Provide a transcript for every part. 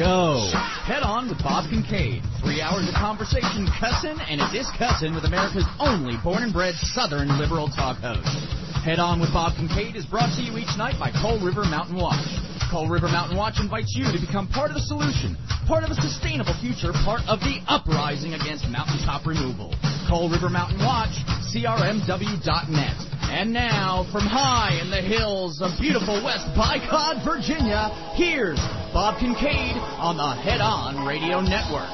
go. Head On with Bob Kincaid. 3 hours of conversation, cussing, and a discussing with America's only born and bred Southern liberal talk host. Head On with Bob Kincaid is brought to you each night by Coal River Mountain Watch. Coal River Mountain Watch invites you to become part of the solution, part of a sustainable future, part of the uprising against mountaintop removal. Coal River Mountain Watch, crmw.net. And now, from high in the hills of beautiful West Bicod, Virginia, here's Bob Kincaid on the Head On Radio Network.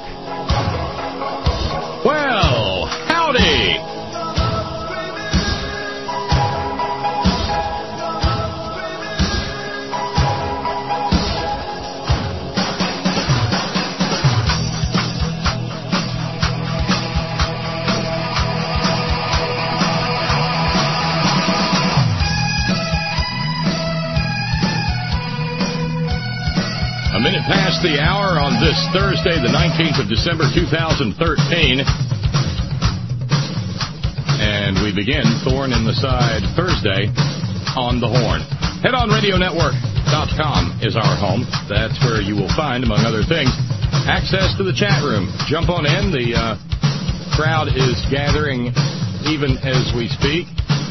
Well, howdy! A minute past the hour on this Thursday, the 19th of December, 2013. And we begin Thorn in the Side Thursday on the Horn. HeadOnRadioNetwork.com is our home. That's where you will find, among other things, access to the chat room. Jump on in. The crowd is gathering even as we speak.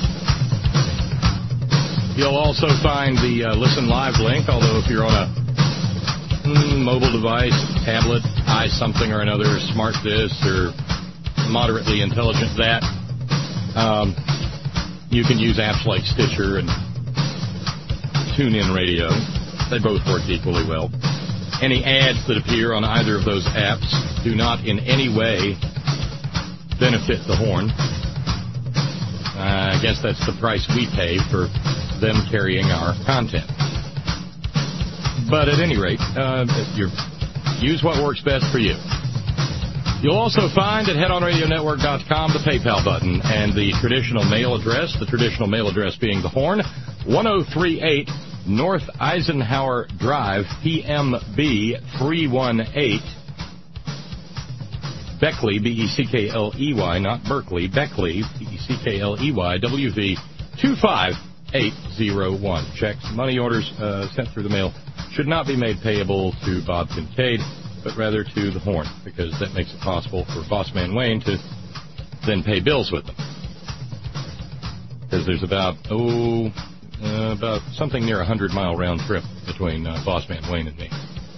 You'll also find the Listen Live link, although if you're on a mobile device, tablet, something or another, smart this or moderately intelligent that, you can use apps like Stitcher and TuneIn Radio. They both work equally well. Any ads that appear on either of those apps do not in any way benefit the Horn. I guess that's the price we pay for them carrying our content. But at any rate, use what works best for you. You'll also find at HeadOnRadioNetwork.com the PayPal button and the traditional mail address, being the Horn, 1038 North Eisenhower Drive, PMB 318, Beckley, Beckley, not Berkeley, Beckley, Beckley, WV 25801. Checks, money orders sent through the mail should not be made payable to Bob Kincaid, but rather to the Horn, because that makes it possible for Bossman Wayne to then pay bills with them. Because there's about something near 100-mile round trip between Bossman Wayne and me.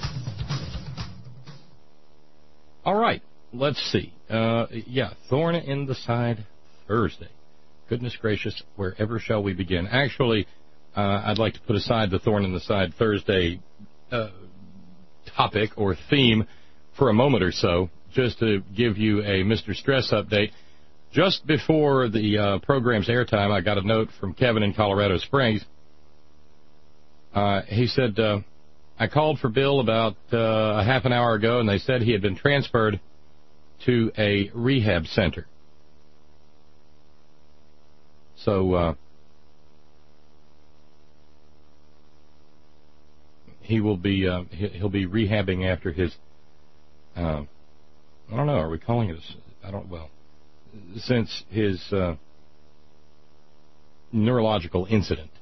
All right, let's see. Thorn in the Side Thursday. Goodness gracious, wherever shall we begin? Actually, I'd like to put aside the Thorn in the Side Thursday topic or theme for a moment or so, just to give you a Mr. Stress update. Just before the program's airtime, I got a note from Kevin in Colorado Springs. He said, I called for Bill about a half an hour ago, and they said he had been transferred to a rehab center. So, he'll be rehabbing after his, I don't know, are we calling it, since his neurological incident.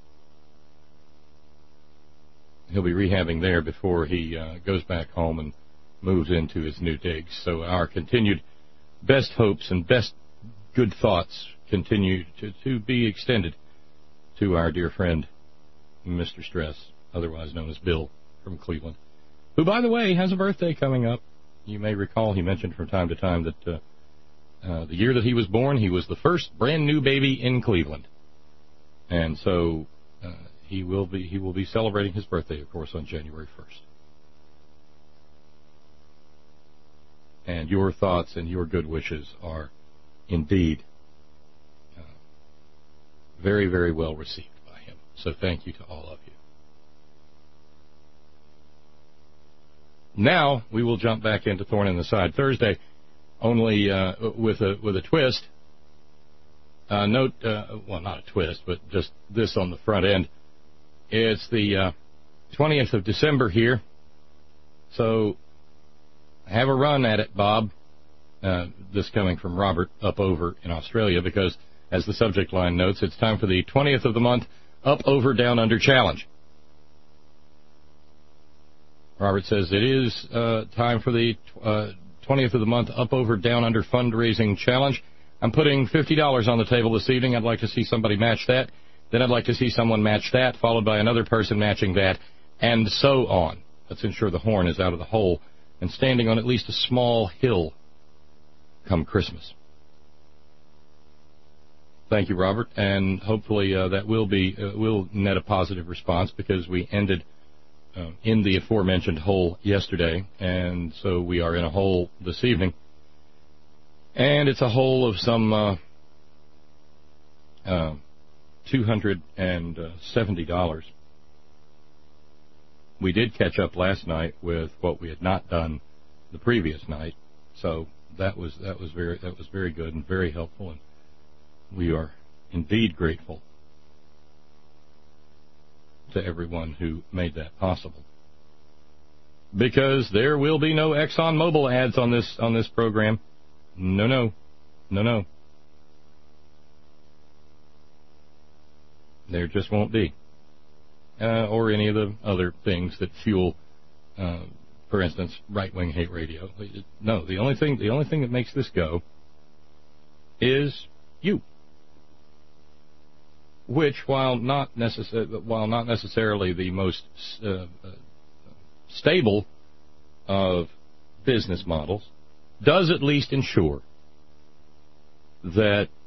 He'll be rehabbing there before he goes back home and moves into his new digs. So our continued best hopes and best good thoughts continue to be extended to our dear friend, Mr. Stress, otherwise known as Bill from Cleveland, who, by the way, has a birthday coming up. You may recall he mentioned from time to time that the year that he was born, he was the first brand new baby in Cleveland. And so he will be celebrating his birthday, of course, on January 1st. And your thoughts and your good wishes are indeed very, very well received by him. So thank you to all of you. Now we will jump back into Thorn in the Side Thursday, only with a twist. Note, well, not a twist, but just this on the front end. It's the 20th of December here, so have a run at it, Bob. This coming from Robert up over in Australia, because, as the subject line notes, it's time for the 20th of the month Up, Over, Down, Under Challenge. Robert says it is time for the 20th of the month Up Over Down Under fundraising challenge. I'm putting $50 on the table this evening. I'd like to see somebody match that. Then I'd like to see someone match that, followed by another person matching that, and so on. Let's ensure the horn is out of the hole and standing on at least a small hill come Christmas. Thank you, Robert, and hopefully that will net a positive response, because we ended in the aforementioned hole yesterday, and so we are in a hole this evening. And it's a hole of some $270. We did catch up last night with what we had not done the previous night, so that was very good and very helpful, and we are indeed grateful to everyone who made that possible. Because there will be no ExxonMobil ads on this program. No. There just won't be. Or any of the other things that fuel, for instance, right-wing hate radio. No, the only thing that makes this go is you. Which, while not necessarily the most stable of business models, does at least ensure that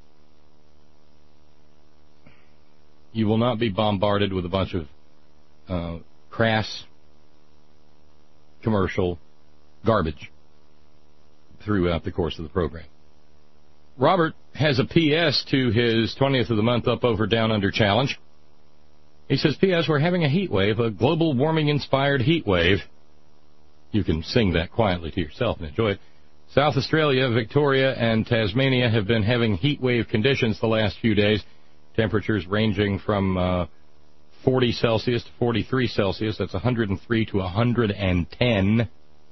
you will not be bombarded with a bunch of crass commercial garbage throughout the course of the program. Robert has a P.S. to his 20th of the month Up Over Down Under challenge. He says, P.S. We're having a heat wave, a global warming-inspired heat wave. You can sing that quietly to yourself and enjoy it. South Australia, Victoria, and Tasmania have been having heat wave conditions the last few days. Temperatures ranging from 40 Celsius to 43 Celsius. That's 103 to 110.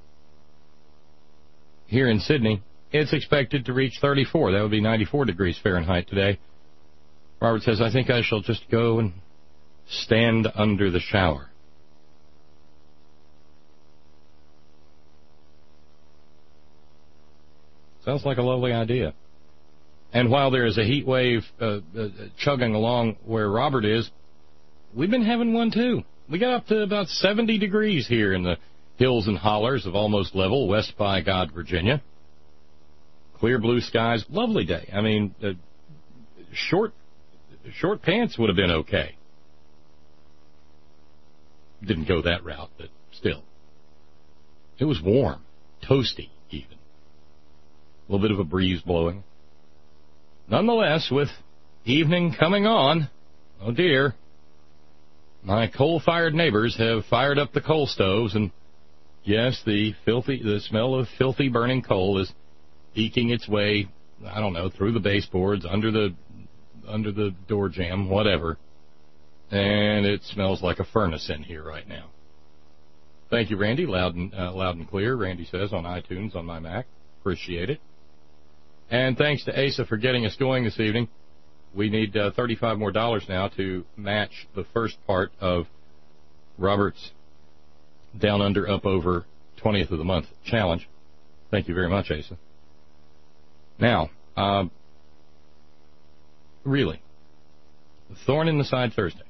Here in Sydney, it's expected to reach 34. That would be 94 degrees Fahrenheit today. Robert says, I think I shall just go and stand under the shower. Sounds like a lovely idea. And while there is a heat wave chugging along where Robert is, we've been having one too. We got up to about 70 degrees here in the hills and hollers of Almost Level, West by God, Virginia. Clear blue skies, lovely day. I mean, short pants would have been okay. Didn't go that route, but still. It was warm, toasty even. A little bit of a breeze blowing. Nonetheless, with evening coming on, oh dear, my coal-fired neighbors have fired up the coal stoves, and yes, the smell of filthy burning coal is eking its way, I don't know, through the baseboards, under the door jamb, whatever. And it smells like a furnace in here right now. Thank you, Randy. Loud and clear, Randy says on iTunes on my Mac. Appreciate it. And thanks to Asa for getting us going this evening. We need $35 more now to match the first part of Robert's Down Under Up Over 20th of the month challenge. Thank you very much, Asa. Now, really, thorn in the side Thursday.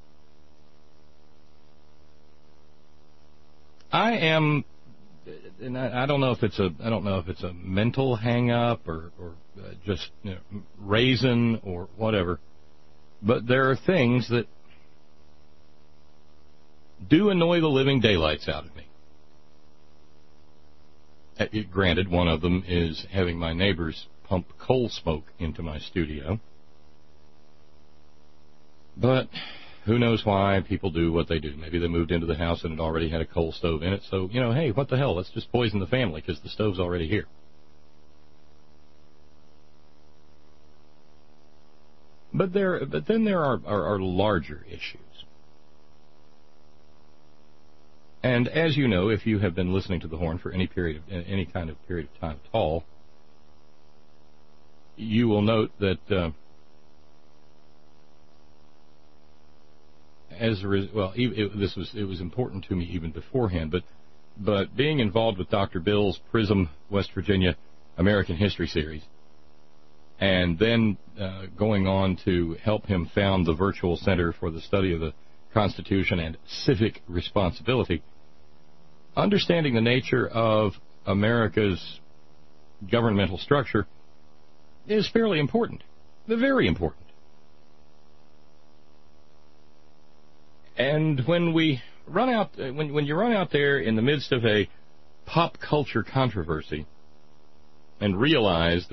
I am, and I don't know if it's a mental hang-up or just raisin or whatever, but there are things that do annoy the living daylights out of me. Granted, one of them is having my neighbors pump coal smoke into my studio. But who knows why people do what they do. Maybe they moved into the house and it already had a coal stove in it. So, hey, what the hell? Let's just poison the family because the stove's already here. But then there are larger issues. And as you know, if you have been listening to the Horn for any kind of period of time at all, you will note that it was important to me even beforehand, but being involved with Dr. Bill's PRISM West Virginia American History series, and then going on to help him found the Virtual Center for the Study of the Constitution and Civic Responsibility, understanding the nature of America's governmental structure is fairly important, very important. And when you run out there in the midst of a pop culture controversy and realize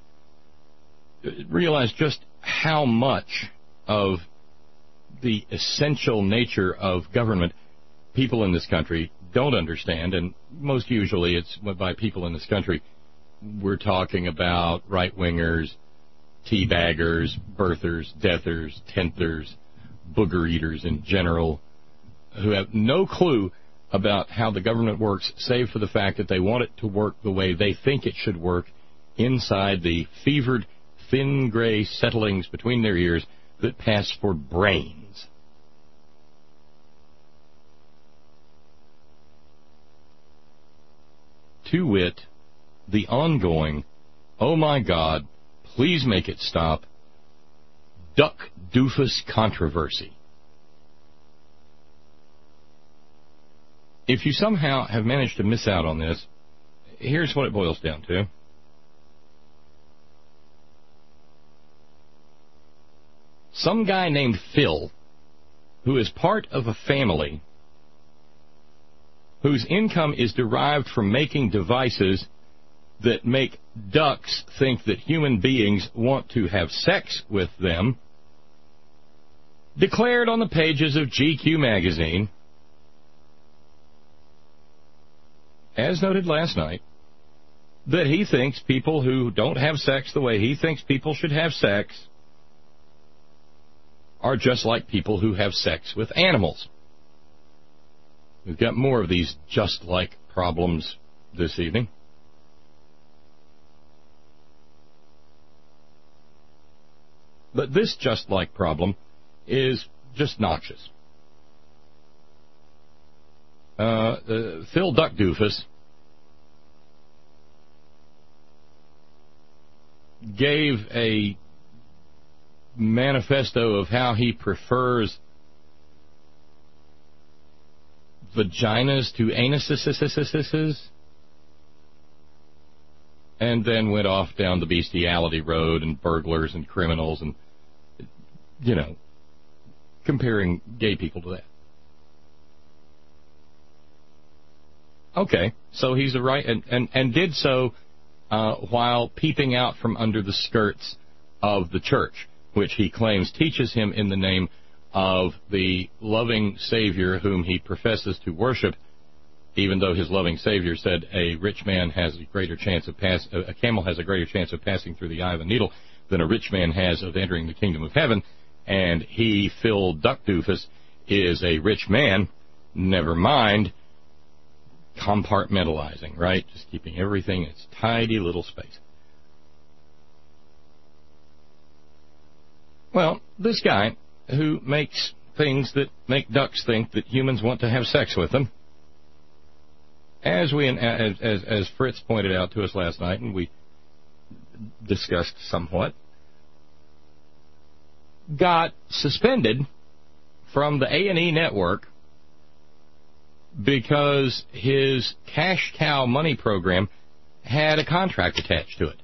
just how much of the essential nature of government people in this country don't understand, and most usually it's by people in this country, we're talking about right-wingers, teabaggers, birthers, deathers, tenthers, booger eaters in general, who have no clue about how the government works, save for the fact that they want it to work the way they think it should work inside the fevered, thin gray settlings between their ears that pass for brains. To wit, the ongoing, oh my God, please make it stop, duck doofus controversy. If you somehow have managed to miss out on this, here's what it boils down to. Some guy named Phil, who is part of a family whose income is derived from making devices that make ducks think that human beings want to have sex with them, declared on the pages of GQ magazine, as noted last night, that he thinks people who don't have sex the way he thinks people should have sex are just like people who have sex with animals. We've got more of these just like problems this evening. But this just like problem is just noxious. Phil Duck Doofus gave a manifesto of how he prefers vaginas to anuses, and then went off down the bestiality road and burglars and criminals and, comparing gay people to that. Okay, so he's a right, and did so while peeping out from under the skirts of the church, which he claims teaches him in the name of the loving Savior whom he professes to worship, even though his loving Savior said a camel has a greater chance of passing through the eye of a needle than a rich man has of entering the kingdom of heaven, and he, Phil Duck Doofus, is a rich man. Never mind compartmentalizing, right? Just keeping everything in its tidy little space. Well, this guy who makes things that make ducks think that humans want to have sex with them, as Fritz pointed out to us last night, and we discussed somewhat, got suspended from the A&E network because his cash cow money program had a contract attached to it.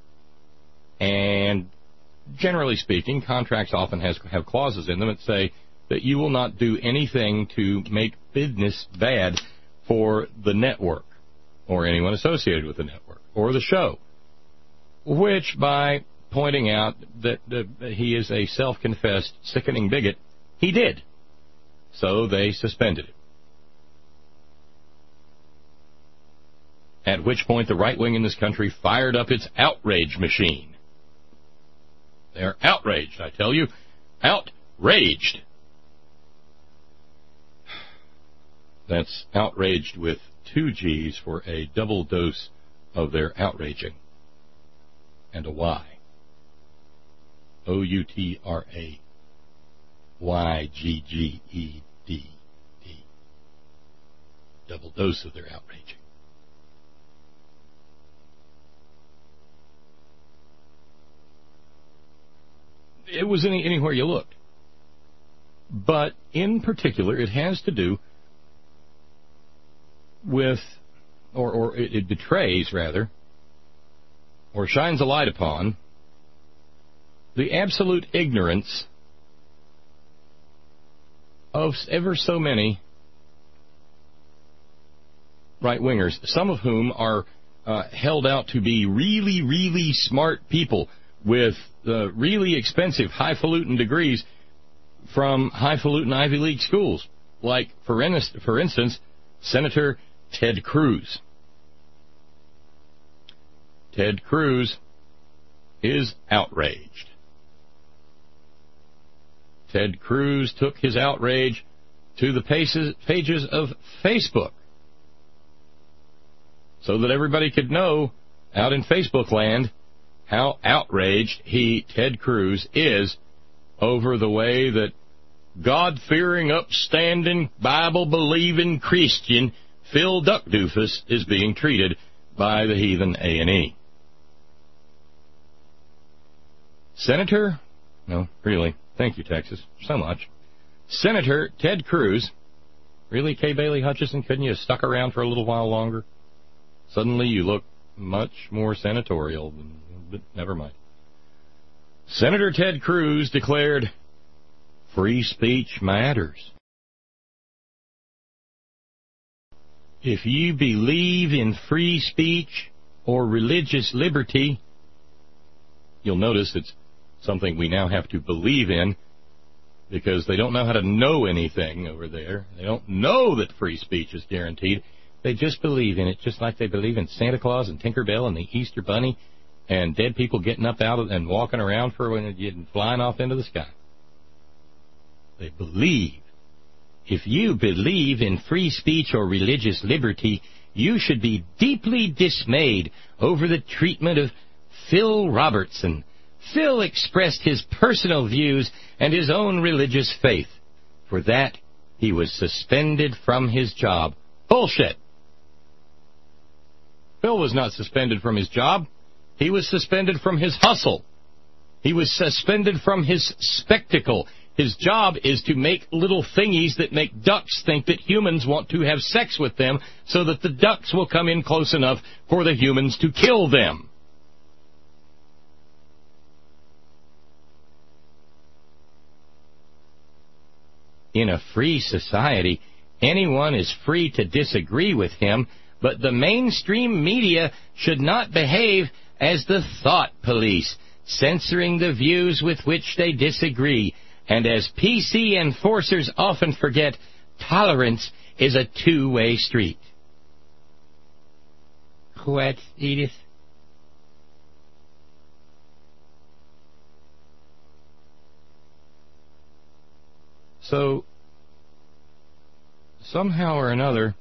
And generally speaking, contracts often have clauses in them that say that you will not do anything to make business bad for the network or anyone associated with the network or the show, which by pointing out that he is a self-confessed sickening bigot, he did. So they suspended him. At which point the right wing in this country fired up its outrage machine. They're outraged, I tell you. Outraged. That's outraged with 2 G's for a double dose of their outraging. And a Y. OUTRAGE. YGGEDD. Double dose of their outraging. It was anywhere you looked. But in particular, it has to do with, or it betrays, rather, or shines a light upon, the absolute ignorance of ever so many right-wingers, some of whom are held out to be really, really smart people with really expensive, highfalutin degrees from highfalutin Ivy League schools, like, for instance, Senator Ted Cruz. Ted Cruz is outraged. Ted Cruz took his outrage to the pages of Facebook so that everybody could know out in Facebook land how outraged Ted Cruz, is over the way that God-fearing, upstanding, Bible-believing Christian Phil Duckdoofus is being treated by the heathen A&E. Senator, no, really, thank you, Texas, so much. Senator Ted Cruz, really, Kay Bailey Hutchison, couldn't you have stuck around for a little while longer? Suddenly you look much more senatorial, but never mind. Senator Ted Cruz declared, free speech matters. If you believe in free speech or religious liberty, you'll notice it's something we now have to believe in, because they don't know how to know anything over there. They don't know that free speech is guaranteed. They just believe in it, just like they believe in Santa Claus and Tinkerbell and the Easter Bunny and dead people getting up out of and walking around for when they're getting flying off into the sky. They believe. If you believe in free speech or religious liberty, you should be deeply dismayed over the treatment of Phil Robertson. Phil expressed his personal views and his own religious faith. For that, he was suspended from his job. Bullshit. Phil was not suspended from his job. He was suspended from his hustle. He was suspended from his spectacle. His job is to make little thingies that make ducks think that humans want to have sex with them so that the ducks will come in close enough for the humans to kill them. In a free society, anyone is free to disagree with him, but the mainstream media should not behave as the thought police, censoring the views with which they disagree. And as PC enforcers often forget, tolerance is a two-way street. What, Edith? So, somehow or another,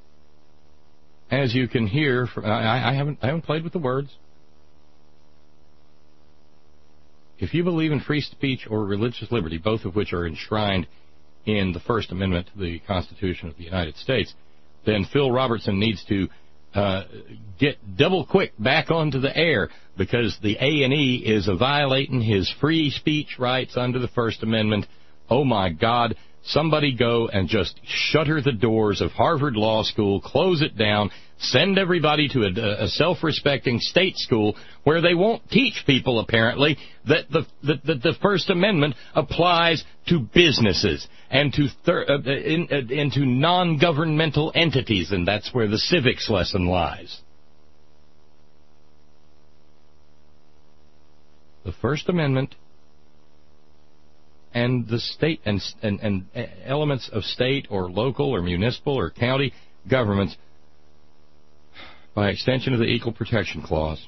as you can hear, I haven't played with the words. If you believe in free speech or religious liberty, both of which are enshrined in the First Amendment to the Constitution of the United States, then Phil Robertson needs to get double quick back onto the air, because the A&E is violating his free speech rights under the First Amendment. Oh, my God. Somebody go and just shutter the doors of Harvard Law School, close it down, send everybody to a self-respecting state school where they won't teach people, apparently, that the First Amendment applies to businesses and to non-governmental entities, and that's where the civics lesson lies. The First Amendment and the state and elements of state or local or municipal or county governments, by extension of the Equal Protection Clause,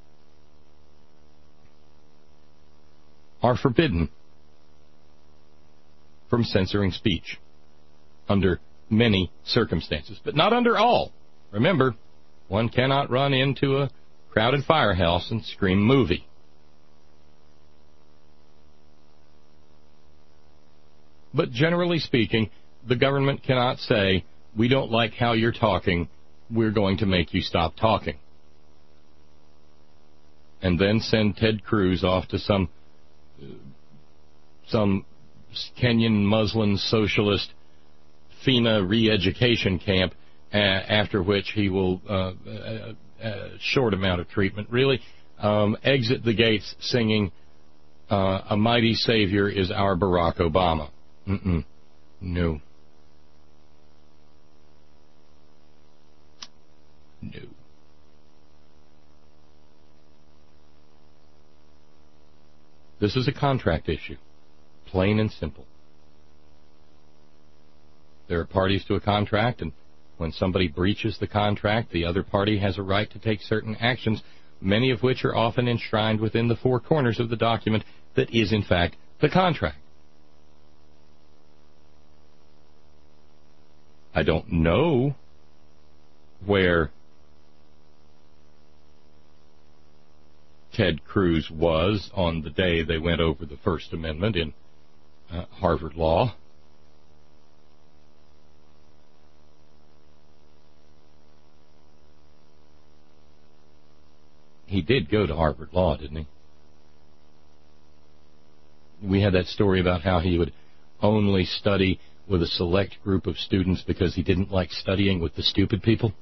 are forbidden from censoring speech under many circumstances, but not under all. Remember, one cannot run into a crowded firehouse and scream movie. But generally speaking, the government cannot say, we don't like how you're talking, we're going to make you stop talking. And then send Ted Cruz off to some Kenyan Muslim socialist FEMA re-education camp, after which he will, short amount of treatment, really, exit the gates singing, a mighty savior is our Barack Obama. No. No. This is a contract issue, plain and simple. There are parties to a contract, and when somebody breaches the contract, the other party has a right to take certain actions, many of which are often enshrined within the four corners of the document that is, in fact, the contract. I don't know where Ted Cruz was on the day they went over the First Amendment in Harvard Law. He did go to Harvard Law, didn't he? We had that story about how he would only study with a select group of students because he didn't like studying with the stupid people.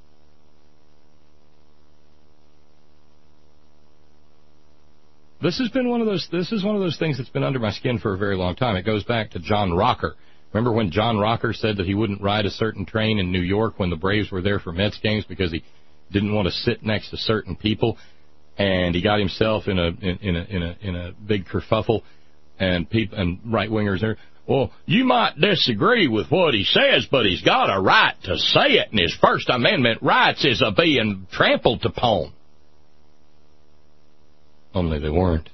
This is one of those things that's been under my skin for a very long time. It goes back to John Rocker. Remember when John Rocker said that he wouldn't ride a certain train in New York when the Braves were there for Mets games because he didn't want to sit next to certain people, and he got himself in a big kerfuffle, and right wingers there. Well, you might disagree with what he says, but he's got a right to say it, and his First Amendment rights is a being trampled upon. Only they weren't.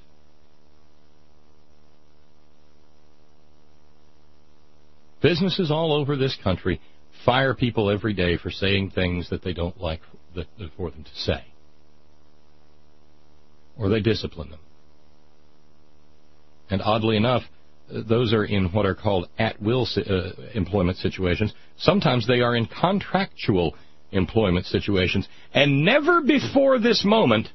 Businesses all over this country fire people every day for saying things that they don't like for them to say. Or they discipline them. And oddly enough, those are in what are called at-will employment situations. Sometimes they are in contractual employment situations. And never before this moment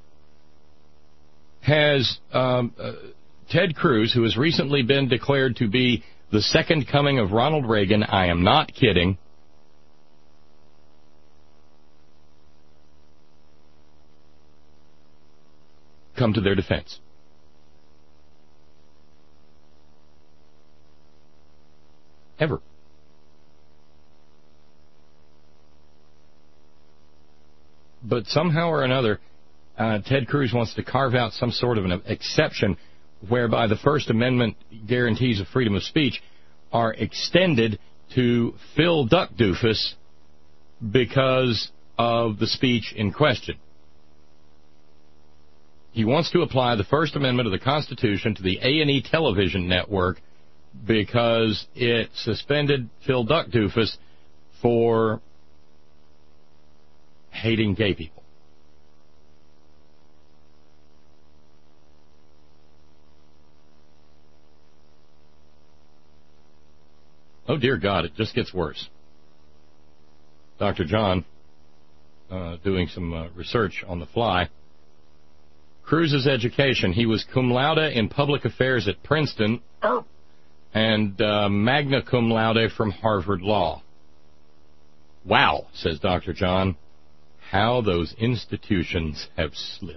has Ted Cruz, who has recently been declared to be the second coming of Ronald Reagan, I am not kidding, come to their defense. Ever. But somehow or another, Ted Cruz wants to carve out some sort of an exception whereby the First Amendment guarantees of freedom of speech are extended to Phil Duckdoofus because of the speech in question. He wants to apply the First Amendment of the Constitution to the A&E television network because it suspended Phil Duckdoofus for hating gay people. Oh, dear God, it just gets worse. Dr. John, doing some research on the fly. Cruz's education, he was cum laude in public affairs at Princeton and magna cum laude from Harvard Law. Wow, says Dr. John, how those institutions have slipped.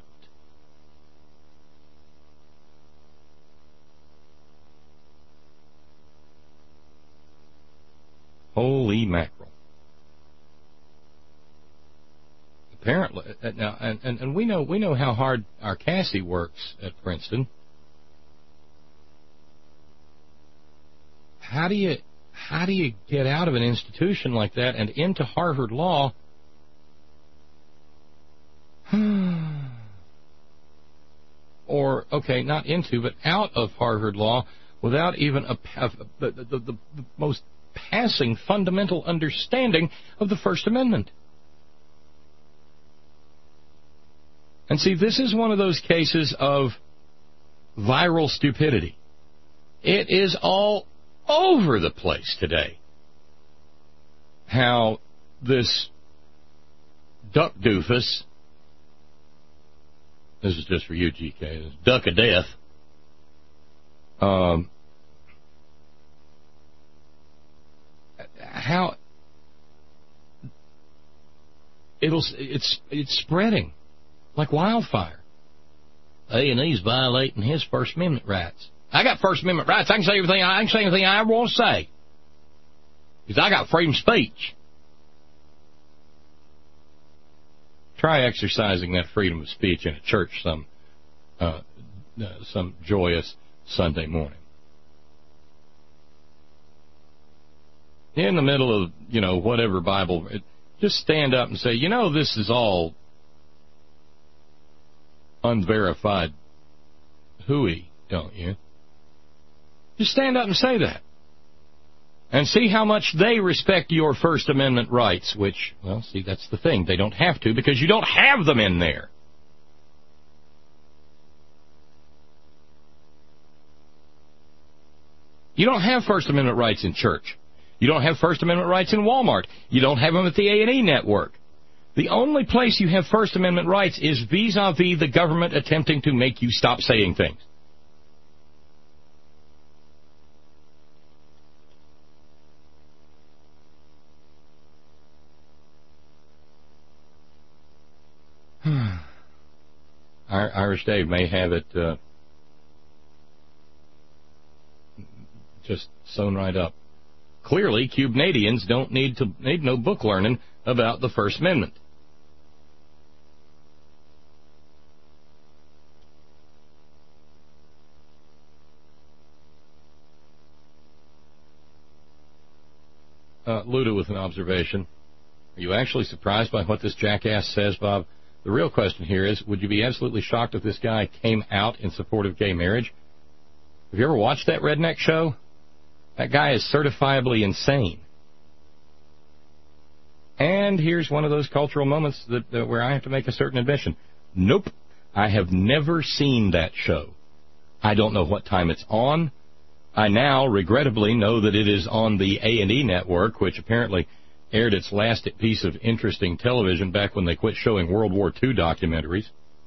Holy mackerel. Apparently, now, and we know how hard our Cassie works at Princeton. How do you get out of an institution like that and into Harvard Law? Or, okay, not into, but out of Harvard Law without even the most passing fundamental understanding of the First Amendment. And see, this is one of those cases of viral stupidity. It is all over the place today how this duck doofus, this is just for you, GK, this duck of death, how it's spreading like wildfire. A&E's violating his First Amendment rights. I got First Amendment rights. I can say anything I ever want to say, because I got freedom of speech. Try exercising that freedom of speech in a church some joyous Sunday morning. In the middle of, whatever Bible, just stand up and say, this is all unverified hooey, don't you? Just stand up and say that. And see how much they respect your First Amendment rights, which, that's the thing. They don't have to, because you don't have them in there. You don't have First Amendment rights in church. You don't have First Amendment rights in Walmart. You don't have them at the A&E network. The only place you have First Amendment rights is vis-a-vis the government attempting to make you stop saying things. Irish Dave may have it just sewn right up. Clearly, Canadians don't need no book learning about the First Amendment. Luda with an observation. Are you actually surprised by what this jackass says, Bob? The real question here is, would you be absolutely shocked if this guy came out in support of gay marriage? Have you ever watched that redneck show? That guy is certifiably insane. And here's one of those cultural moments that where I have to make a certain admission. Nope, I have never seen that show. I don't know what time it's on. I now, regrettably, know that it is on the A&E network, which apparently aired its last piece of interesting television back when they quit showing World War II documentaries.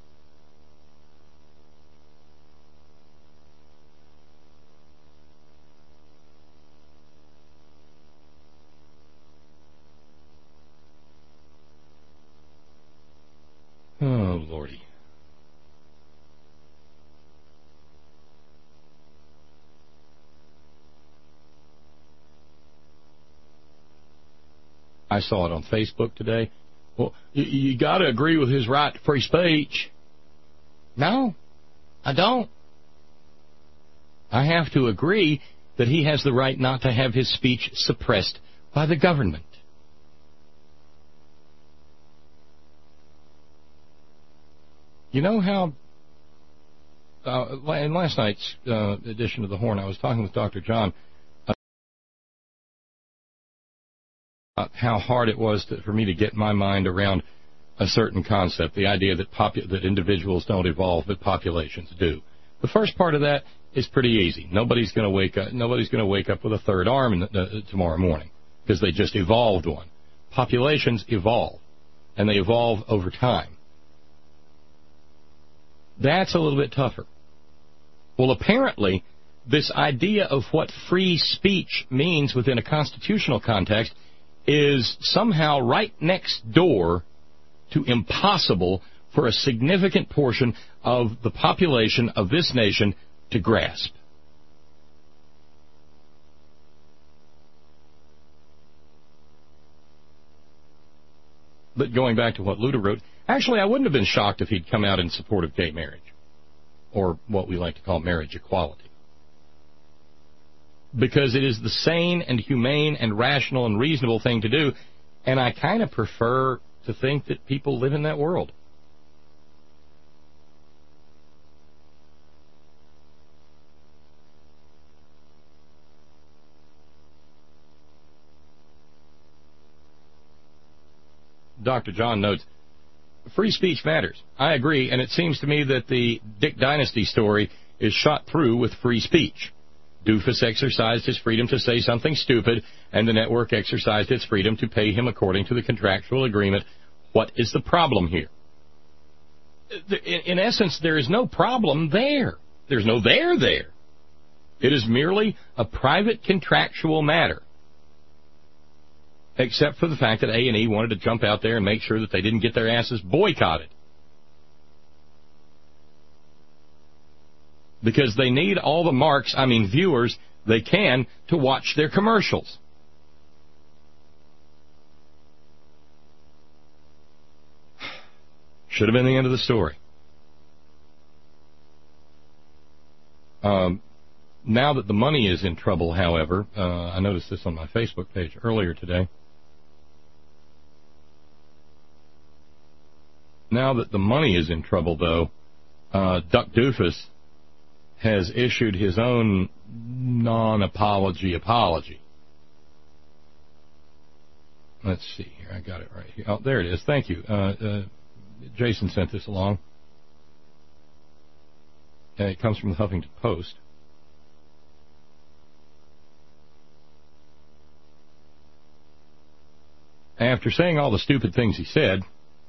Oh, Lordy. I saw it on Facebook today. Well, you got to agree with his right to free speech. No, I don't. I have to agree that he has the right not to have his speech suppressed by the government. You know how, in last night's edition of The Horn, I was talking with Dr. John about how hard it was for me to get my mind around a certain concept, the idea that individuals don't evolve, but populations do. The first part of that is pretty easy. Nobody's going to wake up with a third arm tomorrow morning because they just evolved one. Populations evolve, and they evolve over time. That's a little bit tougher. Well, apparently, this idea of what free speech means within a constitutional context is somehow right next door to impossible for a significant portion of the population of this nation to grasp. But going back to what Luda wrote, actually, I wouldn't have been shocked if he'd come out in support of gay marriage, or what we like to call marriage equality. Because it is the sane and humane and rational and reasonable thing to do, and I kind of prefer to think that people live in that world. Dr. John notes, free speech matters. I agree, and it seems to me that the Dick Dynasty story is shot through with free speech. Doofus exercised his freedom to say something stupid, and the network exercised its freedom to pay him according to the contractual agreement. What is the problem here? In essence, there is no problem there. There's no there there. It is merely a private contractual matter, except for the fact that A&E wanted to jump out there and make sure that they didn't get their asses boycotted. Because they need all the viewers they can to watch their commercials. Should have been the end of the story. Now that the money is in trouble, however, I noticed this on my Facebook page earlier today. Now that the money is in trouble, though, Duck Doofus has issued his own non-apology apology. Let's see here. I got it right here. Oh, there it is. Thank you. Jason sent this along. It comes from the Huffington Post. After saying all the stupid things he said,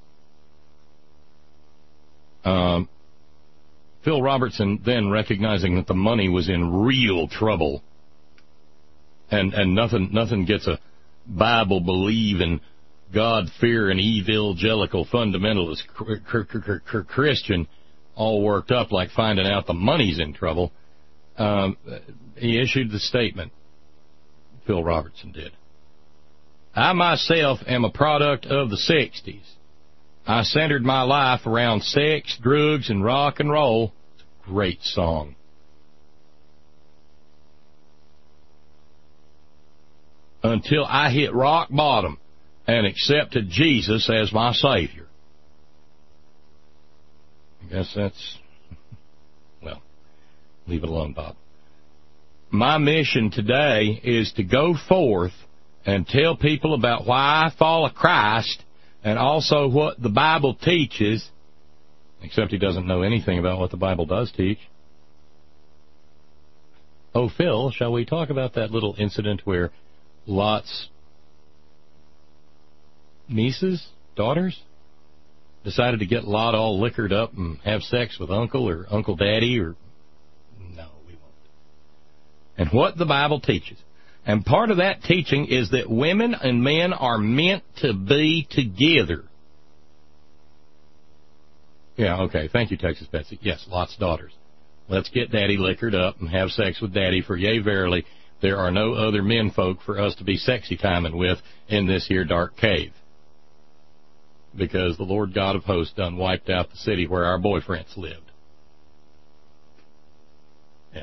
Phil Robertson, then recognizing that the money was in real trouble, and nothing gets a Bible-believing, God-fearing, evangelical, fundamentalist Christian all worked up like finding out the money's in trouble, he issued the statement, Phil Robertson did. I myself am a product of the 60s. I centered my life around sex, drugs, and rock and roll. It's a great song. Until I hit rock bottom and accepted Jesus as my Savior. I guess that's, well, leave it alone, Bob. My mission today is to go forth and tell people about why I follow Christ and also what the Bible teaches, except he doesn't know anything about what the Bible does teach. Oh, Phil, shall we talk about that little incident where Lot's nieces, daughters, decided to get Lot all liquored up and have sex with Uncle or Uncle Daddy or... No, we won't. And what the Bible teaches. And part of that teaching is that women and men are meant to be together. Yeah, okay. Thank you, Texas Betsy. Yes, Lot's daughters. Let's get Daddy liquored up and have sex with Daddy, for yea, verily, there are no other men folk for us to be sexy timing with in this here dark cave. Because the Lord God of hosts done wiped out the city where our boyfriends lived. Yeah.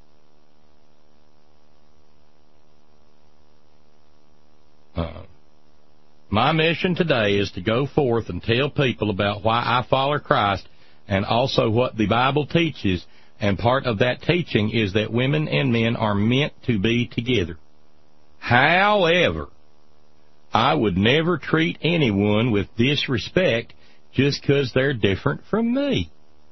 My mission today is to go forth and tell people about why I follow Christ and also what the Bible teaches, and part of that teaching is that women and men are meant to be together. However, I would never treat anyone with disrespect just because they're different from me.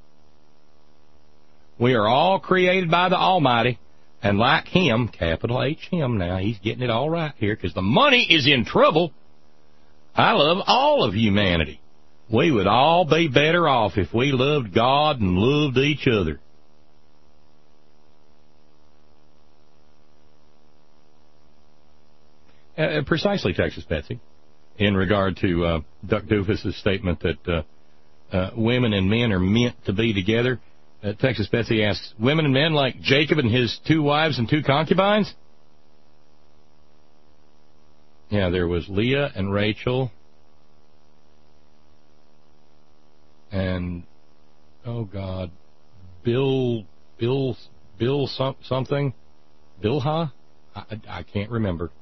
We are all created by the Almighty, and like Him, capital H Him now, He's getting it all right here because the money is in trouble. I love all of humanity. We would all be better off if we loved God and loved each other. Precisely, Texas Betsy, in regard to Duck Doofus's statement that women and men are meant to be together. Texas Betsy asks, women and men like Jacob and his 2 wives and 2 concubines? Yeah, there was Leah and Rachel and, oh God, Bill something? Bilhah? I can't remember.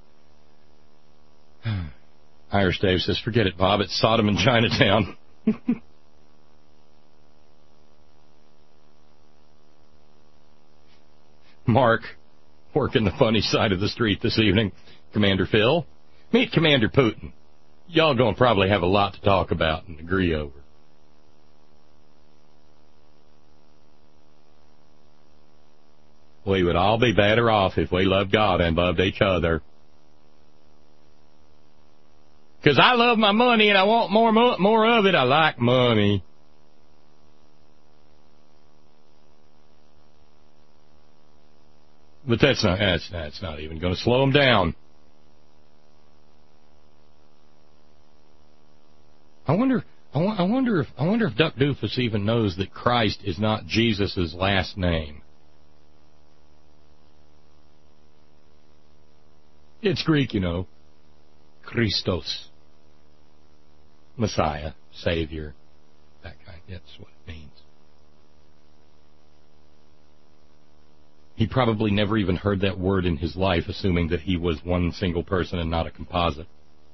Irish Dave says, forget it, Bob. It's Sodom and Chinatown. Mark, working the funny side of the street this evening. Commander Phil, meet Commander Putin. Y'all gonna probably have a lot to talk about and agree over. we would all be better off if we loved God and loved each other. Because I love my money and I want more of it. I like money. But that's not even going to slow them down. I wonder if Duck Doofus even knows that Christ is not Jesus' last name. It's Greek, you know. Christos. Messiah, Savior, that kind. That's what it means. He probably never even heard that word in his life, assuming that he was one single person and not a composite.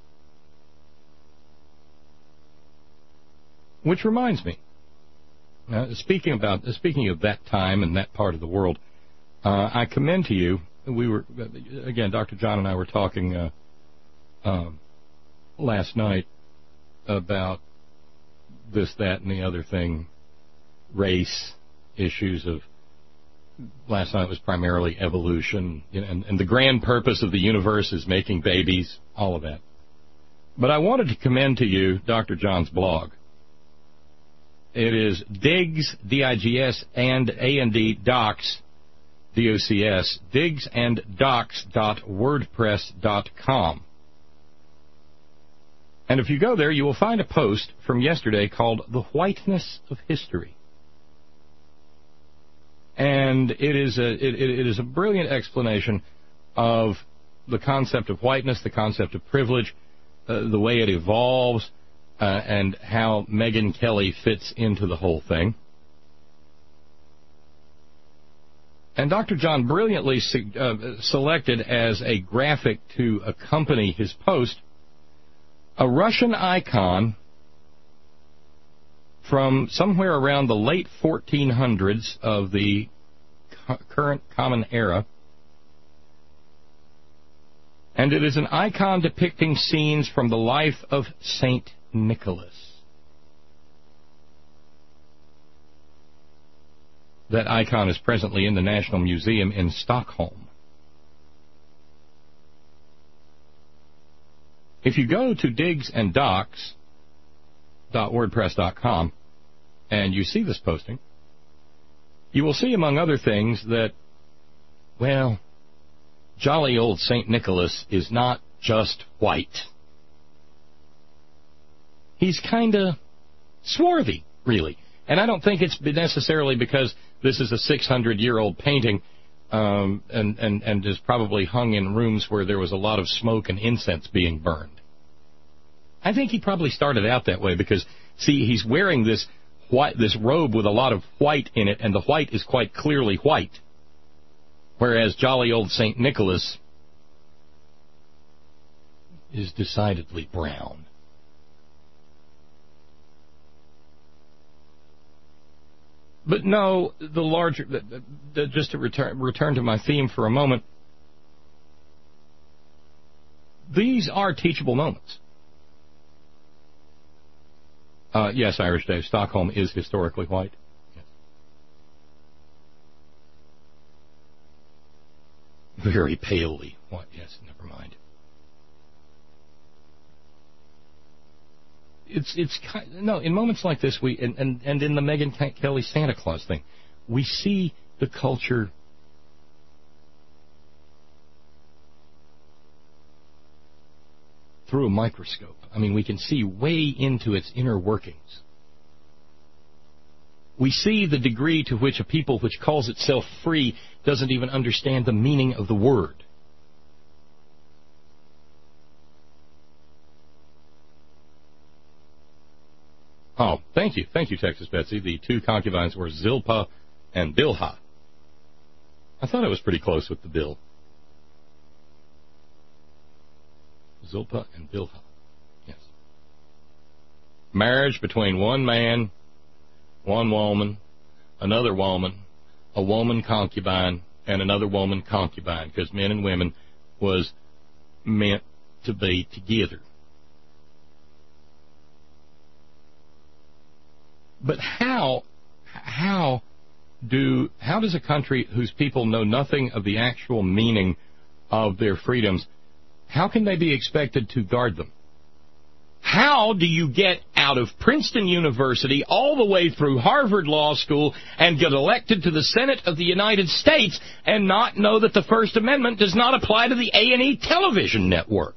Which reminds me, speaking of that time and that part of the world, I commend to you. Dr. John and I were talking last night about this, that, and the other thing, race issues of. Last night was primarily evolution, and the grand purpose of the universe is making babies, all of that. But I wanted to commend to you Dr. John's blog. It is Diggs, D-I-G-S, and A-N-D, Docs, D-O-C-S, diggsanddocs.wordpress.com. And if you go there, you will find a post from yesterday called The Whiteness of History. And it is a brilliant explanation of the concept of whiteness, the concept of privilege, the way it evolves, and how Megyn Kelly fits into the whole thing. And Dr. John brilliantly selected as a graphic to accompany his post a Russian icon from somewhere around the late 1400s of the current Common Era. And it is an icon depicting scenes from the life of St. Nicholas. That icon is presently in the National Museum in Stockholm. If you go to diggsanddocs.wordpress.com and you see this posting, you will see, among other things, that, well, jolly old St. Nicholas is not just white. He's kind of swarthy, really. And I don't think it's necessarily because this is a 600-year-old painting and is probably hung in rooms where there was a lot of smoke and incense being burned. I think he probably started out that way because, see, he's wearing this robe with a lot of white in it, and the white is quite clearly white, whereas jolly old St. Nicholas is decidedly brown. But no, the larger, just to return to my theme for a moment, these are teachable moments. Yes, Irish Dave, Stockholm is historically white. Yes. Very palely white. Yes, never mind. In moments like this, and in the Megyn Kelly Santa Claus thing, we see the culture through a microscope. I mean, we can see way into its inner workings. We see the degree to which a people which calls itself free doesn't even understand the meaning of the word. Oh, thank you, Texas Betsy. The two concubines were Zilpah and Bilhah. I thought it was pretty close with the Bill. Zilpah and Bilhah. Yes. Marriage between one man, one woman, another woman, a woman concubine, and another woman concubine, because men and women was meant to be together. But how does a country whose people know nothing of the actual meaning of their freedoms, how can they be expected to guard them? How do you get out of Princeton University all the way through Harvard Law School and get elected to the Senate of the United States and not know that the First Amendment does not apply to the A&E television network?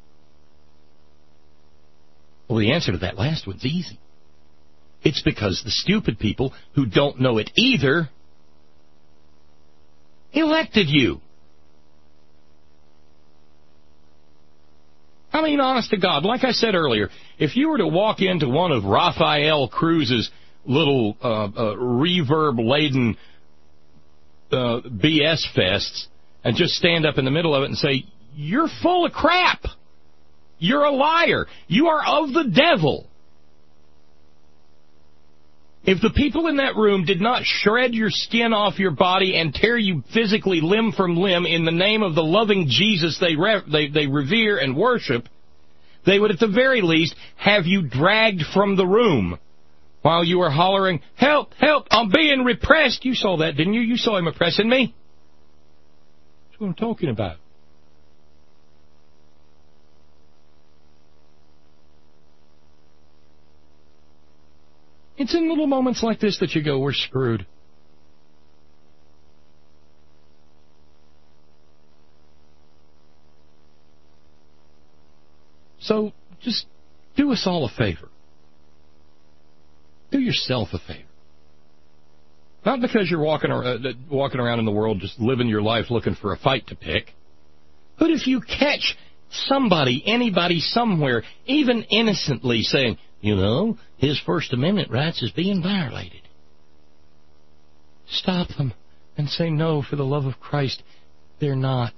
Well, the answer to that last one's easy. It's because the stupid people who don't know it either elected you. I mean, honest to God, like I said earlier, if you were to walk into one of Rafael Cruz's little reverb-laden BS fests and just stand up in the middle of it and say, "You're full of crap. You're a liar. You are of the devil." If the people in that room did not shred your skin off your body and tear you physically limb from limb in the name of the loving Jesus they revere and worship, they would at the very least have you dragged from the room while you were hollering, "Help, help, I'm being repressed." You saw that, didn't you? You saw him oppressing me. That's what I'm talking about. It's in little moments like this that you go, we're screwed. So just do us all a favor. Do yourself a favor. Not because you're walking around in the world just living your life looking for a fight to pick, but if you catch somebody, anybody, somewhere, even innocently saying, "You know, his First Amendment rights is being violated," stop them and say, "No, for the love of Christ, they're not.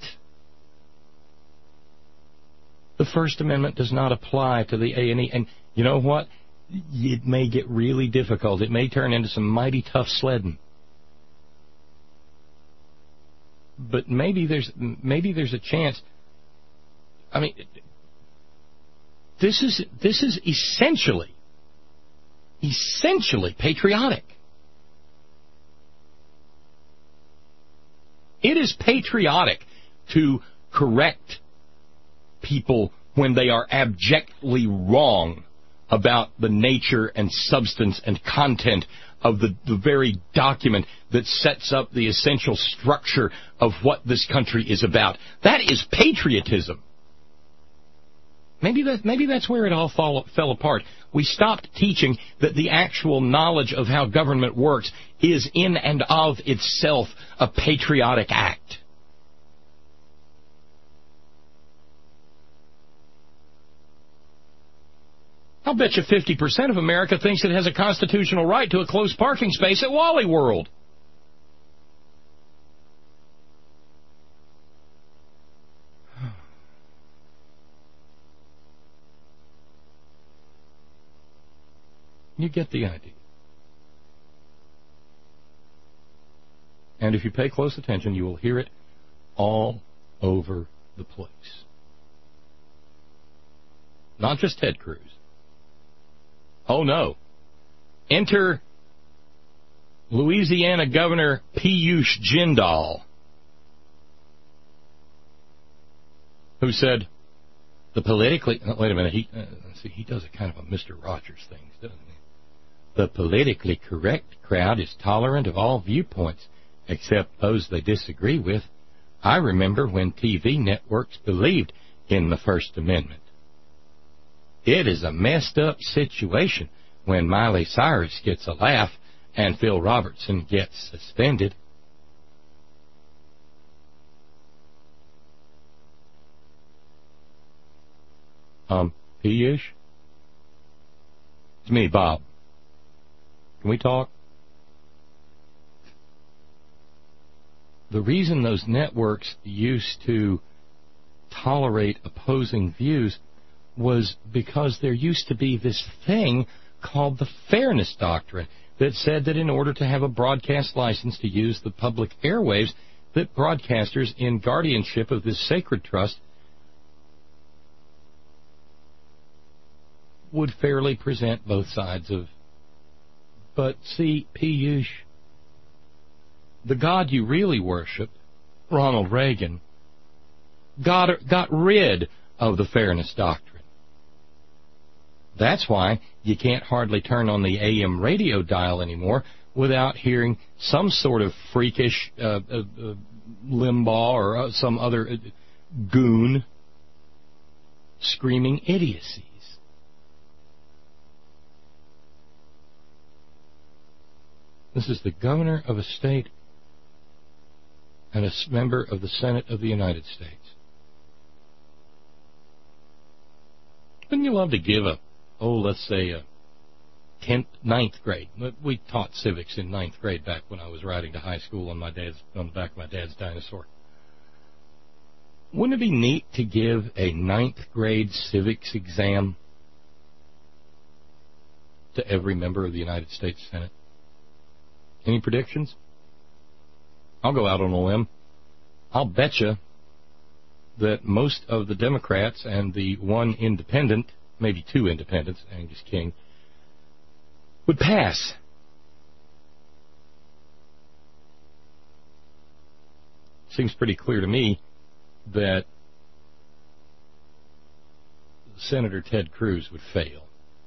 The First Amendment does not apply to the A&E." And you know what? It may get really difficult. It may turn into some mighty tough sledding. But maybe there's a chance. I mean, this is essentially patriotic. It is patriotic to correct people when they are abjectly wrong about the nature and substance and content of the very document that sets up the essential structure of what this country is about. That is patriotism. Maybe that's where it all fell apart. We stopped teaching that the actual knowledge of how government works is in and of itself a patriotic act. I'll bet you 50% of America thinks it has a constitutional right to a closed parking space at Wally World. You get the idea. And if you pay close attention, you will hear it all over the place. Not just Ted Cruz. Oh, no. Enter Louisiana Governor Piyush Jindal, who said, the politically... Wait a minute. He does a kind of a Mr. Rogers thing, doesn't he? The politically correct crowd is tolerant of all viewpoints, except those they disagree with. I remember when TV networks believed in the First Amendment. It is a messed up situation when Miley Cyrus gets a laugh and Phil Robertson gets suspended. Piyush? It's me, Bob. Can we talk? The reason those networks used to tolerate opposing views was because there used to be this thing called the Fairness Doctrine that said that in order to have a broadcast license to use the public airwaves, that broadcasters in guardianship of this sacred trust would fairly present both sides of... But see, Piyush, the God you really worship, Ronald Reagan, got rid of the fairness doctrine. That's why you can't hardly turn on the AM radio dial anymore without hearing some sort of freakish Limbaugh or some other goon screaming idiocies. This is the governor of a state and a member of the Senate of the United States. Wouldn't you love to give let's say a 9th grade? We taught civics in 9th grade back when I was riding to high school on the back of my dad's dinosaur. Wouldn't it be neat to give a 9th grade civics exam to every member of the United States Senate? Any predictions? I'll go out on a limb. I'll bet you that most of the Democrats and the one independent, maybe 2 independents, Angus King, would pass. Seems pretty clear to me that Senator Ted Cruz would fail.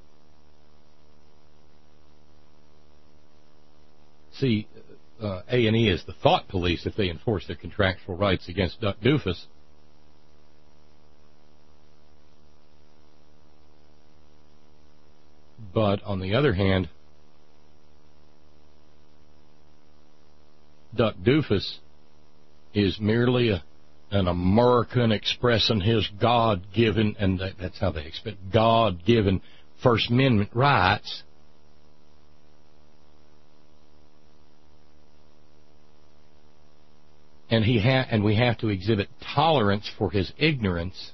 See, A&E is the thought police if they enforce their contractual rights against Duck Doofus. But on the other hand, Duck Doofus is merely an American expressing his God-given, and that's how they expect, God-given First Amendment rights. And we have to exhibit tolerance for his ignorance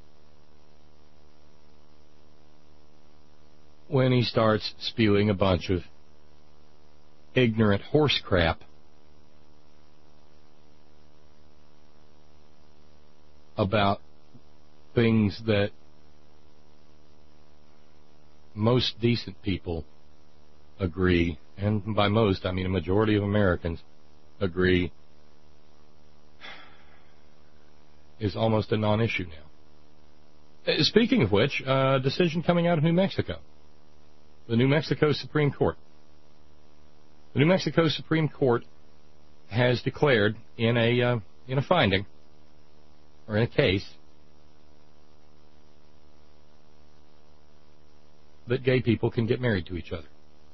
when he starts spewing a bunch of ignorant horse crap about things that most decent people agree, and by most I mean a majority of Americans agree, is almost a non-issue now. Speaking of which, a decision coming out of New Mexico. The New Mexico Supreme Court. The New Mexico Supreme Court has declared in a finding, or in a case, that gay people can get married to each other.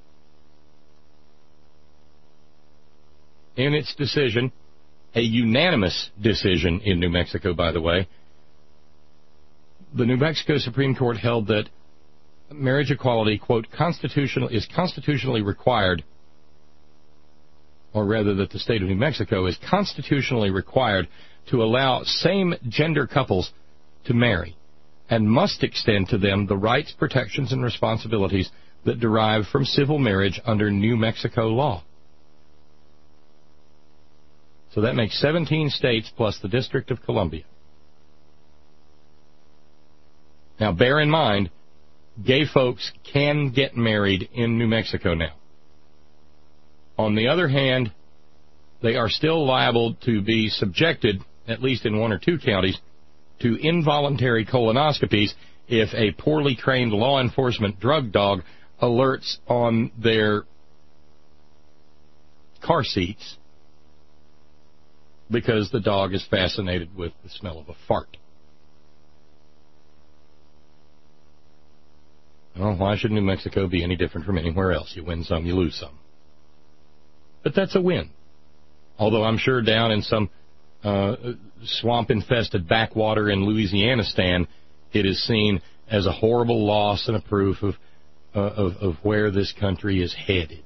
In its decision, a unanimous decision in New Mexico, by the way, the New Mexico Supreme Court held that marriage equality, quote, is constitutionally required, or rather that the state of New Mexico is constitutionally required to allow same-gender couples to marry, and must extend to them the rights, protections, and responsibilities that derive from civil marriage under New Mexico law. So that makes 17 states plus the District of Columbia. Now, bear in mind, gay folks can get married in New Mexico now. On the other hand, they are still liable to be subjected, at least in 1 or 2 counties, to involuntary colonoscopies if a poorly trained law enforcement drug dog alerts on their car seats because the dog is fascinated with the smell of a fart. Well, why should New Mexico be any different from anywhere else? You win some, you lose some. But that's a win. Although I'm sure down in some swamp-infested backwater in Louisianistan, it is seen as a horrible loss and a proof of where this country is headed.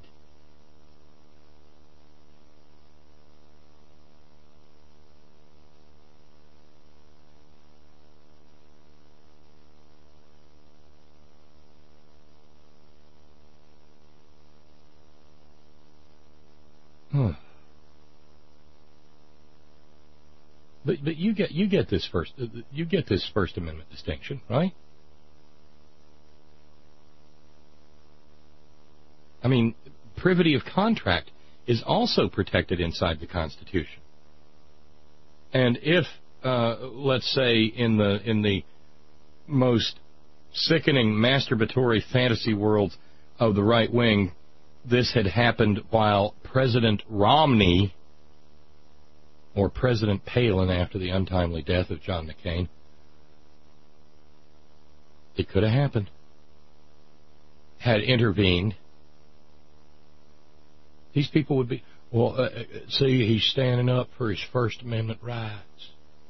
But you get this First Amendment distinction, right? I mean, privity of contract is also protected inside the Constitution. And if, let's say, in the most sickening masturbatory fantasy world of the right wing, this had happened while President Romney, or President Palin after the untimely death of John McCain, it could have happened, had intervened, these people would be, well, see, he's standing up for his First Amendment rights.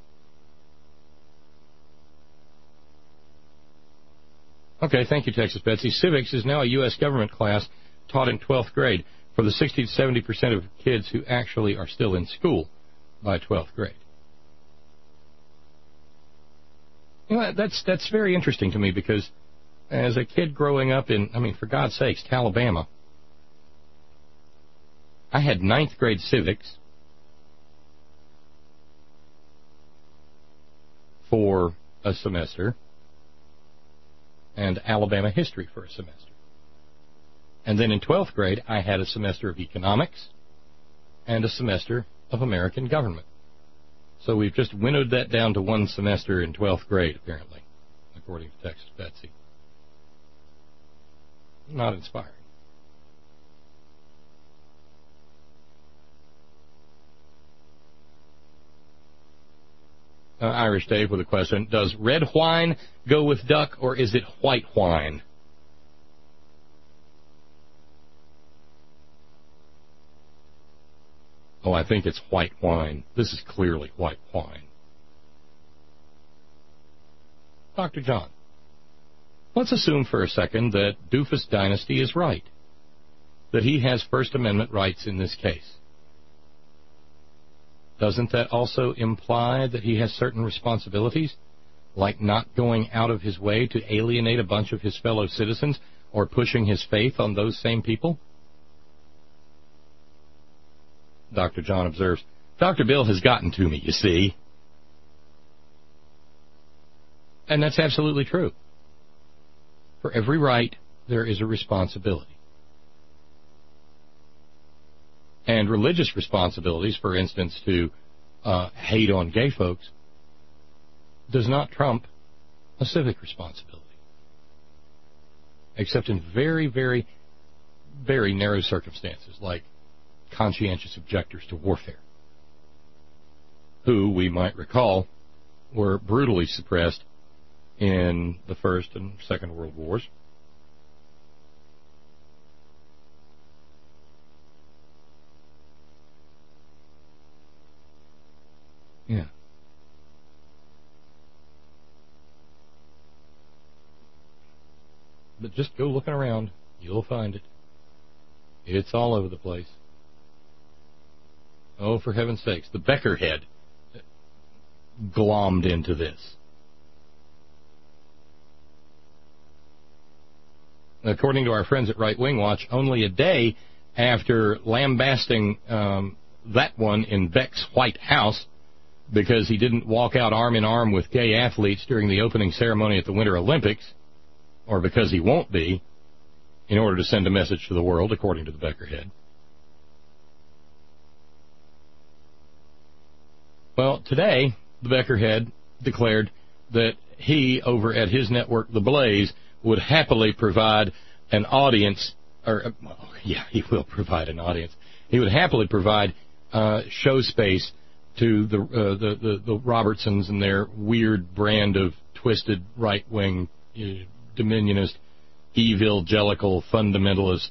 Okay, thank you, Texas Betsy. Civics is now a U.S. government class taught in 12th grade for the 60 to 70% of kids who actually are still in school by 12th grade. You know, that's very interesting to me because as a kid growing up in, for God's sakes, Alabama, I had 9th grade civics for a semester and Alabama history for a semester. And then in 12th grade, I had a semester of economics and a semester of American government. So we've just winnowed that down to one semester in 12th grade, apparently, according to Texas Betsy. Not inspiring. Irish Dave with a question. Does red wine go with duck, or is it white wine? Oh, I think it's white wine. This is clearly white wine. Dr. John, let's assume for a second that Doofus Dynasty is right, that he has First Amendment rights in this case. Doesn't that also imply that he has certain responsibilities, like not going out of his way to alienate a bunch of his fellow citizens or pushing his faith on those same people? Dr. John observes, Dr. Bill has gotten to me, you see. And that's absolutely true. For every right, there is a responsibility. And religious responsibilities, for instance, to hate on gay folks, does not trump a civic responsibility. Except in very, very, very narrow circumstances, like conscientious objectors to warfare, who, we might recall, were brutally suppressed in the First and Second World Wars. Yeah. But just go looking around. You'll find it. It's all over the place. Oh, for heaven's sakes. The Beckerhead glommed into this. According to our friends at Right Wing Watch, only a day after lambasting that one in Beck's White House because he didn't walk out arm in arm with gay athletes during the opening ceremony at the Winter Olympics, or because he won't be, in order to send a message to the world, according to the Beckerhead. Well, today, the Beckerhead declared that he, over at his network, The Blaze, would happily provide an audience, he will provide an audience. He would happily provide show space to the Robertsons and their weird brand of twisted right-wing, dominionist, evangelical, fundamentalist.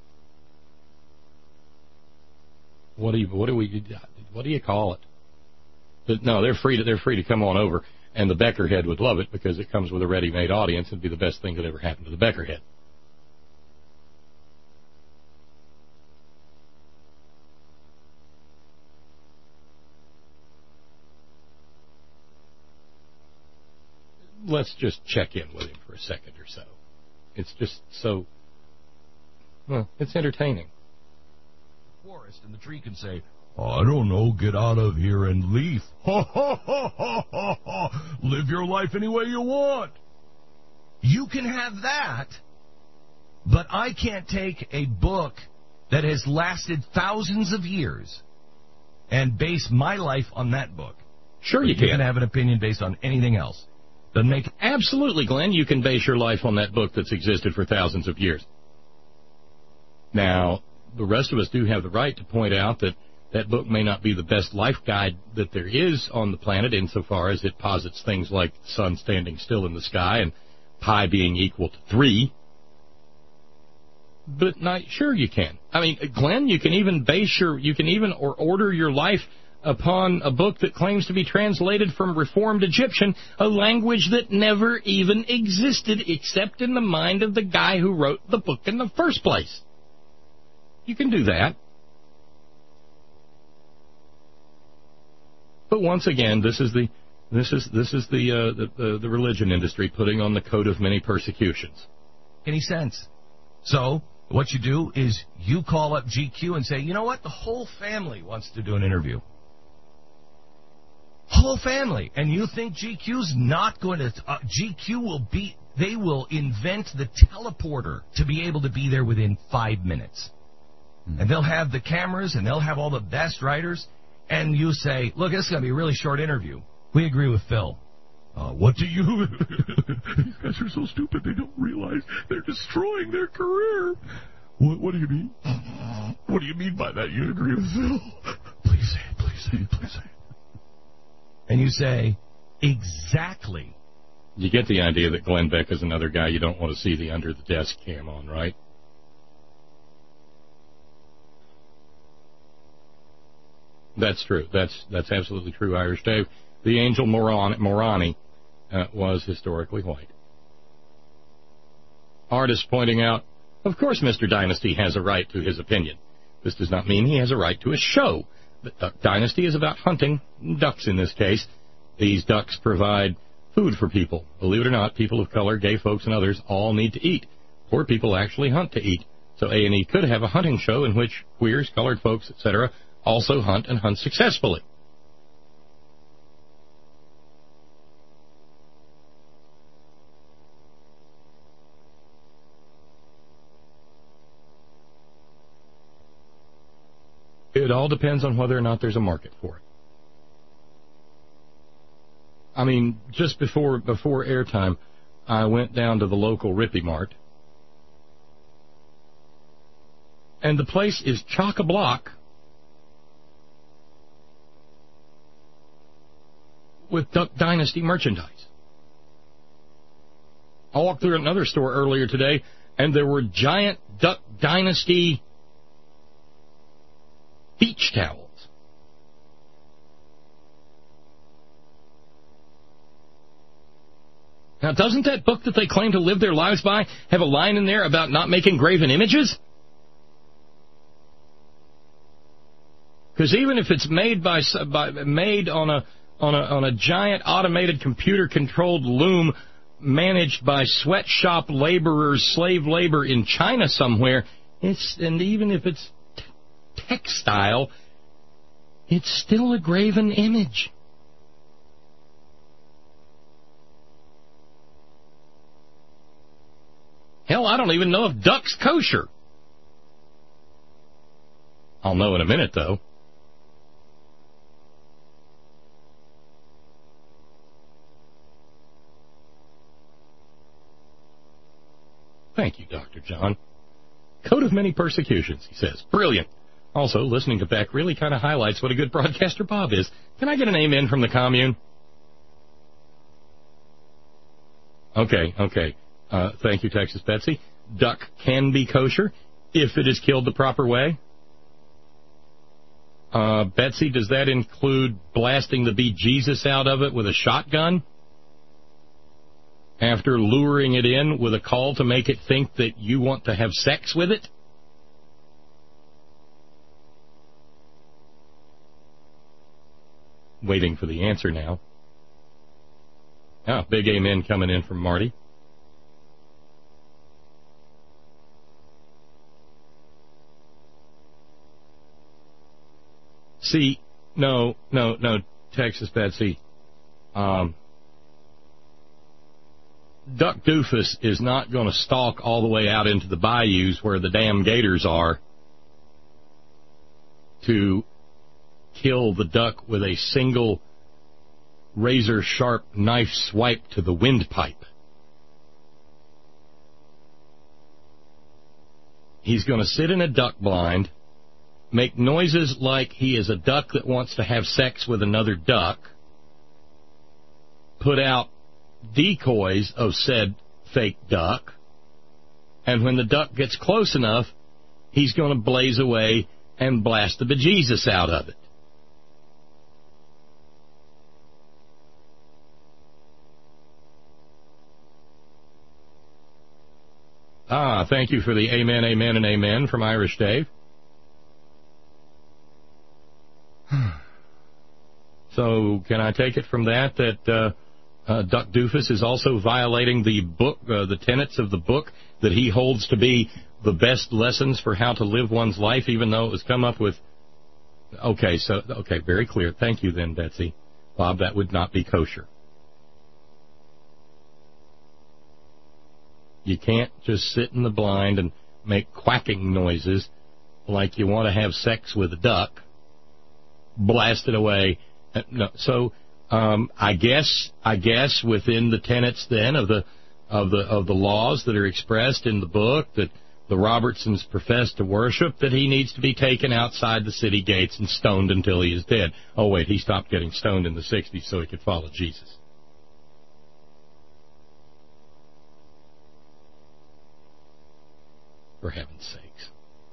What do you call it? But no, they're free to come on over, and the Beckerhead would love it because it comes with a ready-made audience. It'd be the best thing that ever happened to the Beckerhead. Let's just check in with him for a second or so. It's just so, well, it's entertaining. Forest and the tree can say, I don't know, get out of here and leave. Ha ha ha ha ha ha. Live your life any way you want. You can have that, but I can't take a book that has lasted thousands of years and base my life on that book. Sure you can. You can have an opinion based on anything else. Doesn't make... Absolutely, Glenn. You can base your life on that book that's existed for thousands of years. Now, the rest of us do have the right to point out that that book may not be the best life guide that there is on the planet insofar as it posits things like the sun standing still in the sky and pi being equal to 3. But sure you can. I mean, Glenn, you can even order your life upon a book that claims to be translated from Reformed Egyptian, a language that never even existed except in the mind of the guy who wrote the book in the first place. You can do that. But once again, this is the religion industry putting on the coat of many persecutions. Any sense? So what you do is you call up GQ and say, you know what? The whole family wants to do an interview. Whole family. And you think GQ's not going to... GQ will be... They will invent the teleporter to be able to be there within 5 minutes. And they'll have the cameras and they'll have all the best writers. And you say, look, this is going to be a really short interview. We agree with Phil. What do you... These guys are so stupid, they don't realize they're destroying their career. What do you mean? What do you mean by that? You agree with Phil? Please say it, please say it, please say it. And you say, exactly. You get the idea that Glenn Beck is another guy you don't want to see the under-the-desk cam on, right? That's true. That's absolutely true, Irish Dave. The angel Morani was historically white. Artist pointing out, of course Mr. Dynasty has a right to his opinion. This does not mean he has a right to a show. The Duck Dynasty is about hunting, ducks in this case. These ducks provide food for people. Believe it or not, people of color, gay folks, and others all need to eat. Poor people actually hunt to eat. So A&E could have a hunting show in which queers, colored folks, etc., also hunt and hunt successfully. It all depends on whether or not there's a market for it. I mean, just before airtime, I went down to the local Rippy Mart, and the place is chock-a-block with Duck Dynasty merchandise. I walked through another store earlier today, and there were giant Duck Dynasty beach towels. Now, doesn't that book that they claim to live their lives by have a line in there about not making graven images? Because even if it's made made on a giant automated computer-controlled loom managed by sweatshop laborers, slave labor in China somewhere, and even if it's textile, it's still a graven image. Hell, I don't even know if duck's kosher. I'll know in a minute, though. Thank you, Dr. John. Coat of many persecutions, he says. Brilliant. Also, listening to Beck really kind of highlights what a good broadcaster Bob is. Can I get an amen from the commune? Okay. Thank you, Texas Betsy. Duck can be kosher if it is killed the proper way. Betsy, does that include blasting the bejesus out of it with a shotgun? After luring it in with a call to make it think that you want to have sex with it? Waiting for the answer now. Big amen coming in from Marty. See, no, Texas Betsy. Duck Doofus is not going to stalk all the way out into the bayous where the damn gators are to kill the duck with a single razor-sharp knife swipe to the windpipe. He's going to sit in a duck blind, make noises like he is a duck that wants to have sex with another duck, put out decoys of said fake duck, and when the duck gets close enough, he's going to blaze away and blast the bejesus out of it. Thank you for the amen, amen, and amen from Irish Dave. So can I take it from that Duck Doofus is also violating the book, the tenets of the book that he holds to be the best lessons for how to live one's life, even though it was come up with... Okay, very clear. Thank you then, Betsy. Bob, that would not be kosher. You can't just sit in the blind and make quacking noises like you want to have sex with a duck, blast it away. No, so I guess within the tenets then of the laws that are expressed in the book that the Robertsons profess to worship, that he needs to be taken outside the city gates and stoned until he is dead. Oh wait, he stopped getting stoned in the 60s so he could follow Jesus. For heaven's sakes.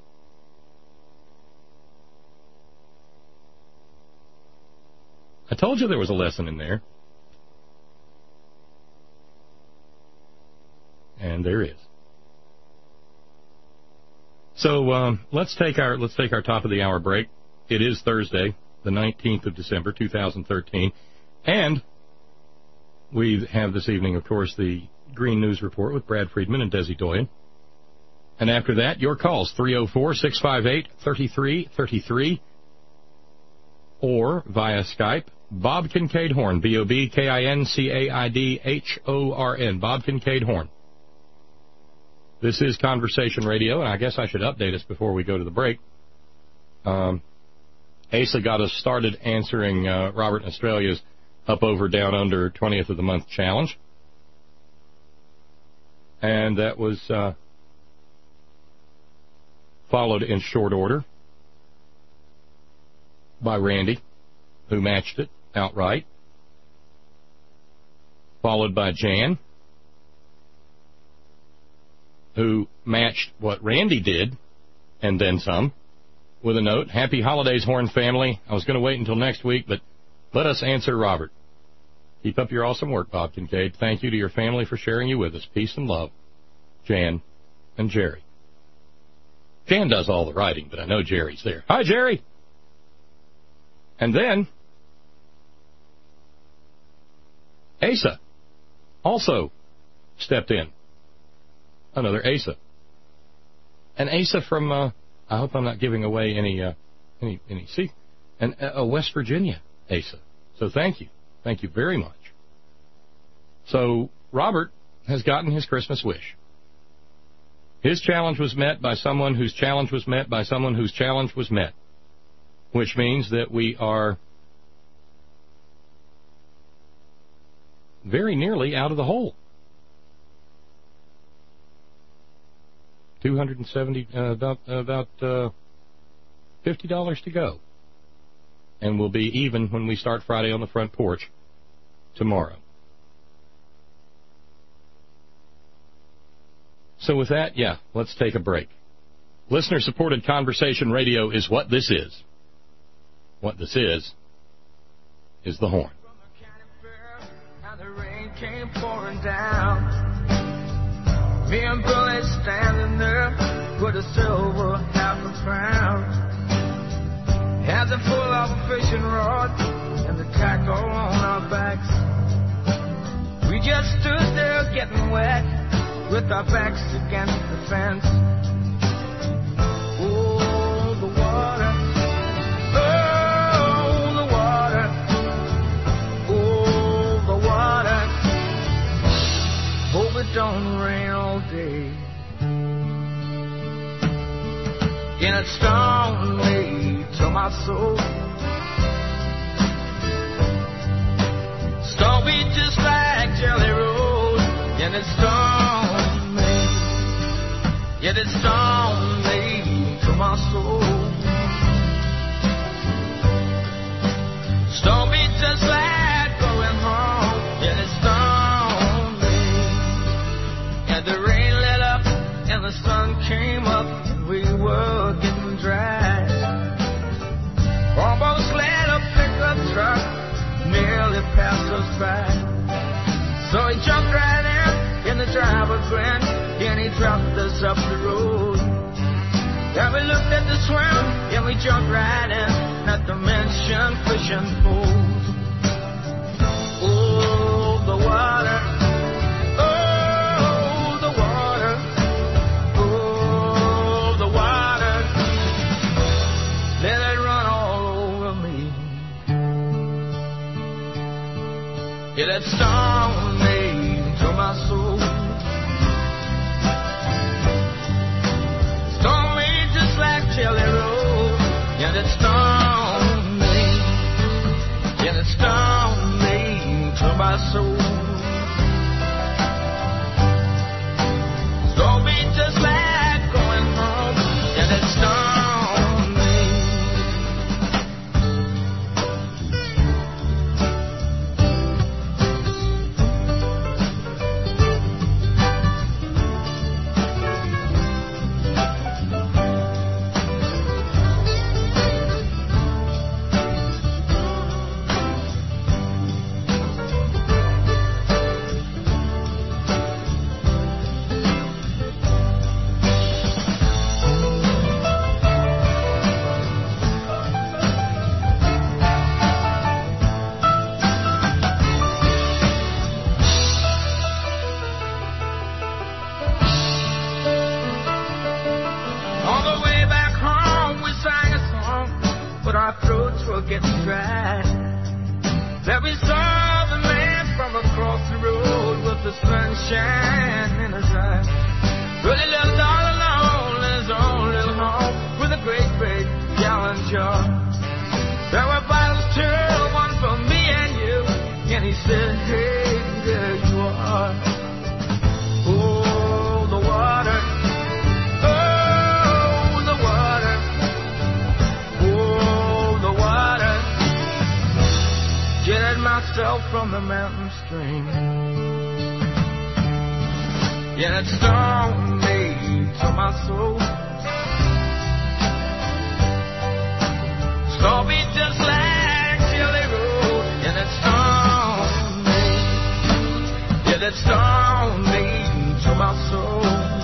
I told you there was a lesson in there. And there is. So let's take our top of the hour break. It is Thursday, the 19th of December, 2013. And we have this evening, of course, the Green News Report with Brad Friedman and Desi Doyen. And after that, your calls, 304-658-3333, or via Skype, Bob Kincaid Horn, BOB-KINCAIDHORN, Bob Kincaid Horn. This is Conversation Radio, and I guess I should update us before we go to the break. Asa got us started answering Robert in Australia's Up, Over, Down, Under 20th of the Month challenge. And that was... followed in short order by Randy, who matched it outright, followed by Jan, who matched what Randy did, and then some, with a note, Happy Holidays, Horn family. I was going to wait until next week, but let us answer Robert. Keep up your awesome work, Bob Kincaid. Thank you to your family for sharing you with us. Peace and love, Jan and Jerry. Jan does all the writing, but I know Jerry's there. Hi, Jerry! And then, Asa also stepped in. Another Asa. And Asa from, I hope I'm not giving away any see, and West Virginia Asa. So thank you. Thank you very much. So Robert has gotten his Christmas wish. His challenge was met by someone whose challenge was met by someone whose challenge was met, which means that we are very nearly out of the hole. 270, about $50 to go. And we'll be even when we start Friday on the Front Porch tomorrow. So with that, let's take a break. Listener-supported Conversation Radio is what this is. What this is the horn. From the county fair, and the rain came pouring down. Me and Billy standing there with a silver half a crown. Hands are full of a fishing rod and the tackle on our backs. We just stood there getting wet with our backs against the fence. Oh, the water. Oh, the water. Oh, the water. Hope it don't rain all day. And it stung me till my my soul. Stormy just like Jelly Roll, and it stung me. Yet it stung me to my soul. Stormy just like going home, and it stung me. And the rain let up, and the sun came up, and we were getting dry. Almost let a pickup truck nearly passed us by. So he jumped right in the driver grinned, and he dropped us up the road. Then we looked at the swim, and we jumped right in, not to mention fishing pools. Oh, the water. Oh, the water. Oh, the water. Let it run all over me. Yeah, that stung me to my soul. Stung me just like Jelly Roll. Yeah, that stung me. Yeah, that stung me to my soul. Stung me just like going home. Yeah, that stung me. On the way back home, we sang a song, but our throats were getting dry. Then we saw the man from across the road with the sunshine in his eyes. Well, he lived all alone in his own little home with a great big gallon jar. There were bottles too, one for me and you. And he said, hey, there you are. Oh, the water. Jetted myself from the mountain stream. Yeah, it stung me to my soul. Stung me just like Jelly Roll. And it stung me. Yeah, it stung me to my soul.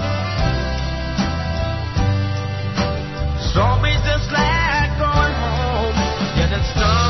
Stung me just like going home. Yeah, it stung.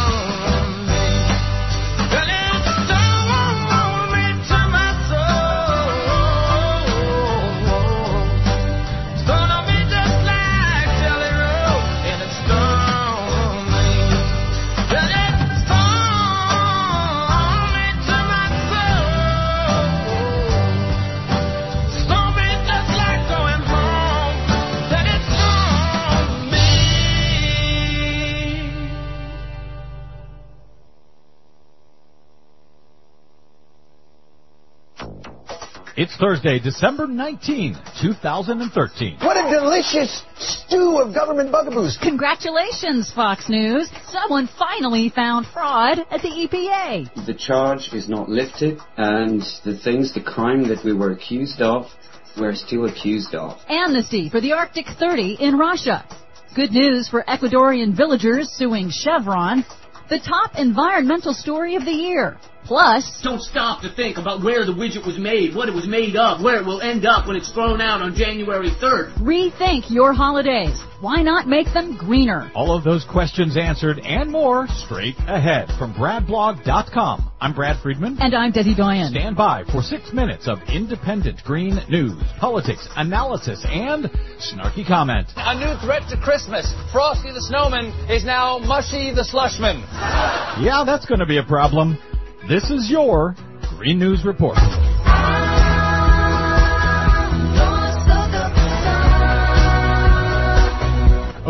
It's Thursday, December 19, 2013. What a delicious stew of government bugaboos. Congratulations, Fox News. Someone finally found fraud at the EPA. The charge is not lifted, and the crime that we were accused of, we're still accused of. Amnesty for the Arctic 30 in Russia. Good news for Ecuadorian villagers suing Chevron. The top environmental story of the year. Plus, don't stop to think about where the widget was made, what it was made of, where it will end up when it's thrown out on January 3rd. Rethink your holidays. Why not make them greener? All of those questions answered and more straight ahead from BradBlog.com. I'm Brad Friedman. And I'm Desi Doyen. Stand by for 6 minutes of independent green news, politics, analysis, and snarky comment. A new threat to Christmas. Frosty the Snowman is now Mushy the Slushman. Yeah, that's going to be a problem. This is your Green News Report.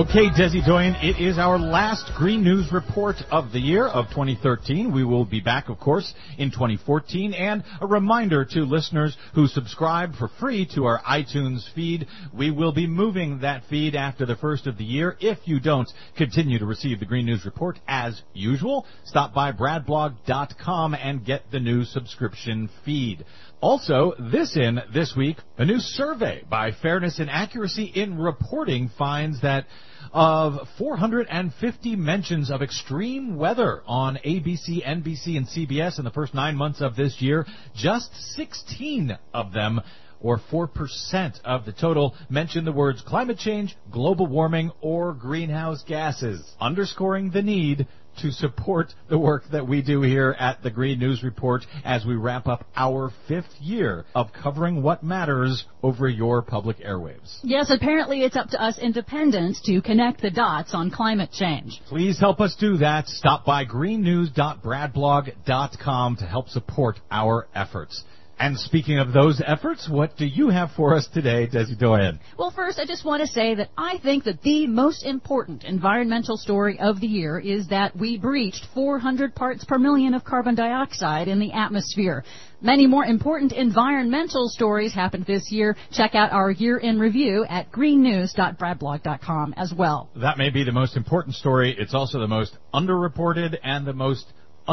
Okay, Desi Doyen, it is our last Green News Report of the year of 2013. We will be back, of course, in 2014. And a reminder to listeners who subscribe for free to our iTunes feed, we will be moving that feed after the first of the year. If you don't continue to receive the Green News Report as usual, stop by bradblog.com and get the new subscription feed. Also, this week, a new survey by Fairness and Accuracy in Reporting finds that of 450 mentions of extreme weather on ABC, NBC, and CBS in the first 9 months of this year, just 16 of them, or 4% of the total, mention the words climate change, global warming, or greenhouse gases, underscoring the need to support the work that we do here at the Green News Report as we wrap up our 5th year of covering what matters over your public airwaves. Yes, apparently it's up to us independents to connect the dots on climate change. Please help us do that. Stop by greennews.bradblog.com to help support our efforts. And speaking of those efforts, what do you have for us today, Desi Doyen? Well, first, I just want to say that I think that the most important environmental story of the year is that we breached 400 parts per million of carbon dioxide in the atmosphere. Many more important environmental stories happened this year. Check out our year in review at greennews.bradblog.com as well. That may be the most important story. It's also the most underreported and the most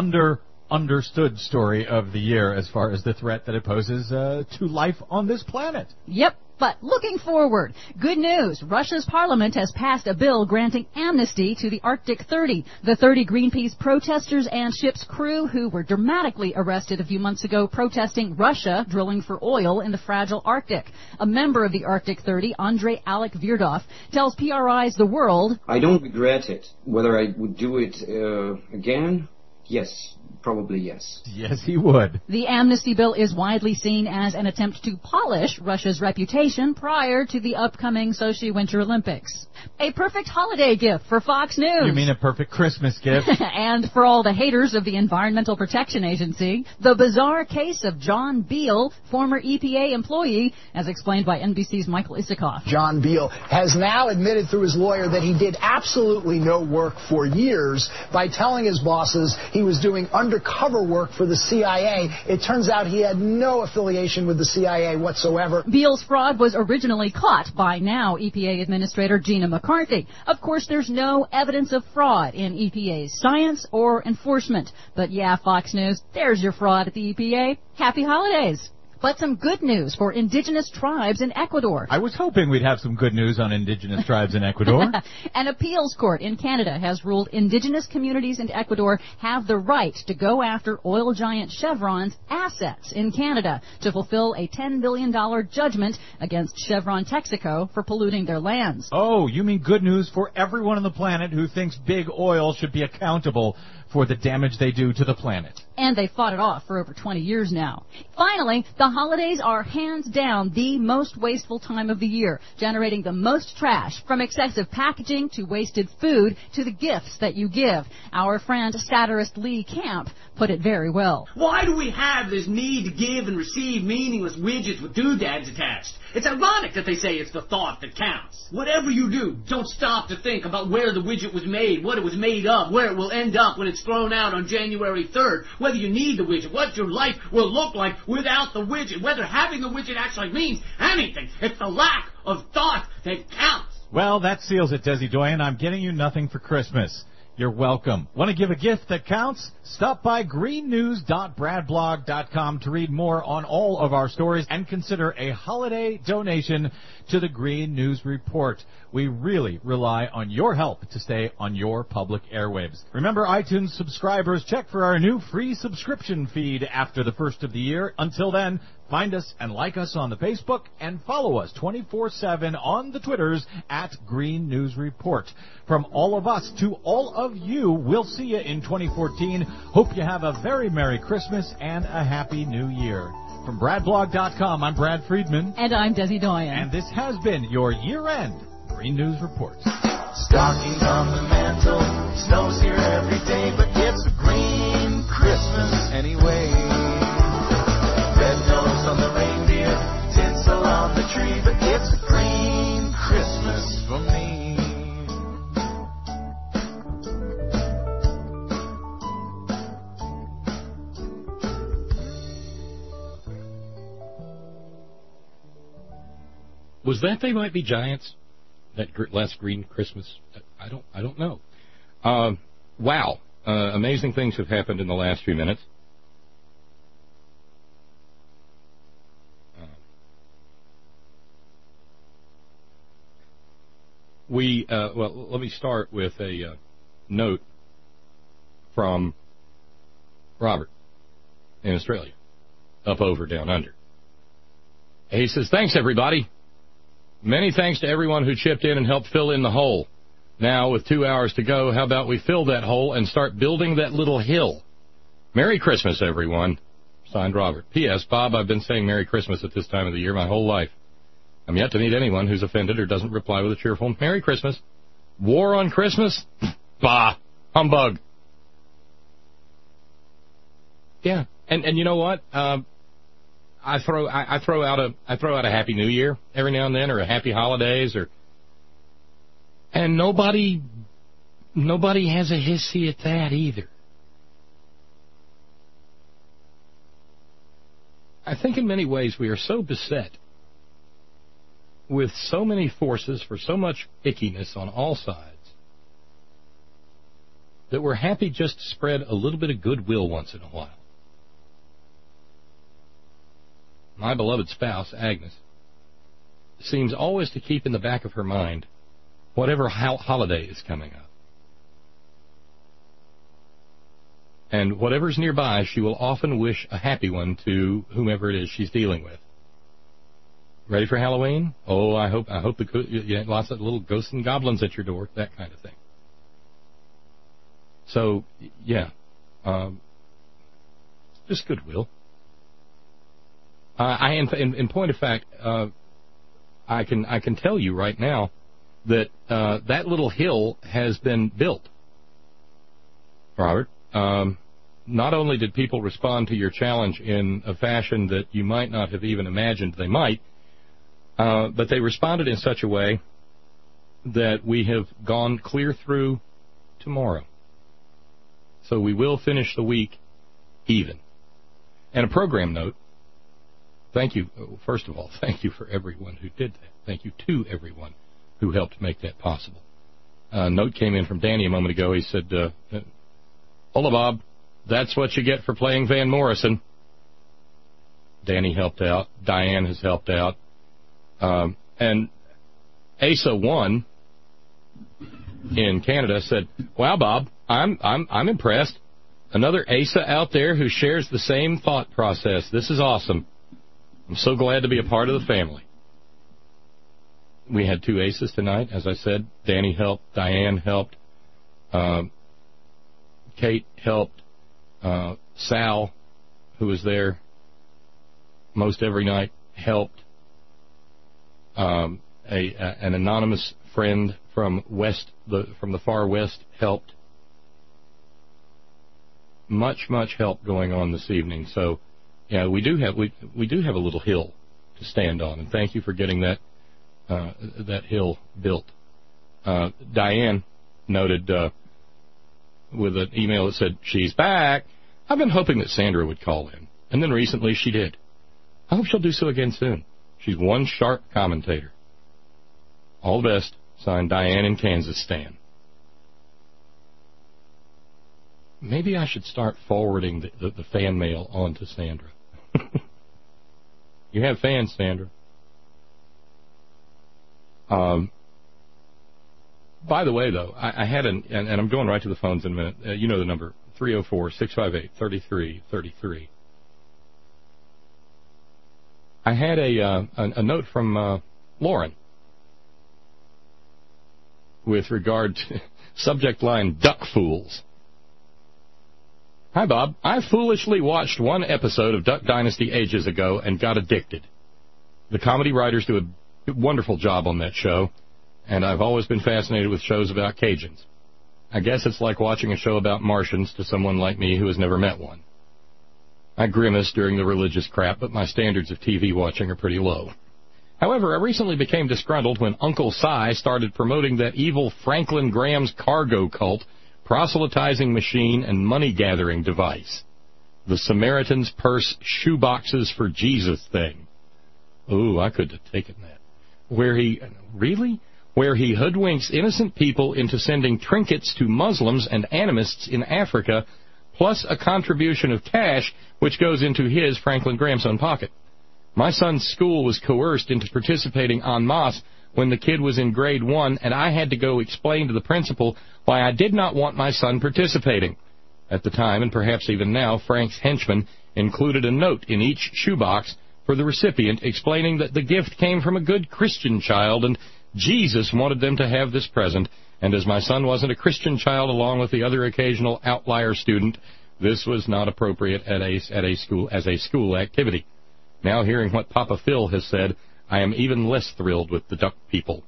understood story of the year as far as the threat that it poses to life on this planet. Yep. But looking forward, good news. Russia's parliament has passed a bill granting amnesty to the Arctic 30, the 30 Greenpeace protesters and ship's crew who were dramatically arrested a few months ago protesting Russia drilling for oil in the fragile Arctic. A member of the Arctic 30, Andrei Alec Virdov, tells PRI's The World, I don't regret it. Whether I would do it again? Yes. Probably yes. Yes, he would. The amnesty bill is widely seen as an attempt to polish Russia's reputation prior to the upcoming Sochi Winter Olympics. A perfect holiday gift for Fox News. You mean a perfect Christmas gift? And for all the haters of the Environmental Protection Agency, the bizarre case of John Beale, former EPA employee, as explained by NBC's Michael Isikoff. John Beale has now admitted through his lawyer that he did absolutely no work for years by telling his bosses he was doing undercover work for the CIA. It turns out he had no affiliation with the CIA whatsoever. Beale's fraud was originally caught by now EPA Administrator Gina McCarthy. Of course, there's no evidence of fraud in EPA's science or enforcement. But yeah, Fox News, there's your fraud at the EPA. Happy holidays. But some good news for indigenous tribes in Ecuador. I was hoping we'd have some good news on indigenous tribes in Ecuador. An appeals court in Canada has ruled indigenous communities in Ecuador have the right to go after oil giant Chevron's assets in Canada to fulfill a $10 billion judgment against Chevron Texaco for polluting their lands. Oh, you mean good news for everyone on the planet who thinks big oil should be accountable for the damage they do to the planet. And they fought it off for over 20 years now. Finally, the holidays are hands down the most wasteful time of the year, generating the most trash, from excessive packaging to wasted food to the gifts that you give. Our friend satirist Lee Camp put it very well. Why do we have this need to give and receive meaningless widgets with doodads attached? It's ironic that they say it's the thought that counts. Whatever you do, don't stop to think about where the widget was made, what it was made of, where it will end up when it's thrown out on January 3rd, whether you need the widget, what your life will look like without the widget, whether having the widget actually means anything. It's the lack of thought that counts. Well, that seals it, Desi Doyen. I'm getting you nothing for Christmas. You're welcome. Want to give a gift that counts? Stop by greennews.bradblog.com to read more on all of our stories and consider a holiday donation to the Green News Report. We really rely on your help to stay on your public airwaves. Remember, iTunes subscribers, check for our new free subscription feed after the first of the year. Until then, find us and like us on the Facebook and follow us 24/7 on the Twitters at Green News Report. From all of us to all of you, we'll see you in 2014. Hope you have a very Merry Christmas and a Happy New Year. From BradBlog.com, I'm Brad Friedman. And I'm Desi Doyen. And this has been your year-end Green News Report. Stockings on the mantle, snow's here every day, but it's a green Christmas anyway. Red nose on the reindeer, tinsel on the tree, but it's a green Christmas for me. Was that They Might Be Giants? That last Green Christmas? I don't know. Wow. Amazing things have happened in the last few minutes. Well, let me start with a note from Robert in Australia, up, over, down, under. He says, thanks, everybody. Many thanks to everyone who chipped in and helped fill in the hole. Now, with 2 hours to go, how about we fill that hole and start building that little hill? Merry Christmas, everyone. Signed, Robert. P.S. Bob, I've been saying Merry Christmas at this time of the year my whole life. I'm yet to meet anyone who's offended or doesn't reply with a cheerful Merry Christmas. War on Christmas? Bah! Humbug. Yeah, and you know what? I throw out a Happy New Year every now and then, or a Happy Holidays, and nobody has a hissy at that either. I think in many ways we are so beset with so many forces for so much ickiness on all sides that we're happy just to spread a little bit of goodwill once in a while. My beloved spouse, Agnes, seems always to keep in the back of her mind whatever holiday is coming up. And whatever's nearby, she will often wish a happy one to whomever it is she's dealing with. Ready for Halloween? Oh, I hope you have lots of little ghosts and goblins at your door, that kind of thing. So, yeah, just goodwill. In point of fact, I can tell you right now that that little hill has been built. Robert, not only did people respond to your challenge in a fashion that you might not have even imagined they might, but they responded in such a way that we have gone clear through tomorrow. So we will finish the week even. And a program note. Thank you, first of all, thank you for everyone who did that. Thank you to everyone who helped make that possible. A note came in from Danny a moment ago. He said, hola, Bob. That's what you get for playing Van Morrison. Danny helped out. Diane has helped out. And Asa 1 in Canada said, wow, Bob, I'm impressed. Another Asa out there who shares the same thought process. This is awesome. I'm so glad to be a part of the family. We had 2 aces tonight, as I said. Danny helped. Diane helped. Kate helped. Sal, who was there most every night, helped. An anonymous friend from the far west helped. Much help going on this evening. So, yeah, we do have a little hill to stand on, and thank you for getting that hill built. Diane noted with an email that said, she's back. I've been hoping that Sandra would call in, and then recently she did. I hope she'll do so again soon. She's one sharp commentator. All the best. Signed, Diane in Kansas, Stan. Maybe I should start forwarding the fan mail on to Sandra. You have fans, Sandra. By the way, though, I had and I'm going right to the phones in a minute. You know the number, 304-658-3333. I had a note from Lauren with regard to subject line, Duck Fools. Hi, Bob. I foolishly watched one episode of Duck Dynasty ages ago and got addicted. The comedy writers do a wonderful job on that show, and I've always been fascinated with shows about Cajuns. I guess it's like watching a show about Martians to someone like me who has never met one. I grimace during the religious crap, but my standards of TV watching are pretty low. However, I recently became disgruntled when Uncle Si started promoting that evil Franklin Graham's cargo cult, proselytizing machine, and money-gathering device. The Samaritan's Purse shoeboxes for Jesus thing. Ooh, I could have taken that. where he hoodwinks innocent people into sending trinkets to Muslims and animists in Africa, plus a contribution of cash which goes into his, Franklin Graham's, own pocket. My son's school was coerced into participating en masse when the kid was in grade 1, and I had to go explain to the principal why I did not want my son participating. At the time, and perhaps even now, Frank's henchmen included a note in each shoebox for the recipient explaining that the gift came from a good Christian child and Jesus wanted them to have this present, and as my son wasn't a Christian child along with the other occasional outlier student, this was not appropriate as a school activity. Now hearing what Papa Phil has said, I am even less thrilled with the duck people.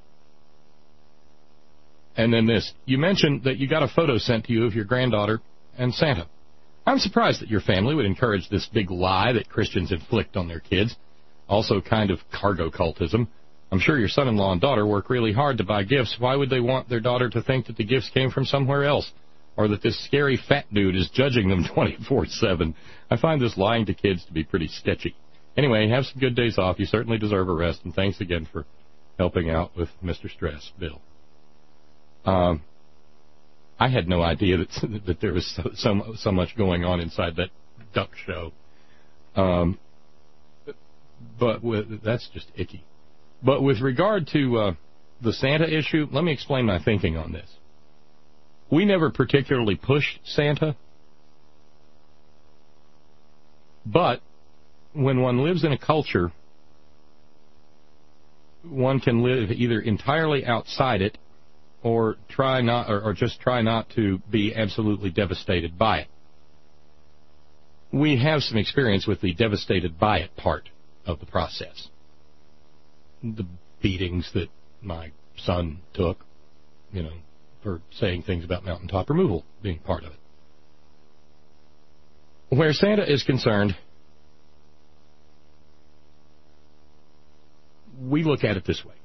And then this. You mentioned that you got a photo sent to you of your granddaughter and Santa. I'm surprised that your family would encourage this big lie that Christians inflict on their kids. Also kind of cargo cultism. I'm sure your son-in-law and daughter work really hard to buy gifts. Why would they want their daughter to think that the gifts came from somewhere else? Or that this scary fat dude is judging them 24/7? I find this lying to kids to be pretty sketchy. Anyway, have some good days off. You certainly deserve a rest, and thanks again for helping out with Mr. Stress, Bill. I had no idea that there was so much going on inside that duck show. But that's just icky. But with regard to the Santa issue, let me explain my thinking on this. We never particularly pushed Santa, but when one lives in a culture, one can live either entirely outside it or just try not to be absolutely devastated by it. We have some experience with the devastated by it part of the process. The beatings that my son took, for saying things about mountaintop removal being part of it. Where Santa is concerned, we look at it this way.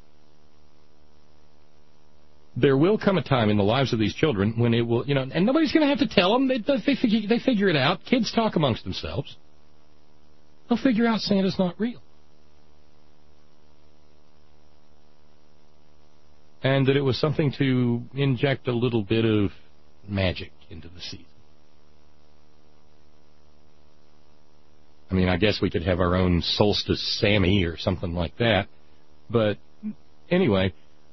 There will come a time in the lives of these children when it will, and nobody's going to have to tell them. They figure it out. Kids talk amongst themselves. They'll figure out Santa's not real. And that it was something to inject a little bit of magic into the season. I mean, I guess we could have our own Solstice Sammy or something like that. But anyway,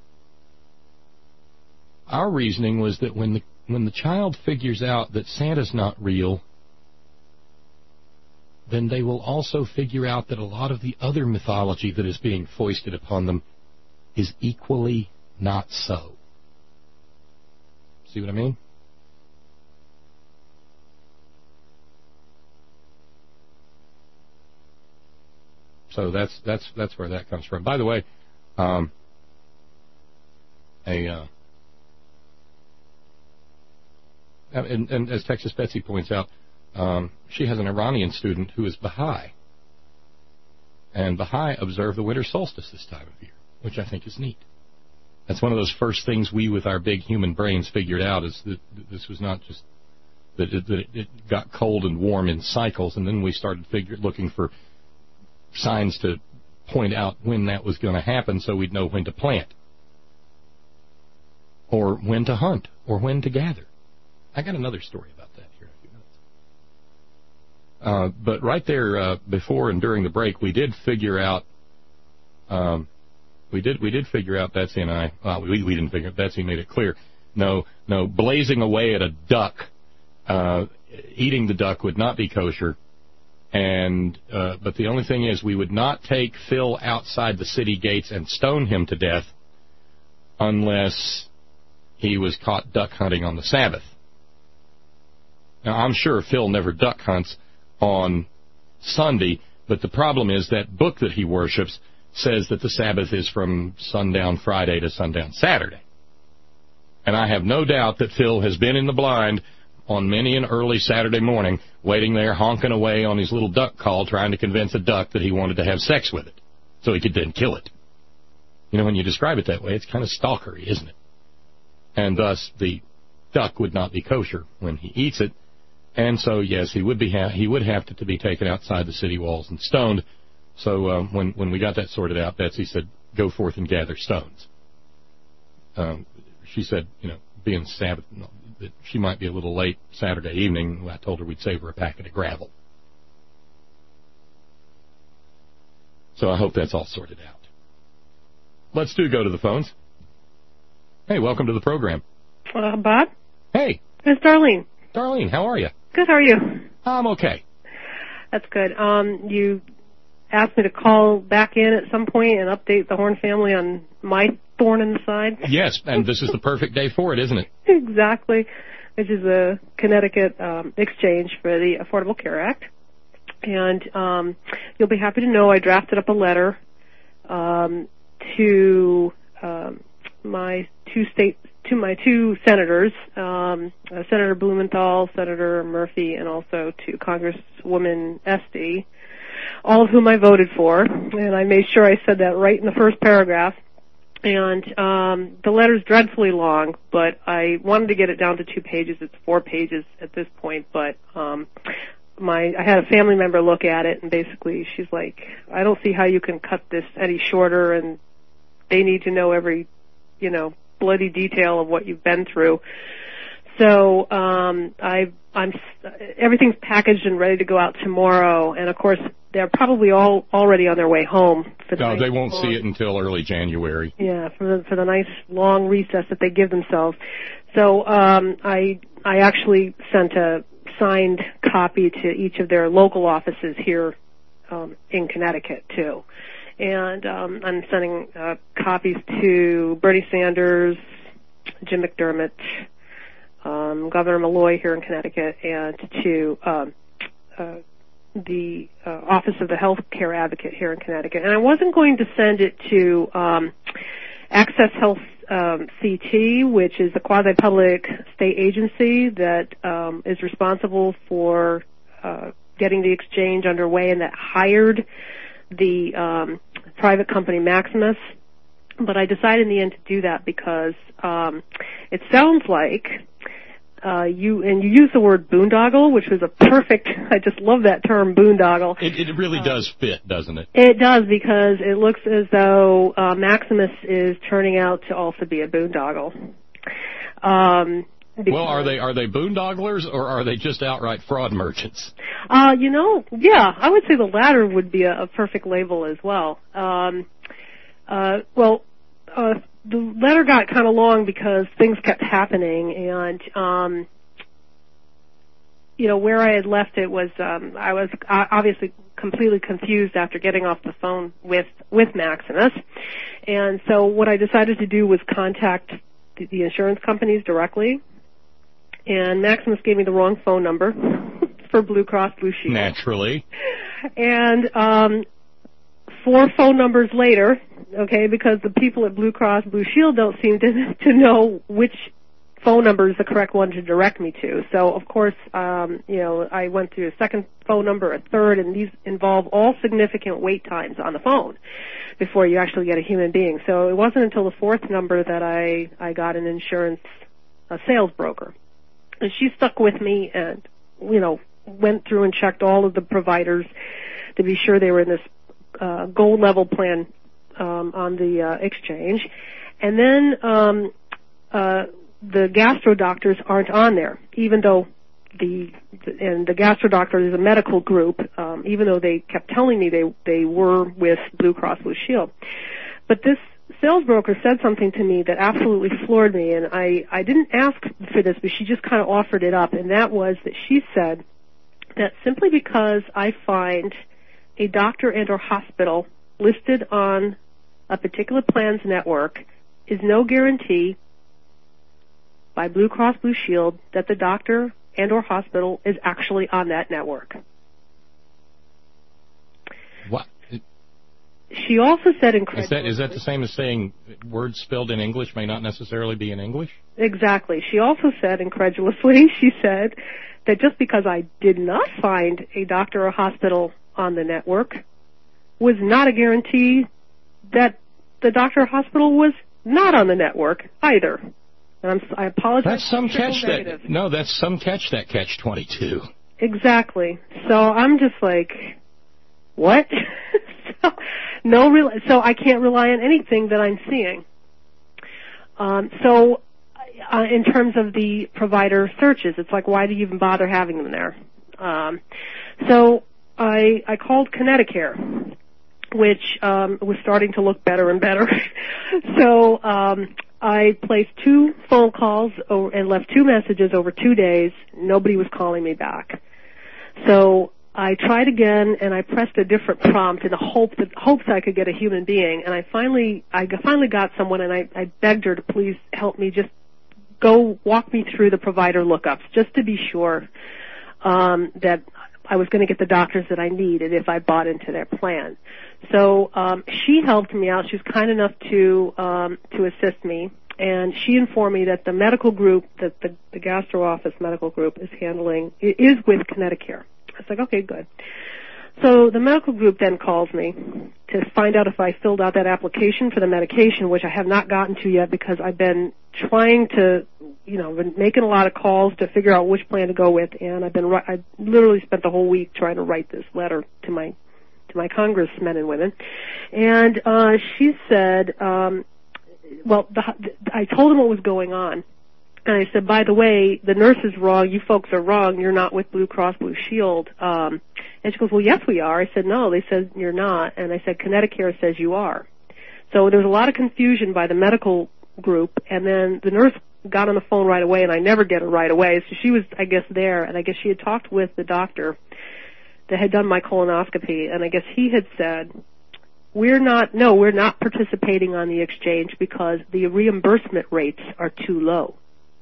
our reasoning was that when the child figures out that Santa's not real, then they will also figure out that a lot of the other mythology that is being foisted upon them is equally not so. See what I mean? So that's where that comes from. By the way, and as Texas Betsy points out, she has an Iranian student who is Baha'i. And Baha'i observe the winter solstice this time of year, which I think is neat. That's one of those first things we, with our big human brains, figured out, is that this was not just that it got cold and warm in cycles, and then we started looking for signs to point out when that was going to happen so we'd know when to plant, or when to hunt, or when to gather. I got another story about that here in a few minutes. But right there, before and during the break, we did figure out. We did figure out, Betsy and I. Well, we didn't figure it. Betsy made it clear. No, blazing away at a duck, eating the duck would not be kosher. And but the only thing is, we would not take Phil outside the city gates and stone him to death unless he was caught duck hunting on the Sabbath. Now, I'm sure Phil never duck hunts on Sunday, but the problem is that book that he worships says that the Sabbath is from sundown Friday to sundown Saturday. And I have no doubt that Phil has been in the blind on many an early Saturday morning, waiting there honking away on his little duck call, trying to convince a duck that he wanted to have sex with it, so he could then kill it. When you describe it that way, it's kind of stalkery, isn't it? And thus, the duck would not be kosher when he eats it. And so, yes, he would have to be taken outside the city walls and stoned. So when we got that sorted out, Betsy said, go forth and gather stones. She said, being Sabbath, that she might be a little late Saturday evening. I told her we'd save her a packet of gravel. So I hope that's all sorted out. Let's go to the phones. Hey, welcome to the program. Bob? Hey. It's Darlene. Darlene, how are you? Good, how are you? I'm okay. That's good. You asked me to call back in at some point and update the Horn family on my thorn in the side. Yes, and this is the perfect day for it, isn't it? Exactly, which is a Connecticut exchange for the Affordable Care Act. And you'll be happy to know I drafted up a letter to my two senators, Senator Blumenthal, Senator Murphy, and also to Congresswoman Esty, all of whom I voted for, and I made sure I said that right in the first paragraph. And the letter's dreadfully long, but I wanted to get it down to 2 pages. It's 4 pages at this point, but I had a family member look at it, and basically she's like, I don't see how you can cut this any shorter, and they need to know every, bloody detail of what you've been through. So everything's packaged and ready to go out tomorrow, and of course they're probably all already on their way home. No, they won't see it until early January. Yeah, for the nice long recess that they give themselves. So I actually sent a signed copy to each of their local offices here in Connecticut too. And I'm sending copies to Bernie Sanders, Jim McDermott, Governor Malloy here in Connecticut, and to the Office of the Health Care Advocate here in Connecticut. And I wasn't going to send it to Access Health CT, which is the quasi-public state agency that is responsible for getting the exchange underway and that hired the private company Maximus. But I decided in the end to do that because it sounds like you use the word boondoggle, which was a perfect, I just love that term, boondoggle. It really does fit, doesn't it? It does, because it looks as though Maximus is turning out to also be a boondoggle. Well, are they boondogglers, or are they just outright fraud merchants? Yeah, I would say the latter would be a perfect label as well. The letter got kind of long because things kept happening, and where I had left it was I was obviously completely confused after getting off the phone with Maximus, and so what I decided to do was contact the insurance companies directly, and Maximus gave me the wrong phone number for Blue Cross Blue Shield. Naturally. And 4 phone numbers later, okay, because the people at Blue Cross Blue Shield don't seem to know which phone number is the correct one to direct me to. So, of course, I went through a second phone number, a third, and these involve all significant wait times on the phone before you actually get a human being. So it wasn't until the 4th number that I got an insurance sales broker. And she stuck with me and, went through and checked all of the providers to be sure they were in this gold level plan on the exchange. And then the gastro doctors aren't on there, even though the gastro doctor is a medical group, even though they kept telling me they were with Blue Cross Blue Shield. But this sales broker said something to me that absolutely floored me, and I didn't ask for this, but she just kind of offered it up, and that was that she said that simply because I find a doctor and or hospital listed on a particular plan's network is no guarantee by Blue Cross Blue Shield that the doctor and or hospital is actually on that network. What? She also said incredulously... Is that the same as saying words spelled in English may not necessarily be in English? Exactly. She also said incredulously, she said that just because I did not find a doctor or hospital on the network was not a guarantee that the doctor or hospital was not on the network either. And I apologize. That's some catch that. No, that's some catch that catch-22. Exactly. So I'm just like, what? So I can't rely on anything that I'm seeing. In terms of the provider searches, it's like, why do you even bother having them there? So I called Connecticut, which was starting to look better and better. So I placed 2 phone calls and left 2 messages over 2 days. Nobody was calling me back. So I tried again, and I pressed a different prompt in the hopes I could get a human being. And I finally got someone, and I begged her to please help me, just go walk me through the provider lookups, just to be sure that I was going to get the doctors that I needed if I bought into their plan. So she helped me out. She was kind enough to assist me, and she informed me that the medical group, that the gastro office medical group is with Connecticut. I was like, okay, good. So the medical group then calls me to find out if I filled out that application for the medication, which I have not gotten to yet because I've been trying to, been making a lot of calls to figure out which plan to go with, and I literally spent the whole week trying to write this letter to my congressmen and women. And she said, I told them what was going on. And I said, by the way, the nurse is wrong. You folks are wrong. You're not with Blue Cross Blue Shield. And she goes, well, yes, we are. I said, no, they said you're not. And I said, Connecticut says you are. So there was a lot of confusion by the medical group. And then the nurse got on the phone right away, and I never get her right away. So she was, I guess, there. And I guess she had talked with the doctor that had done my colonoscopy. And I guess he had said, we're not participating on the exchange because the reimbursement rates are too low.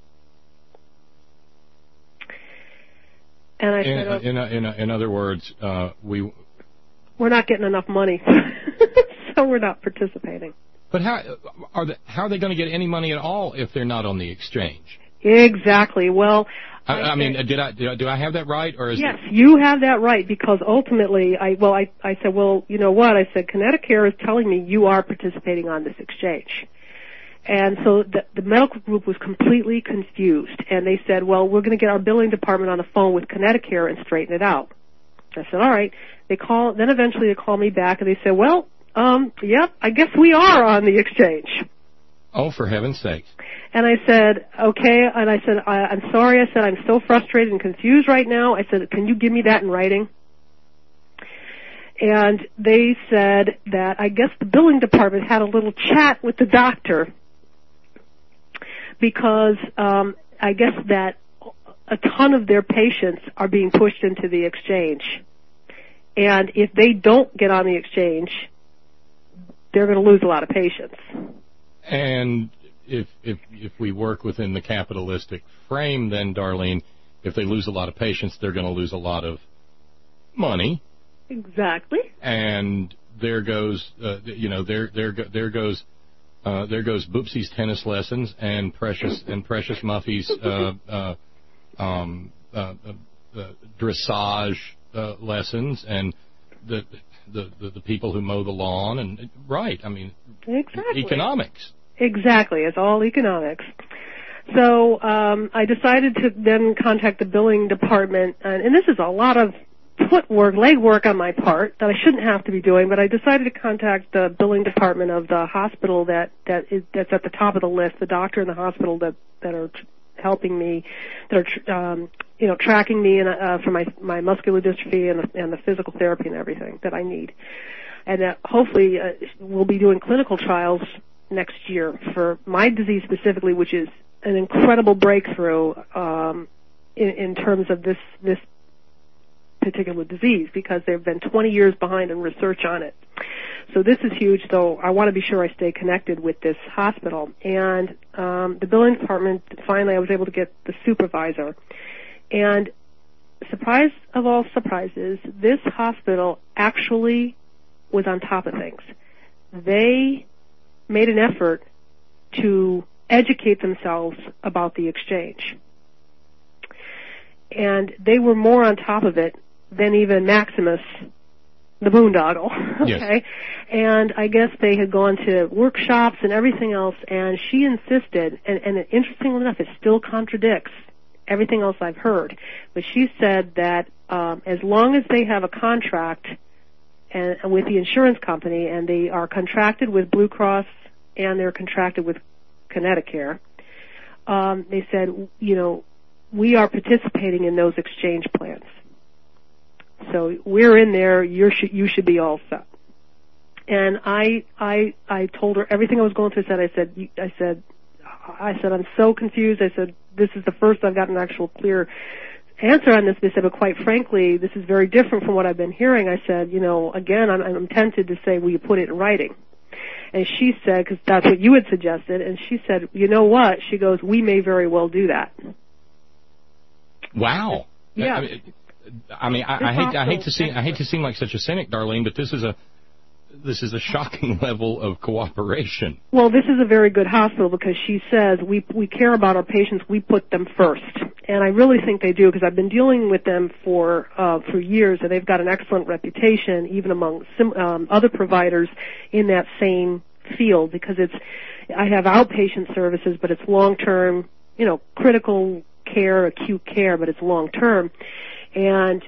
And I said, in other words, we're not getting enough money, so we're not participating. But how are they going to get any money at all if they're not on the exchange? Exactly. Well, I mean, do I have that right, or is yes, you have that right, because ultimately, I said, well, you know what? I said, Connecticut is telling me you are participating on this exchange. And so the medical group was completely confused, and they said, well, we're going to get our billing department on the phone with Connecticut and straighten it out. I said, all right. Then eventually they call me back, and they said, well, yep, I guess we are on the exchange. Oh, for heaven's sakes. And I said, okay, and I said, I'm sorry. I said, I'm so frustrated and confused right now. I said, can you give me that in writing? And they said that I guess the billing department had a little chat with the doctor, because I guess that a ton of their patients are being pushed into the exchange. And if they don't get on the exchange, they're going to lose a lot of patients. And if we work within the capitalistic frame, then, Darlene, if they lose a lot of patients, they're going to lose a lot of money. Exactly. And there goes, there goes Boopsie's tennis lessons and Precious Muffy's dressage lessons, and the people who mow the lawn, and right, I mean, exactly. Economics. Exactly, it's all economics. So I decided to then contact the billing department, and this is a lot of footwork, legwork on my part that I shouldn't have to be doing, but I decided to contact the billing department of the hospital that's at the top of the list, the doctor and the hospital that are helping me, that are tracking me for my muscular dystrophy and the physical therapy and everything that I need, and hopefully we'll be doing clinical trials next year for my disease specifically, which is an incredible breakthrough in terms of this particular disease, because they've been 20 years behind in research on it. So this is huge, so I want to be sure I stay connected with this hospital. And the billing department, finally I was able to get the supervisor. And surprise of all surprises, this hospital actually was on top of things. They made an effort to educate themselves about the exchange. And they were more on top of it than even Maximus, the boondoggle. Okay? Yes. And I guess they had gone to workshops and everything else, and she insisted, and interestingly enough, it still contradicts everything else I've heard, but she said that as long as they have a contract and with the insurance company, and they are contracted with Blue Cross and they're contracted with Connecticut. They said, we are participating in those exchange plans. So we're in there. You should be all set. And I told her everything I was going through. I said, I'm so confused. I said, this is the first I've got an actual clear answer on this. They said, but quite frankly, this is very different from what I've been hearing. I said, again, I'm tempted to say, will you put it in writing? And she said, because that's what you had suggested, and she said, you know what? She goes, we may very well do that. Wow. Yeah. I hate to seem like such a cynic, Darlene, but this is a shocking level of cooperation. Well, this is a very good hospital because she says we care about our patients. We put them first, and I really think they do because I've been dealing with them for years, and they've got an excellent reputation even among other providers in that same field because I have outpatient services, but it's long-term, critical care, acute care, but it's long-term, and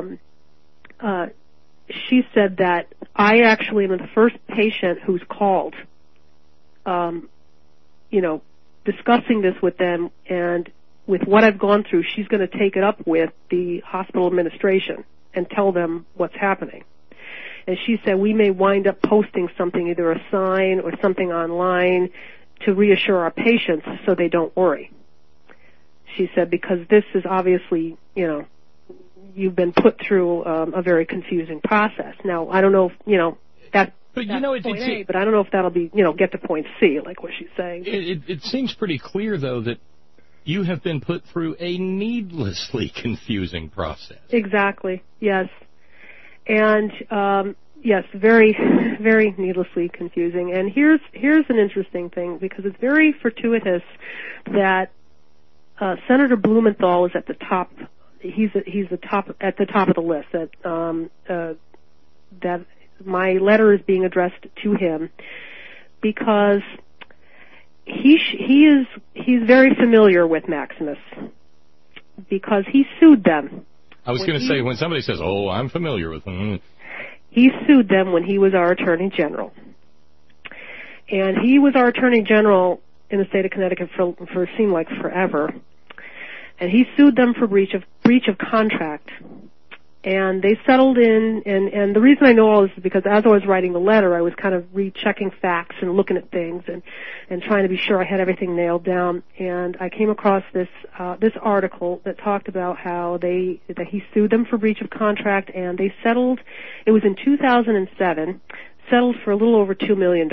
she said that I actually am the first patient who's called, discussing this with them, and with what I've gone through, she's going to take it up with the hospital administration and tell them what's happening. And she said we may wind up posting something, either a sign or something online to reassure our patients so they don't worry. She said because this is obviously, you've been put through a very confusing process. Now, I don't know if, that. But that's point A, but I don't know if that'll be, get to point C, like what she's saying. It seems pretty clear, though, that you have been put through a needlessly confusing process. Exactly. Yes. And yes, very, very needlessly confusing. And here's an interesting thing because it's very fortuitous that Senator Blumenthal is at the top. He's at the top of the list. That my letter is being addressed to him because he's very familiar with Maximus because he sued them. I was going to say, when somebody says, "Oh, I'm familiar with him," he sued them when he was our Attorney General, and he was our Attorney General in the state of Connecticut for it seemed like forever. And he sued them for breach of contract. And they settled in, and the reason I know all this is because as I was writing the letter, I was kind of rechecking facts and looking at things and trying to be sure I had everything nailed down. And I came across this article that talked about how that he sued them for breach of contract, and they settled. It was in 2007, settled for a little over $2 million.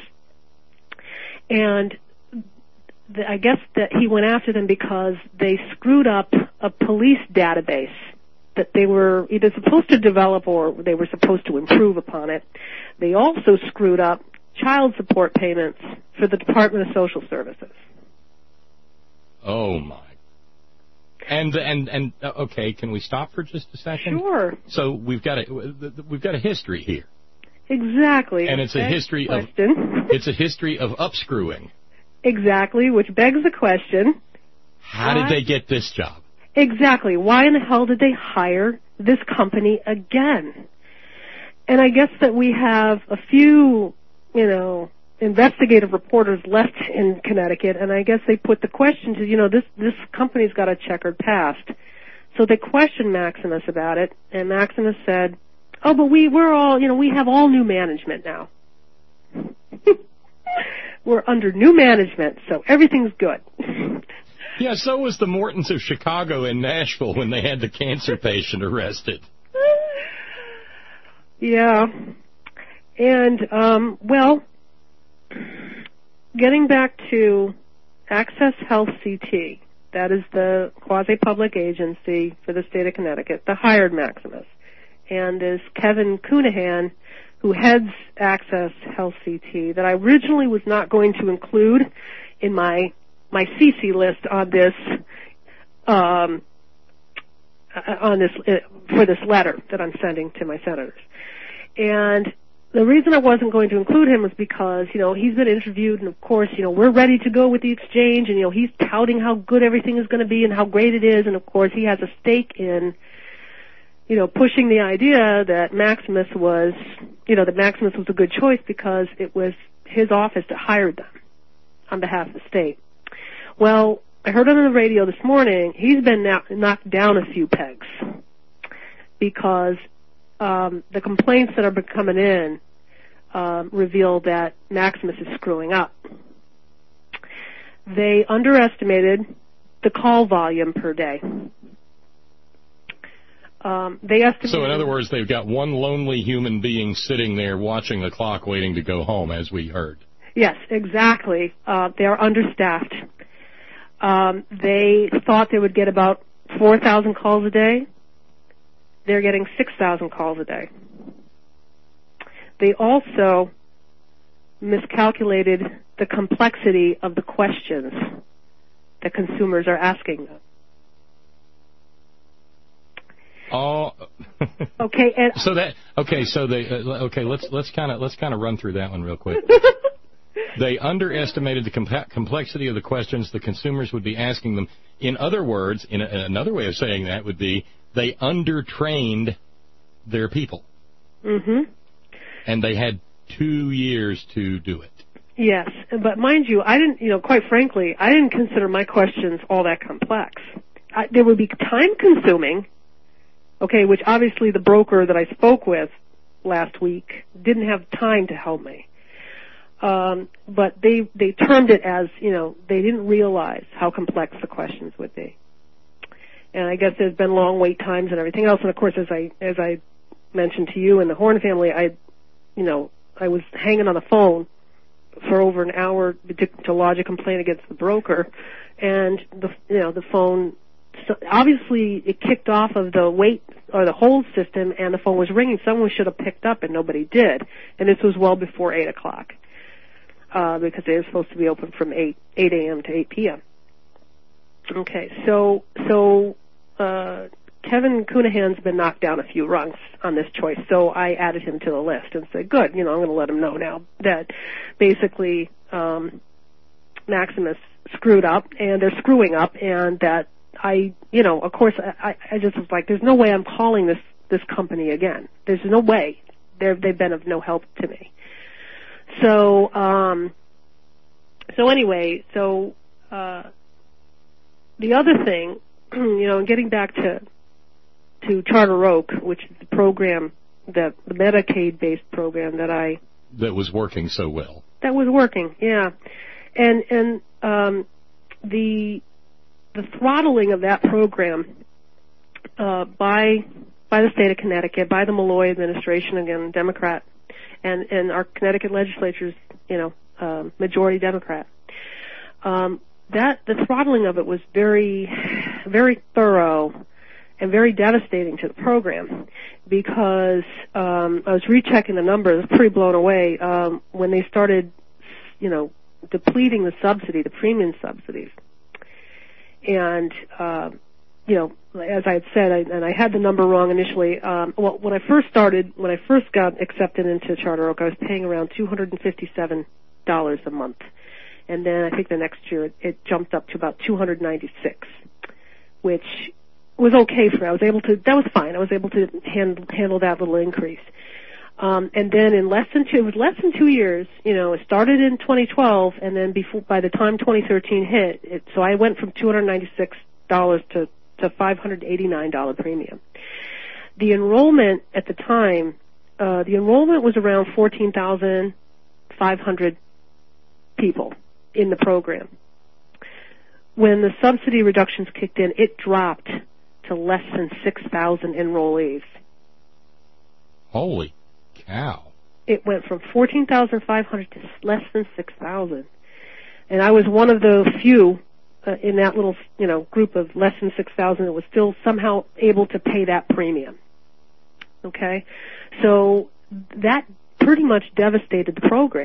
And I guess that he went after them because they screwed up a police database that they were either supposed to develop or they were supposed to improve upon it. They also screwed up child support payments for the Department of Social Services. Oh my! And okay, can we stop for just a second? Sure. So we've got a history here. Exactly. And it's a history of upscrewing. Exactly, which begs the question. How did they get this job? Exactly. Why in the hell did they hire this company again? And I guess that we have a few, investigative reporters left in Connecticut, and I guess they put the question to, this company's got a checkered past. So they questioned Maximus about it, and Maximus said, oh, but we're all, we have all new management now. We're under new management, so everyth's good. Yeah, so was the Mortons of Chicago and Nashville when they had the cancer patient arrested. Yeah. And, getting back to Access Health CT, that is the quasi-public agency for the state of Connecticut that hired Maximus. And there's Kevin Cunahan, who heads Access Health CT, that I originally was not going to include in my CC list on this for this letter that I'm sending to my senators. And the reason I wasn't going to include him was because, he's been interviewed, and of course, we're ready to go with the exchange, and, he's touting how good everything is going to be and how great it is, and of course, he has a stake in pushing the idea that Maximus was a good choice because it was his office that hired them on behalf of the state. Well, I heard on the radio this morning he's been knocked down a few pegs because the complaints that are coming in reveal that Maximus is screwing up. They underestimated the call volume per day. They estimated. So, in other words, they've got one lonely human being sitting there watching the clock, waiting to go home, as we heard. Yes, exactly. They are understaffed. They thought they would get about 4,000 calls a day. They're getting 6,000 calls a day. They also miscalculated the complexity of the questions that consumers are asking them. Oh. Okay. And Let's kind of run through that one real quick. They underestimated the complexity of the questions the consumers would be asking them. In other words, another way of saying that would be they undertrained their people. Mm-hmm. And they had 2 years to do it. Yes, but mind you, I didn't, quite frankly, I didn't consider my questions all that complex. They would be time-consuming, okay, which obviously the broker that I spoke with last week didn't have time to help me. But they termed it as, they didn't realize how complex the questions would be. And I guess there's been long wait times and everything else. And of course, as I mentioned to you and the Horn family, I was hanging on the phone for over an hour to lodge a complaint against the broker, and the phone, so obviously it kicked off of the wait or the hold system, and the phone was ringing. Someone should have picked up, and nobody did. And this was well before 8 o'clock because they were supposed to be open from 8 a.m. to 8 p.m. Okay, so Kevin Cunahan's been knocked down a few rungs on this choice, so I added him to the list and said, good, I'm going to let him know now that basically Maximus screwed up, and they're screwing up, and that of course, I just was like, there's no way I'm calling this company again. There's no way. They've been of no help to me. So anyway, the other thing, getting back to Charter Oak, which is the program, the Medicaid-based program that was working so well. That was working, yeah. And the throttling of that program by the state of Connecticut, by the Malloy administration, again, Democrat, and our Connecticut legislature's, majority Democrat. The throttling of it was very, very thorough and very devastating to the program because I was rechecking the numbers, I was pretty blown away when they started, depleting the subsidy, the premium subsidies. And, as I had said, and I had the number wrong initially, when I first got accepted into Charter Oak, I was paying around $257 a month. And then I think the next year it jumped up to about $296, which was okay for me. That was fine. I was able to handle that little increase. And then it was less than 2 years, it started in 2012, and then by the time 2013 hit, so I went from $296 to $589 premium. The enrollment at the time, was around 14,500 people in the program. When the subsidy reductions kicked in, it dropped to less than 6,000 enrollees. Holy cow. It went from 14,500 to less than 6,000. And I was one of the few in that little, group of less than 6,000 that was still somehow able to pay that premium. Okay? So that pretty much devastated the program.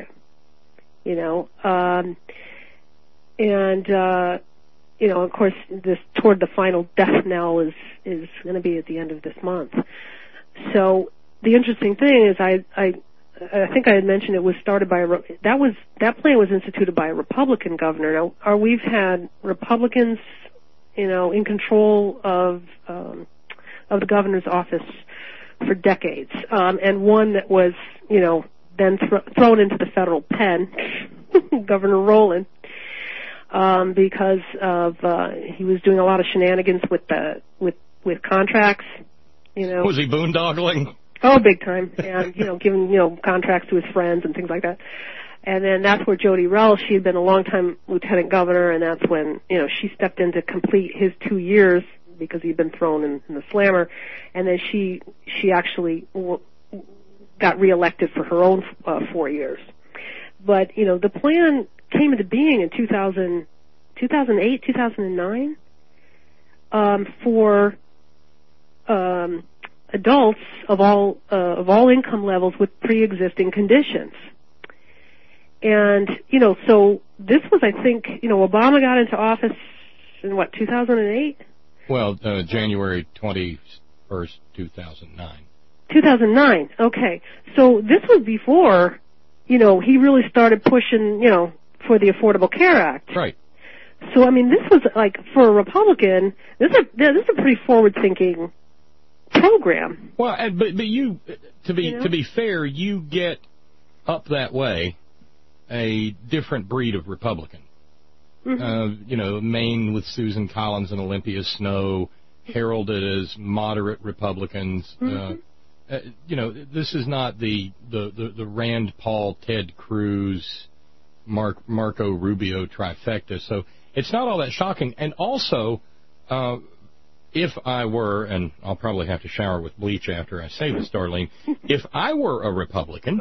Of course, toward the final death knell is going to be at the end of this month. So the interesting thing is, I think I had mentioned it was started by that plan was instituted by a Republican governor. Now, we've had Republicans, in control of of the governor's office for decades, and one that was, then thrown into the federal pen, Governor Rowland, because of he was doing a lot of shenanigans with contracts. Was he boondoggling? Oh, big time, and giving contracts to his friends and things like that. And then that's where Jody Rell, she had been a long-time lieutenant governor, and that's when she stepped in to complete his 2 years because he'd been thrown in the slammer, and then she actually got reelected for her own 4 years. But the plan came into being in 2008, 2009 for adults of all income levels with pre-existing conditions. And so this was, I think, Obama got into office in 2008. Well, January 21st, 2009. 2009. Okay, so this was before he really started pushing for the Affordable Care Act. Right. So I mean, this was like, for a Republican, this is a pretty forward-thinking program. Well, but you, to be fair, you get up that way a different breed of Republican. Mm-hmm. Maine with Susan Collins and Olympia Snow, heralded as moderate Republicans. Mm-hmm. This is not the Rand Paul, Ted Cruz, Marco Rubio trifecta. So it's not all that shocking. And also, if I were, and I'll probably have to shower with bleach after I say this, Darlene, if I were a Republican,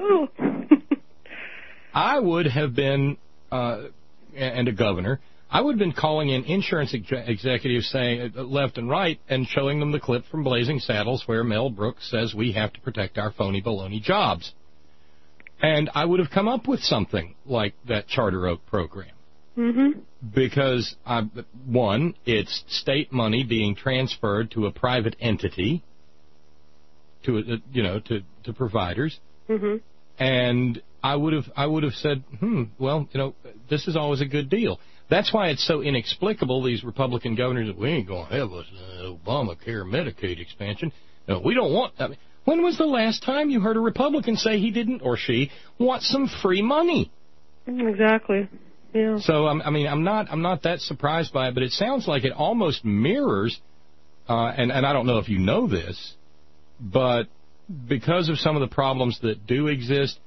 I would have been, and a governor, I would have been calling in insurance executives saying left and right and showing them the clip from Blazing Saddles where Mel Brooks says we have to protect our phony baloney jobs. And I would have come up with something like that Charter Oak program. Mm-hmm. Because, one, it's state money being transferred to a private entity, to providers. Mm-hmm. And I would have said, this is always a good deal. That's why it's so inexplicable, these Republican governors, that we ain't going to have an Obamacare Medicaid expansion. No, we don't want. I mean, when was the last time you heard a Republican say he didn't, or she, want some free money? Exactly. Yeah. So I'm not that surprised by it, but it sounds like it almost mirrors, and I don't know if you know this, but because of some of the problems that do exist,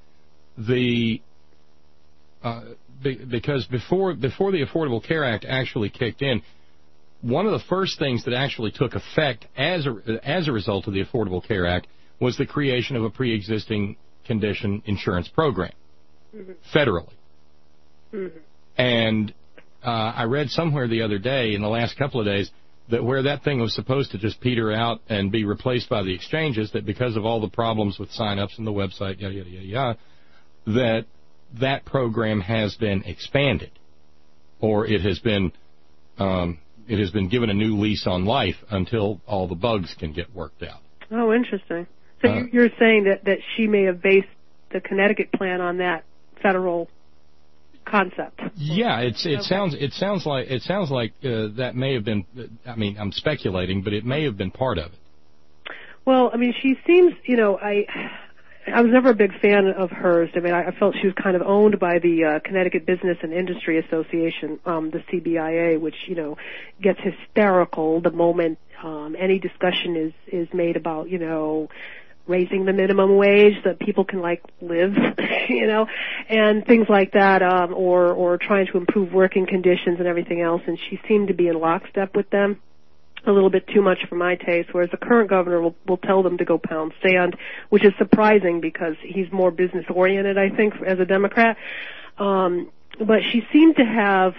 because before the Affordable Care Act actually kicked in, one of the first things that actually took effect as a result of the Affordable Care Act was the creation of a pre-existing condition insurance program, mm-hmm. federally. Mm-hmm. And I read somewhere the other day, in the last couple of days, that where that thing was supposed to just peter out and be replaced by the exchanges, that because of all the problems with sign-ups and the website, yada, yada, yada, yada, that program has been expanded, or it has been given a new lease on life until all the bugs can get worked out. Oh, interesting. So you're saying that she may have based the Connecticut plan on that federal concept? Yeah, it sounds like that may have been. I mean, I'm speculating, but it may have been part of it. Well, I mean, she seems. I was never a big fan of hers. I mean, I felt she was kind of owned by the Connecticut Business and Industry Association, the CBIA, which, gets hysterical the moment any discussion is made about, raising the minimum wage so that people can, live, and things like that, or trying to improve working conditions and everything else. And she seemed to be in lockstep with them. A little bit too much for my taste, whereas the current governor will tell them to go pound sand, which is surprising because he's more business-oriented, I think, as a Democrat. But she seemed to have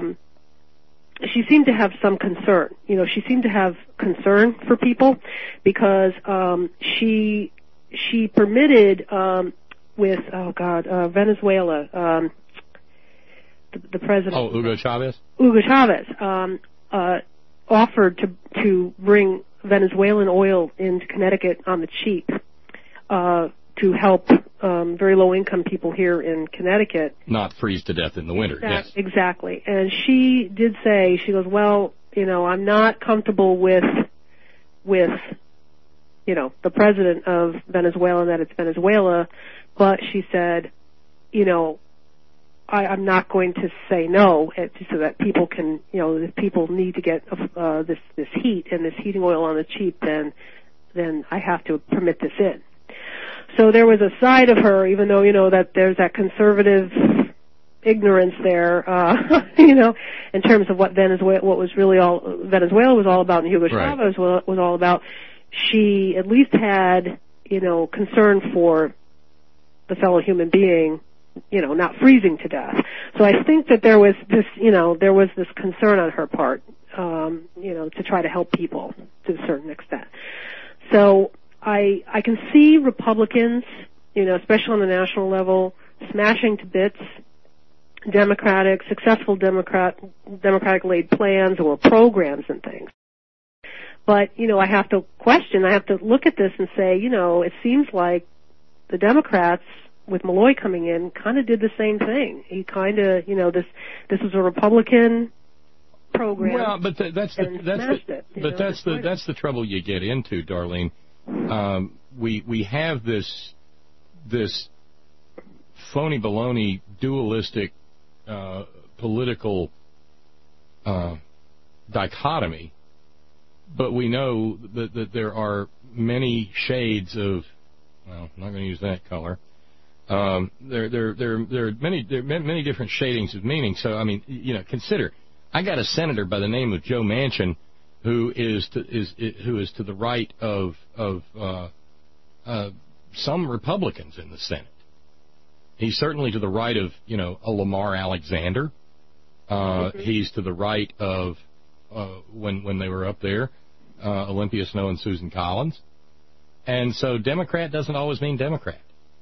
some concern. She seemed to have concern for people because she permitted with Venezuela, the president. Oh, Hugo Chavez. Hugo Chavez. Offered to bring Venezuelan oil into Connecticut on the cheap to help very low-income people here in Connecticut. Not freeze to death in the winter, yes. Exactly. And she did say, she goes, well, I'm not comfortable with the president of Venezuela and that it's Venezuela, but she said, I'm not going to say no so that people can, if people need to get this heat and this heating oil on the cheap, then I have to permit this in. So there was a side of her, even though, that there's that conservative ignorance there, in terms of what Venezuela was all about and Hugo Chavez was all about. She at least had, concern for the fellow human being, not freezing to death. So I think that there was this concern on her part, to try to help people to a certain extent. So I can see Republicans, especially on the national level, smashing to bits successful Democratic laid plans or programs and things. But, I have to look at this and say, it seems like the Democrats, with Malloy coming in, kind of did the same thing. He kind of, this was a Republican program. Well, but that's the trouble you get into, Darlene. We have this phony baloney dualistic political dichotomy, but we know that there are many shades of, well, I'm not going to use that color. There are many different shadings of meaning. So I mean, consider, I got a senator by the name of Joe Manchin who is to the right of some Republicans in the Senate. He's certainly to the right of a Lamar Alexander. He's to the right of when they were up there, Olympia Snowe and Susan Collins. And so Democrat doesn't always mean Democrat.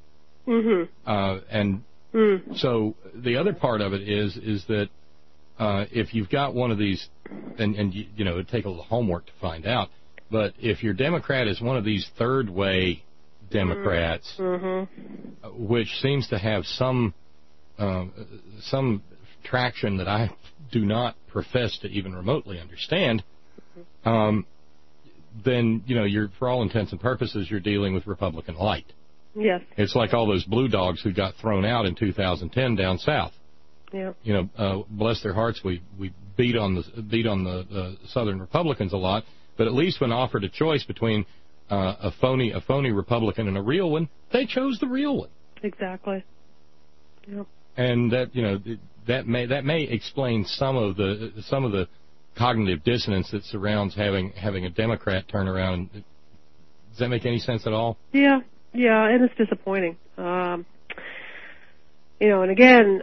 So the other part of it is that if you've got one of these, and it'd take a little homework to find out, but if your Democrat is one of these third way Democrats, which seems to have some traction that I do not profess to even remotely understand, then you're, for all intents and purposes, you're dealing with Republican light. Yes. It's like all those blue dogs who got thrown out in 2010 down south. Yeah. Bless their hearts, we beat on the Southern Republicans a lot, but at least when offered a choice between a phony Republican and a real one, they chose the real one. Exactly. Yep. And that may explain some of the cognitive dissonance that surrounds having a Democrat turn around. Does that make any sense at all? Yeah, and it's disappointing. And again,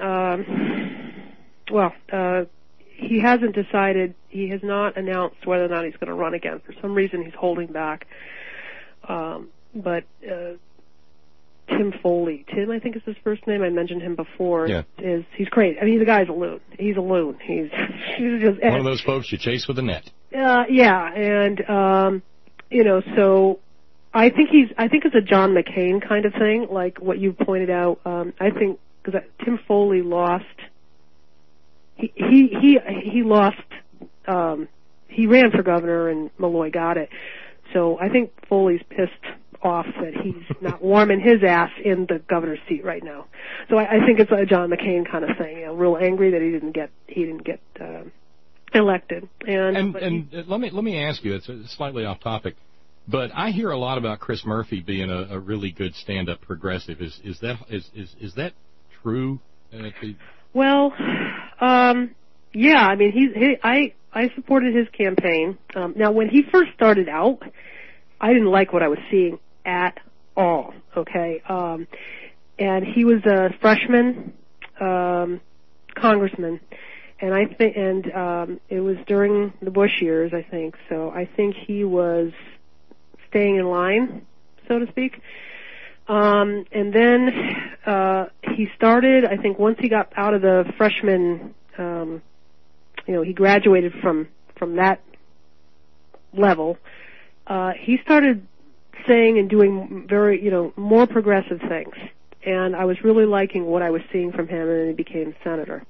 he hasn't decided. He has not announced whether or not he's going to run again. For some reason, he's holding back. But Tim Foley, I think is his first name. I mentioned him before. Yeah. He's great. I mean, the guy's a loon. He's a loon. He's just one of those folks you chase with a net. So I think it's a John McCain kind of thing, like what you pointed out. I think because Tim Foley lost. He lost. He ran for governor and Malloy got it. So I think Foley's pissed off that he's not warming his ass in the governor's seat right now. So I think it's a John McCain kind of thing. Real angry that he didn't get elected. And let me ask you. It's slightly off topic, but I hear a lot about Chris Murphy being a really good stand-up progressive. Is that true? Well, yeah. I mean, I supported his campaign. Now, when he first started out, I didn't like what I was seeing at all. Okay, and he was a freshman congressman, and it was during the Bush years, I think. So I think he was staying in line, so to speak. And then he started. I think once he got out of the freshman. He graduated from that level. He started saying and doing very, more progressive things. And I was really liking what I was seeing from him, and then he became senator.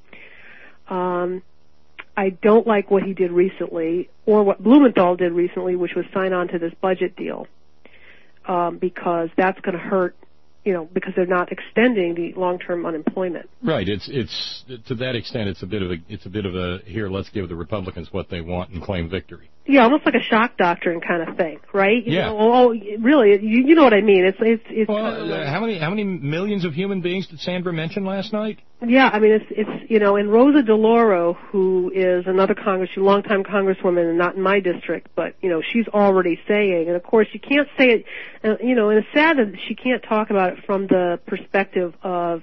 I don't like what he did recently, or what Blumenthal did recently, which was sign on to this budget deal. because that's going to hurt, because they're not extending the long-term unemployment. Right. It's to that extent, it's a bit of a here. Let's give the Republicans what they want and claim victory. Yeah, almost like a shock doctrine kind of thing, right? Yeah. Really, you know what I mean? It's well, how many millions of human beings did Sandra mention last night? Yeah, I mean it's and Rosa DeLauro, who is another longtime congresswoman, and not in my district, but she's already saying, and of course you can't say it, and it's sad that she can't talk about it from the perspective of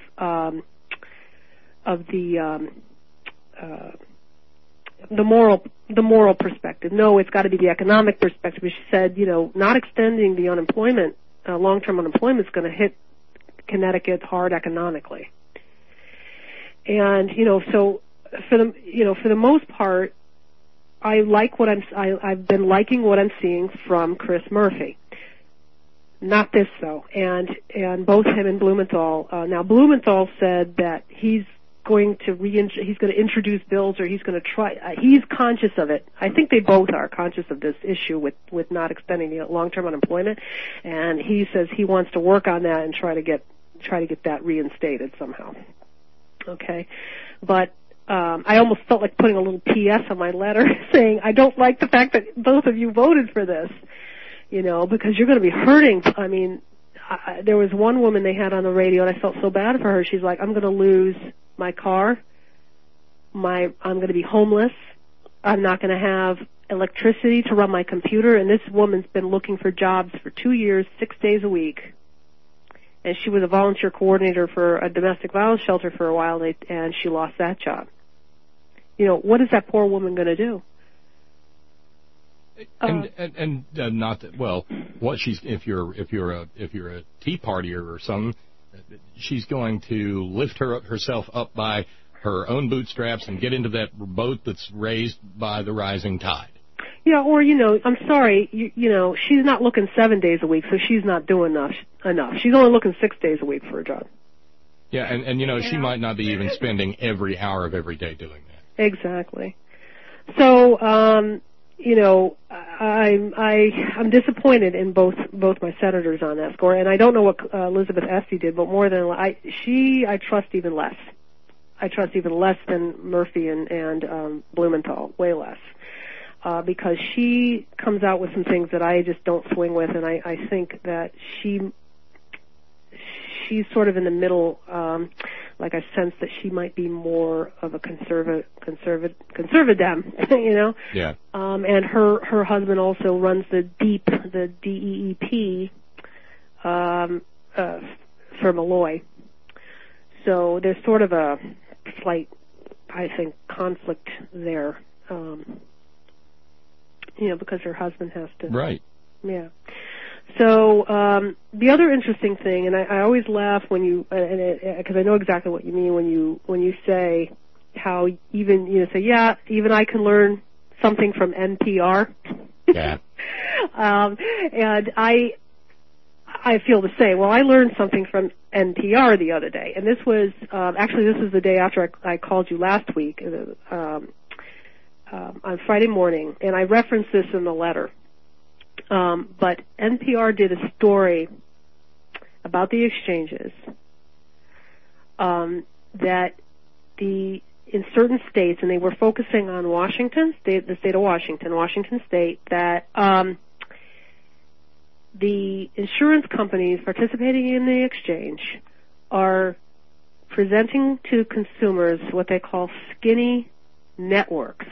the moral perspective. No, it's got to be the economic perspective. She said, not extending the unemployment, long-term unemployment is going to hit Connecticut hard economically. And so for the most part, I've been liking what I'm seeing from Chris Murphy. Not this though, and both him and Blumenthal. Now Blumenthal said that he's going to introduce bills, or he's going to try. He's conscious of it. I think they both are conscious of this issue with not extending the long-term unemployment, and he says he wants to work on that and try to get that reinstated somehow. Okay, but I almost felt like putting a little P.S. on my letter saying I don't like the fact that both of you voted for this, because you're going to be hurting. I mean, there was one woman they had on the radio, and I felt so bad for her. She's like, I'm going to lose my car. I'm going to be homeless. I'm not going to have electricity to run my computer. And this woman's been looking for jobs for 2 years, 6 days a week. And she was a volunteer coordinator for a domestic violence shelter for a while, and she lost that job. What is that poor woman going to do? And not that, well, what she's if you're a Tea Partier or something, she's going to lift herself up by her own bootstraps and get into that boat that's raised by the rising tide. Yeah, or I'm sorry, she's not looking 7 days a week, so she's not doing enough. She's only looking 6 days a week for a job. Yeah, and she might not be even spending every hour of every day doing that. Exactly. So, I'm disappointed in both my senators on that score, and I don't know what Elizabeth Esty did, but more than I trust even less. I trust even less than Murphy and Blumenthal, way less, because she comes out with some things that I just don't swing with, and I think that she's sort of in the middle. Like I sense that she might be more of a conservative, Yeah. And her husband also runs the DEEP, for Malloy. So there's sort of a slight, I think, conflict there. Because her husband has to. Right. Yeah. So the other interesting thing, and I always laugh when you, because I know exactly what you mean when you say how even even I can learn something from NPR. Yeah. And I feel the same. Well, I learned something from NPR the other day, and this was the day after I called you last week on Friday morning, and I referenced this in the letter. But NPR did a story about the exchanges that in certain states, and they were focusing on the state of Washington State, that the insurance companies participating in the exchange are presenting to consumers what they call skinny networks.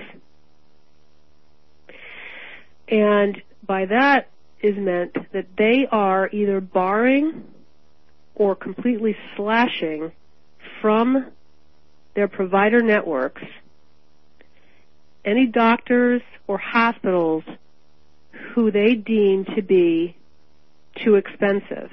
And by that is meant that they are either barring or completely slashing from their provider networks any doctors or hospitals who they deem to be too expensive.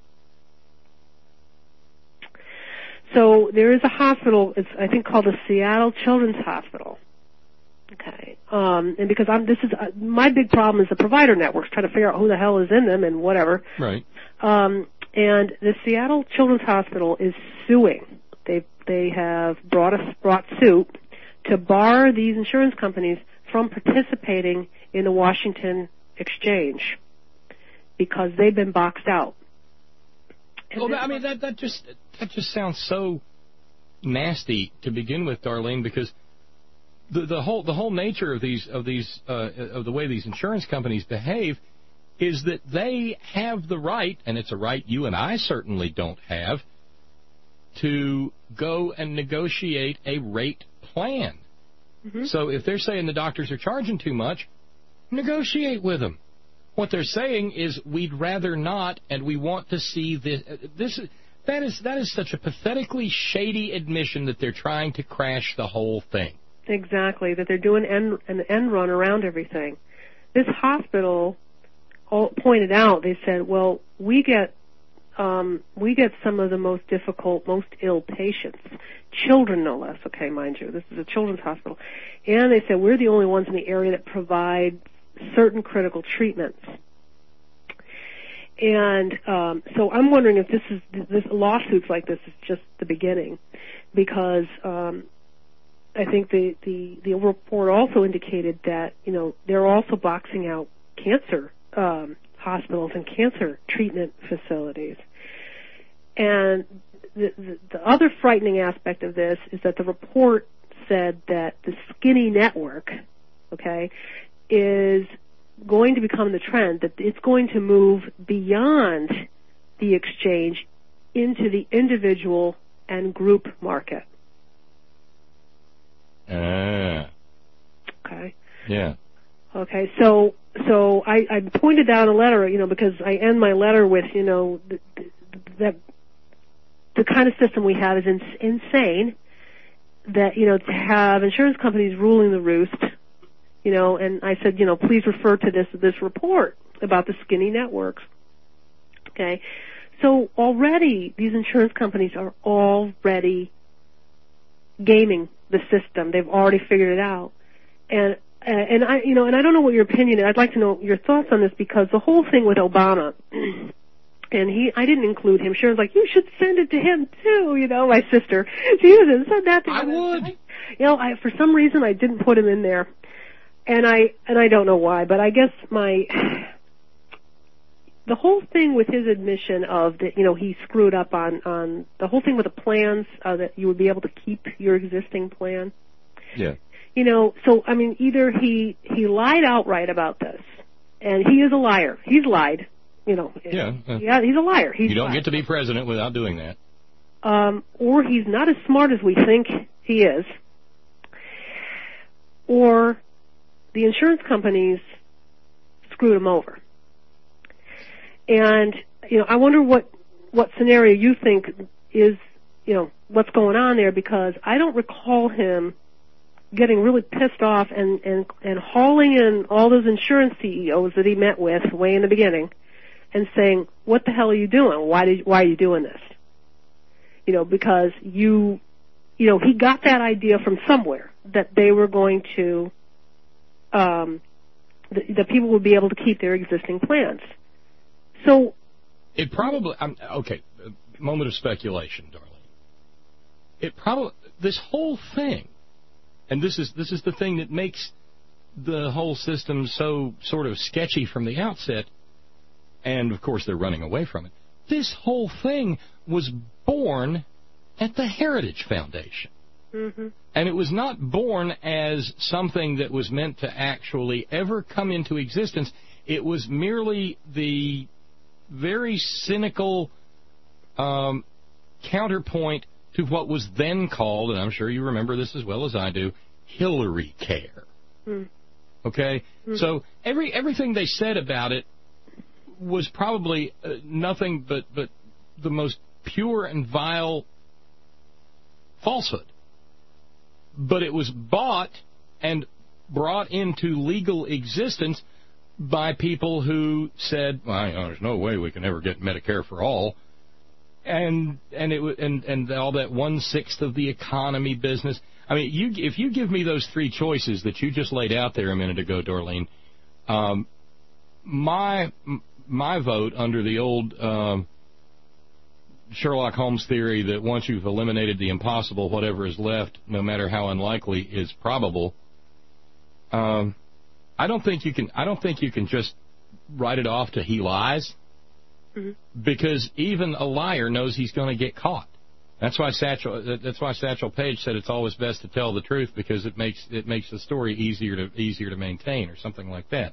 So there is a hospital, it's I think called the Seattle Children's Hospital. Okay. And because my big problem is the provider networks, trying to figure out who the hell is in them and whatever. Right. And the Seattle Children's Hospital is suing. They have brought suit to bar these insurance companies from participating in the Washington exchange. because they've been boxed out. Well, I mean, that just sounds so nasty to begin with, Darlene, because the whole nature of the way these insurance companies behave is that they have the right, and it's a right you and I certainly don't have, to go and negotiate a rate plan. Mm-hmm. So if they're saying the doctors are charging too much, negotiate with them. What they're saying is we'd rather not, and we want to see this. That is such a pathetically shady admission that they're trying to crash the whole thing. Exactly, that they're doing an end run around everything. This hospital pointed out, they said, well, we get some of the most difficult, most ill patients, children no less, okay, mind you, this is a children's hospital, and they said we're the only ones in the area that provide certain critical treatments. And so I'm wondering if this lawsuits like this is just the beginning, because I think the report also indicated that, you know, they're also boxing out cancer hospitals and cancer treatment facilities. And the other frightening aspect of this is that the report said that the skinny network, okay, is going to become the trend, that it's going to move beyond the exchange into the individual and group market. Okay. Yeah. Okay, so I pointed out a letter, you know, because I end my letter with, you know, that the kind of system we have is insane, that, you know, to have insurance companies ruling the roost, you know, and I said, you know, please refer to this report about the skinny networks. Okay, so already these insurance companies are already gaming the system. They've already figured it out, and I, you know, and I don't know what your opinion is. I'd like to know your thoughts on this, because the whole thing with Obama, and I didn't include him. Sharon's like, you should send it to him too. You know, my sister, she even said that to him. I would. You know, for some reason I didn't put him in there. And I don't know why, but I guess the whole thing with his admission of that, you know, he screwed up on the whole thing with the plans, that you would be able to keep your existing plan. Yeah. You know, so I mean, either he lied outright about this, and he is a liar. He's lied. You know. Yeah. Yeah, he's a liar. You don't get to be president without doing that. Or he's not as smart as we think he is. Or the insurance companies screwed him over. And, you know, I wonder what scenario you think is, you know, what's going on there, because I don't recall him getting really pissed off and hauling in all those insurance CEOs that he met with way in the beginning and saying, what the hell are you doing? Why are you doing this? You know, because you know, he got that idea from somewhere that they were going to, that people would be able to keep their existing plans. So it probably, okay, a moment of speculation, darling. This whole thing, and this is the thing that makes the whole system so sort of sketchy from the outset, and of course they're running away from it. This whole thing was born at the Heritage Foundation. Mm-hmm. And it was not born as something that was meant to actually ever come into existence. It was merely the very cynical counterpoint to what was then called, and I'm sure you remember this as well as I do, Hillary Care. Mm. Okay? Mm. So everything they said about it was probably nothing but the most pure and vile falsehood. But it was bought and brought into legal existence by people who said, well, you know, there's no way we can ever get Medicare for all, and all that 1/6 of the economy business. I mean, if you give me those three choices that you just laid out there a minute ago, Darlene, my vote under the old Sherlock Holmes theory that once you've eliminated the impossible, whatever is left, no matter how unlikely, is probable. I don't think you can just write it off to he lies, because even a liar knows he's going to get caught. That's why Satchel Paige said it's always best to tell the truth, because it makes the story easier to maintain, or something like that.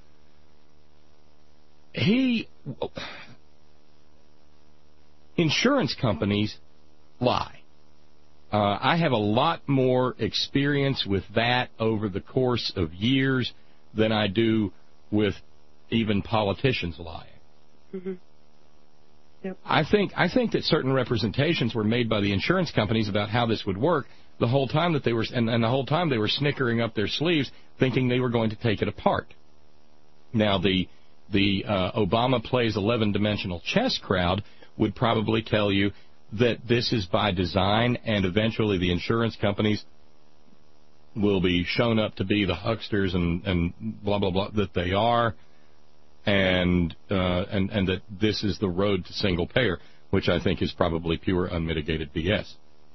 Insurance companies lie. I have a lot more experience with that over the course of years than I do with even politicians lying. Yep. I think that certain representations were made by the insurance companies about how this would work the whole time that they were, and the whole time they were snickering up their sleeves, thinking they were going to take it apart. Now, the Obama plays 11-dimensional chess crowd would probably tell you that this is by design, and eventually the insurance companies will be shown up to be the hucksters and blah blah blah that they are, and that this is the road to single payer, which I think is probably pure unmitigated BS.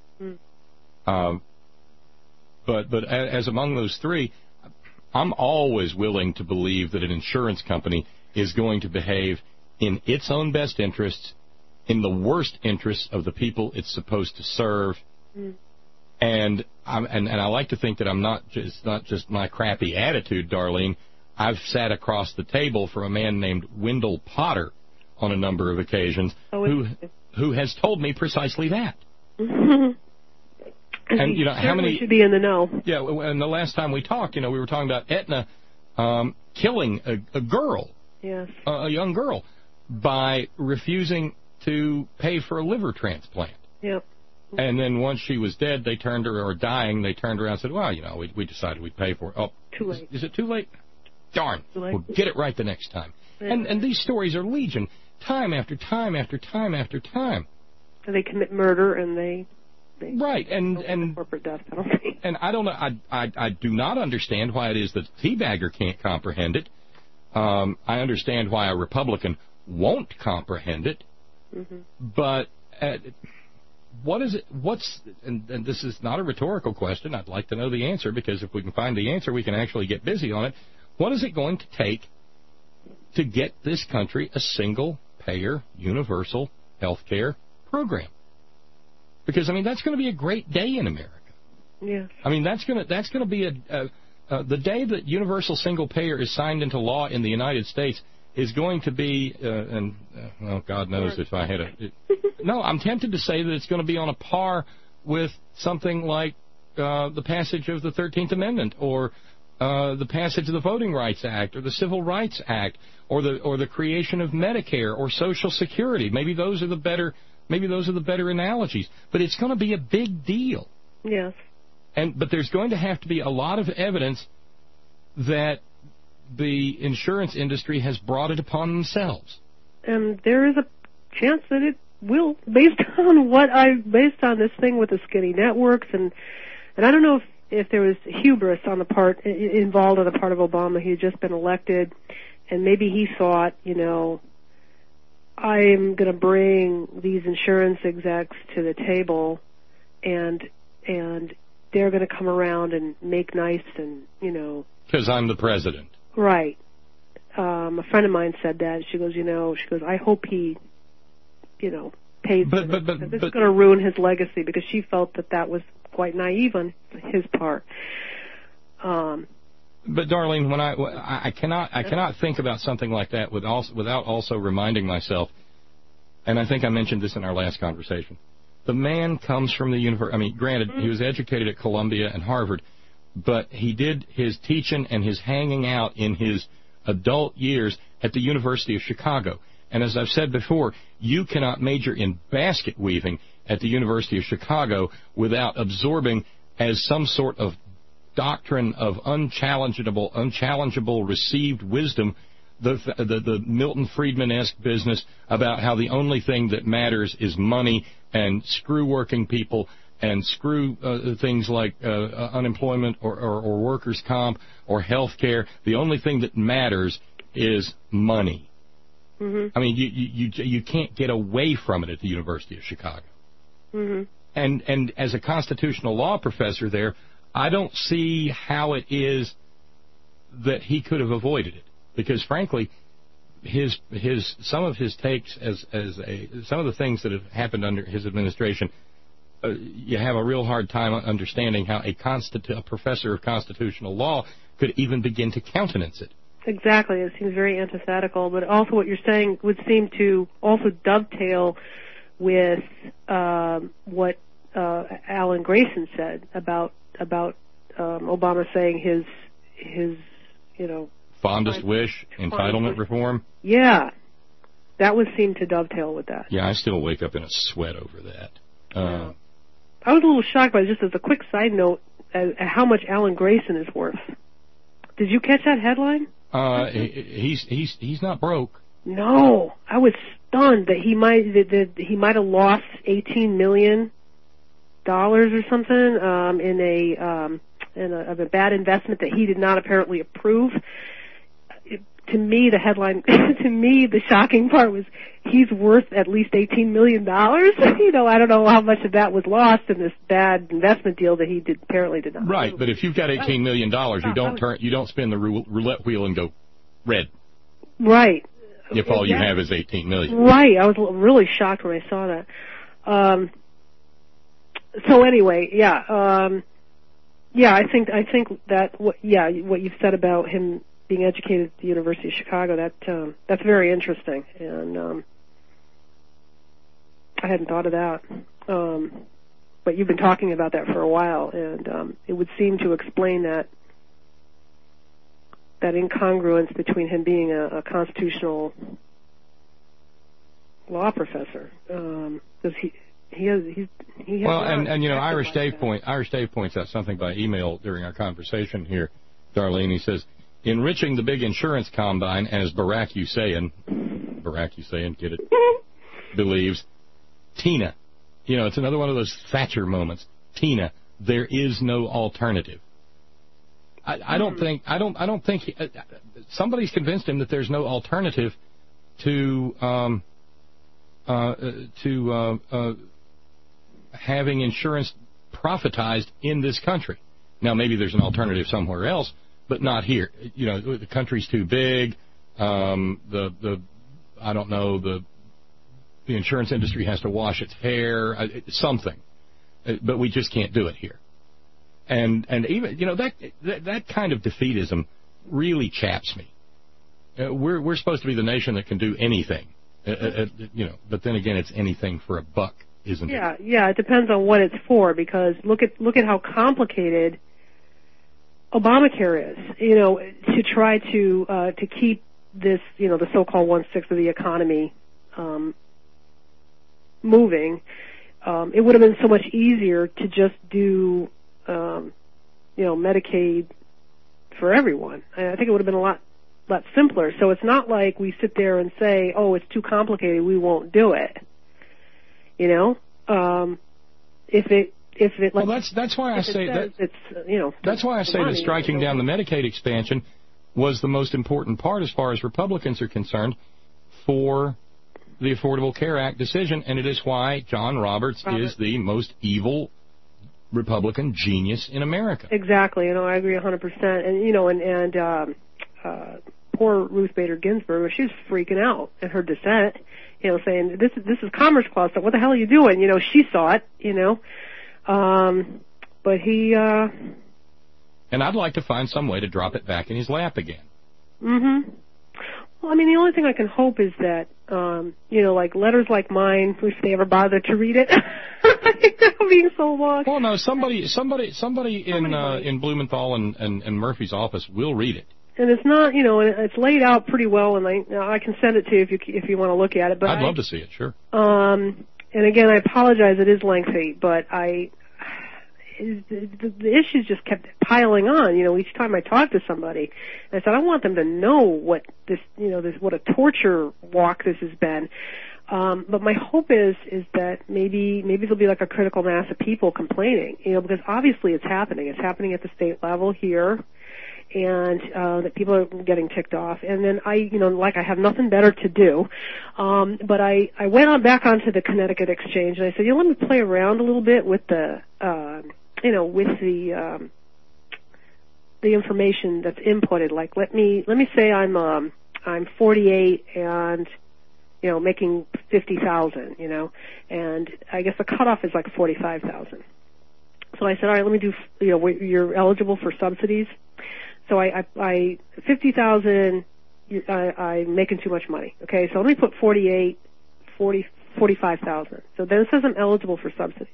But as among those three, I'm always willing to believe that an insurance company is going to behave in its own best interests, in the worst interests of the people it's supposed to serve. And I like to think that it's not just my crappy attitude, Darlene. I've sat across the table from a man named Wendell Potter on a number of occasions who has told me precisely that. And you know, how many should be in the know? Yeah, and the last time we talked, we were talking about Aetna killing a girl, yes, a young girl, by refusing to pay for a liver transplant. Yep. And then once she was dead, they turned her, or dying, they turned around and said, well, we decided we'd pay for it. Oh, too late. Is it too late? Darn. Too late. We'll get it right the next time. And these stories are legion, time after time after time after time. And they commit murder, and they right, and corporate death penalty. And I don't know, I do not understand why it is that the teabagger can't comprehend it. I understand why a Republican won't comprehend it. But what is it? And this is not a rhetorical question. I'd like to know the answer, because if we can find the answer, we can actually get busy on it. What is it going to take to get this country a single-payer, universal health care program? Because, that's going to be a great day in America. Yeah. That's going to be the day that universal single-payer is signed into law in the United States is going to be, well, God knows if I had no, I'm tempted to say that it's going to be on a par with something like the passage of the 13th Amendment, or the passage of the Voting Rights Act, or the Civil Rights Act, or the creation of Medicare or Social Security. Maybe those are the better analogies. But it's going to be a big deal. Yes. But there's going to have to be a lot of evidence that the insurance industry has brought it upon themselves. And there is a chance that it will, based on this thing with the skinny networks, and I don't know if there was hubris involved on the part of Obama. He had just been elected, and maybe he thought, I'm going to bring these insurance execs to the table, and they're going to come around and make nice, and because I'm the president. Right. A friend of mine said that. She goes, I hope he, pays for this. This is going to ruin his legacy, because she felt that was quite naive on his part. But Darlene, when I cannot think about something like that without also reminding myself, and I think I mentioned this in our last conversation. The man comes from the university. Granted, he was educated at Columbia and Harvard, but he did his teaching and his hanging out in his adult years at the University of Chicago. And as I've said before, you cannot major in basket weaving at the University of Chicago without absorbing as some sort of doctrine of unchallengeable received wisdom the Milton Friedman-esque business about how the only thing that matters is money, and screw working people, and screw things like unemployment or workers' comp or health care. The only thing that matters is money. Mm-hmm. You can't get away from it at the University of Chicago. Mm-hmm. And as a constitutional law professor there, I don't see how it is that he could have avoided it. Because, frankly, some of his takes some of the things that have happened under his administration, you have a real hard time understanding how a professor of constitutional law could even begin to countenance it. Exactly. It seems very antithetical, but also what you're saying would seem to also dovetail with what Alan Grayson said about Obama saying his fondest wish, entitlement reform. Yeah, that would seem to dovetail with that. Yeah, I still wake up in a sweat over that. I was a little shocked by it, just as a quick side note, at how much Alan Grayson is worth. Did you catch that headline? He's not broke. No, I was stunned that he might have lost $18 million or something in a bad investment that he did not apparently approve. To me, the shocking part was he's worth at least $18 million. I don't know how much of that was lost in this bad investment deal that he apparently did not. Right, but if you've got $18 million, you don't spin the roulette wheel and go red. Right. If all you have is $18 million. Right. I was really shocked when I saw that. So anyway, yeah. I think that what you've said about him being educated at the University of Chicago, that's very interesting, and I hadn't thought of that. But you've been talking about that for a while, and it would seem to explain that incongruence between him being a constitutional law professor, because he has Irish Dave points out something by email during our conversation here, Darlene. He says, enriching the big insurance combine, as Barack Hussein, get it, believes, Tina, it's another one of those Thatcher moments. Tina, there is no alternative. I don't think somebody's convinced him that there's no alternative to having insurance profitized in this country. Now, maybe there's an alternative somewhere else, but not here. The country's too big. The insurance industry has to wash its hair, something. But we just can't do it here. And even that kind of defeatism really chaps me. We're supposed to be the nation that can do anything, but then again, it's anything for a buck, isn't it? Yeah. It depends on what it's for, because look at how complicated Obamacare is. To try to keep this, the so-called 1/6 of the economy moving. It would have been so much easier to just do Medicaid for everyone. I think it would have been a lot simpler. So it's not like we sit there and say, "Oh, it's too complicated, we won't do it." That's why I say that striking down the Medicaid expansion was the most important part as far as Republicans are concerned for the Affordable Care Act decision, and it is why John Roberts is the most evil Republican genius in America. Exactly, I agree 100%. And poor Ruth Bader Ginsburg, she was freaking out in her dissent, saying this is Commerce Clause stuff. What the hell are you doing? She saw it, but he. And I'd like to find some way to drop it back in his lap again. Mm-hmm. Well, the only thing I can hope is that, like letters like mine, if they ever bother to read it, being so long. Well, no, somebody in Blumenthal and Murphy's office will read it. And it's not, it's laid out pretty well, and I can send it to you if you want to look at it. But I'd love to see it, sure. And again, I apologize, it is lengthy, but the issues just kept piling on. Each time I talked to somebody, I said I want them to know what what a torture walk this has been. But my hope is that maybe there'll be like a critical mass of people complaining, because obviously it's happening. It's happening at the state level here, and that people are getting ticked off. And then I have nothing better to do. But I went back onto the Connecticut Exchange, and I said, let me play around a little bit with the information that's inputted. Like, let me say I'm I'm 48 and, you know, making 50,000, you know, and I guess the cutoff is like 45,000. So I said, all right, let me do, you know, you're eligible for subsidies. So I 50,000, I'm making too much money. Okay, so let me put 45,000. So then it says I'm eligible for subsidies.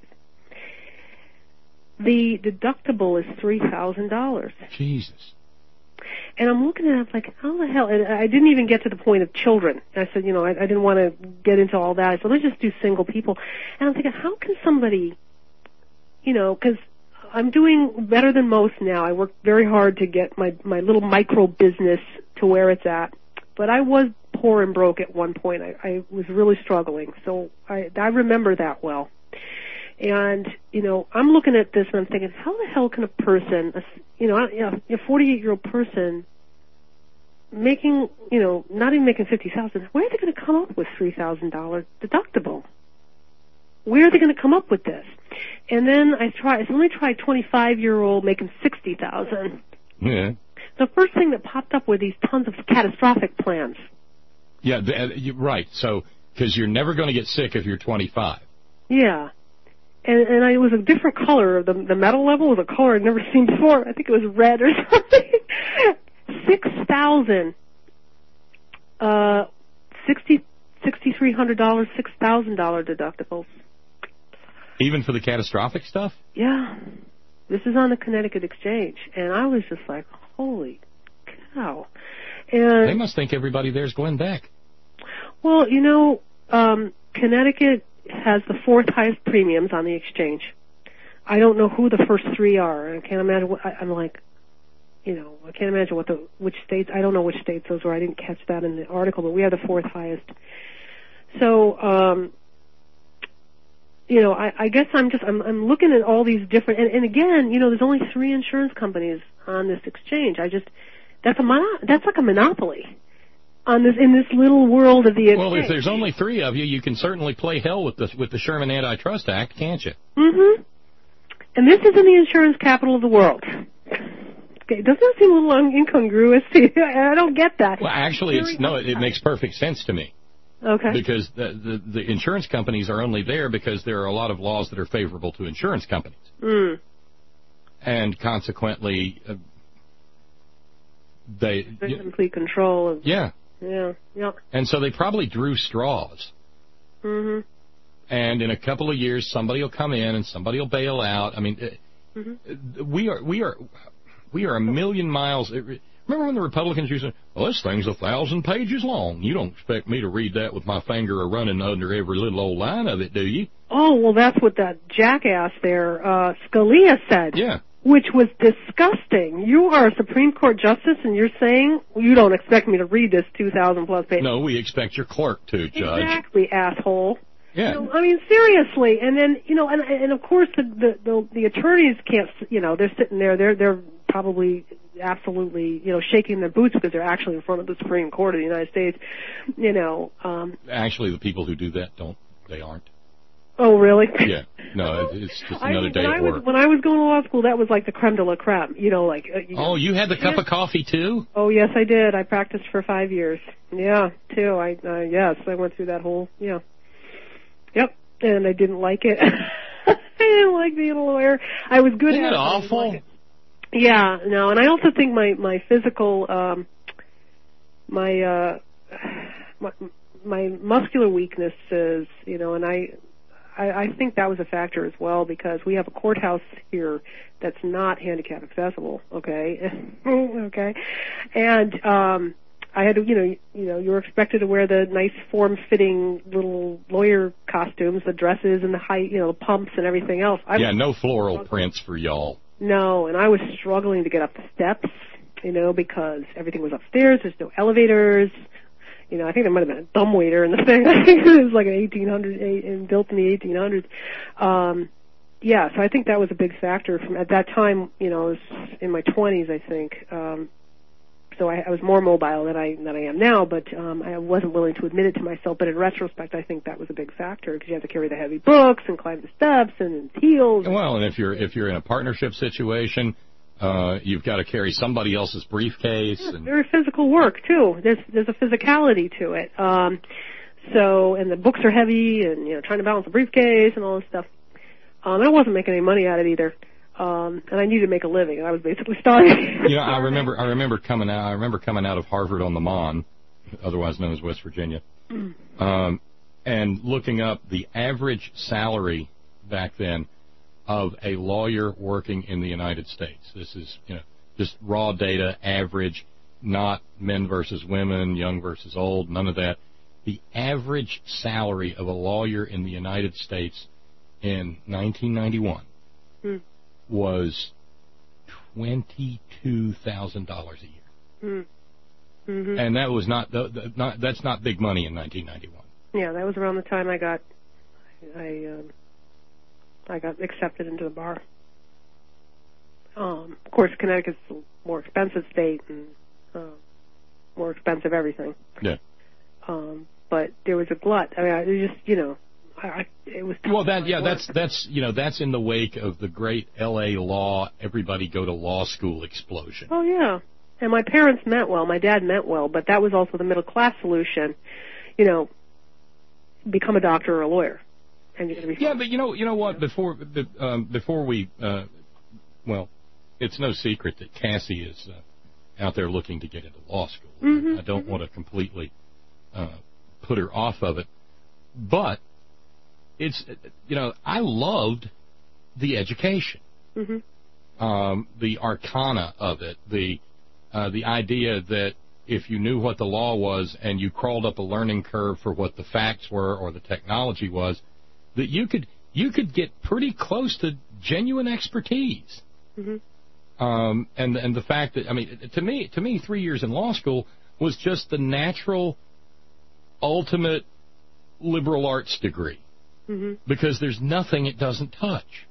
The deductible is $3,000. Jesus. And I'm looking at it, I'm like, how the hell? And I didn't even get to the point of children. I said, you know, I didn't want to get into all that. I said, let's just do single people. And I'm thinking, how can somebody, you know, because I'm doing better than most now. I worked very hard to get my little micro business to where it's at. But I was poor and broke at one point. I was really struggling. So I remember that well. And, you know, I'm looking at this and I'm thinking, how the hell can a person, you know, a 48-year-old person making, you know, not even making $50,000, where are they going to come up with $3,000 deductible? Where are they going to come up with this? And then I only tried 25-year-old making $60,000. Yeah. The first thing that popped up were these tons of catastrophic plans. Yeah, right. So, because you're never going to get sick if you're 25. Yeah. And it was a different color. The metal level was a color I'd never seen before. I think it was red or something. $6,300, $6,000 deductibles. Even for the catastrophic stuff? Yeah. This is on the Connecticut Exchange. And I was just like, holy cow. And they must think everybody there's Glenn Beck. Well, you know, Connecticut has the fourth highest premiums on the exchange. I don't know who the first three are. I can't imagine I'm like, you know, I can't imagine which states. I don't know which states those were. I didn't catch that in the article, but we have the fourth highest. So, you know, I guess I'm looking at all these different, and again, you know, there's only 3 insurance companies on this exchange. That's like a monopoly in this little world of the exchange. Well, if there's only 3 of you, you can certainly play hell with the Sherman Antitrust Act, can't you? Mm-hmm. And this is in the insurance capital of the world. Okay, doesn't that seem a little incongruous to you? I don't get that. Well, actually, it makes perfect sense to me. Okay. Because the insurance companies are only there because there are a lot of laws that are favorable to insurance companies. Mm. And consequently, they're in complete control of. Yeah. Yeah. Yep. And so they probably drew straws. Mm-hmm. And in a couple of years, somebody will come in and somebody will bail out. I mean, we are a million miles. Remember when the Republicans used to say, well, this thing's 1,000 pages long. You don't expect me to read that with my finger running under every little old line of it, do you? Oh, well, that's what that jackass there, Scalia, said. Yeah. Which was disgusting. You are a Supreme Court justice, and you're saying you don't expect me to read this 2,000-plus pages. No, we expect your clerk to, Judge. Exactly, asshole. Yeah. You know, I mean, seriously. And then, you know, and of course the attorneys can't, you know, they're sitting there, they're probably absolutely, you know, shaking their boots because they're actually in front of the Supreme Court of the United States, you know. Actually, the people who do that aren't. Oh, really? Yeah. No, it's just another day at work. When I was going to law school, that was like the creme de la creme, you know, like. You had the cup of coffee too? Oh, yes, I did. I practiced for 5 years. Yeah, too. Yes, I went through that whole, yeah. Yep, and I didn't like it. I didn't like being a lawyer. I was good Isn't at it. Isn't it awful? Yeah, no, and I also think my physical, my muscular weaknesses, you know, and I think that was a factor as well because we have a courthouse here that's not handicap accessible, okay? Okay. And I had to, you know, you were expected to wear the nice form-fitting little lawyer costumes, the dresses and the height, you know, the pumps and everything else. No floral prints for y'all. No, and I was struggling to get up the steps, you know, because everything was upstairs. There's no elevators. You know, I think there might have been a dumbwaiter in the thing. I think it was like an 1800 and built in the 1800s. Yeah, so I think that was a big factor. From at that time, you know, I was in my 20s, I think. So I was more mobile than I am now, but I wasn't willing to admit it to myself. But in retrospect, I think that was a big factor because you have to carry the heavy books and climb the steps and heels. Well, and if you're in a partnership situation, You've got to carry somebody else's briefcase. Yeah, and very physical work too. There's a physicality to it. And the books are heavy, and trying to balance a briefcase and all this stuff. I wasn't making any money at it either. And I needed to make a living. I was basically starving. I remember coming out. I remember coming out of Harvard on the Mon, otherwise known as West Virginia, and looking up the average salary back then of a lawyer working in the United States. This is just raw data, average, not men versus women, young versus old, none of that. The average salary of a lawyer in the United States in 1991 was $22,000 a year, and that was that's not big money in 1991. Yeah, that was around the time I got accepted into the bar. Of course, Connecticut's a more expensive state and more expensive everything. Yeah. But there was a glut. I mean, it was just it was. Well, that's in the wake of the great L.A. law, everybody go to law school explosion. Oh yeah, and my parents meant well. My dad meant well, but that was also the middle class solution. Become a doctor or a lawyer, and you're going to be. Yeah, but you know what? Before we, it's no secret that Cassie is out there looking to get into law school. Mm-hmm. I don't want to completely put her off of it, but it's I loved the education, the arcana of it, the idea that if you knew what the law was and you crawled up a learning curve for what the facts were or the technology was, that you could get pretty close to genuine expertise. And the fact that, I mean, to me 3 years in law school was just the natural ultimate liberal arts degree, because there's nothing it doesn't touch.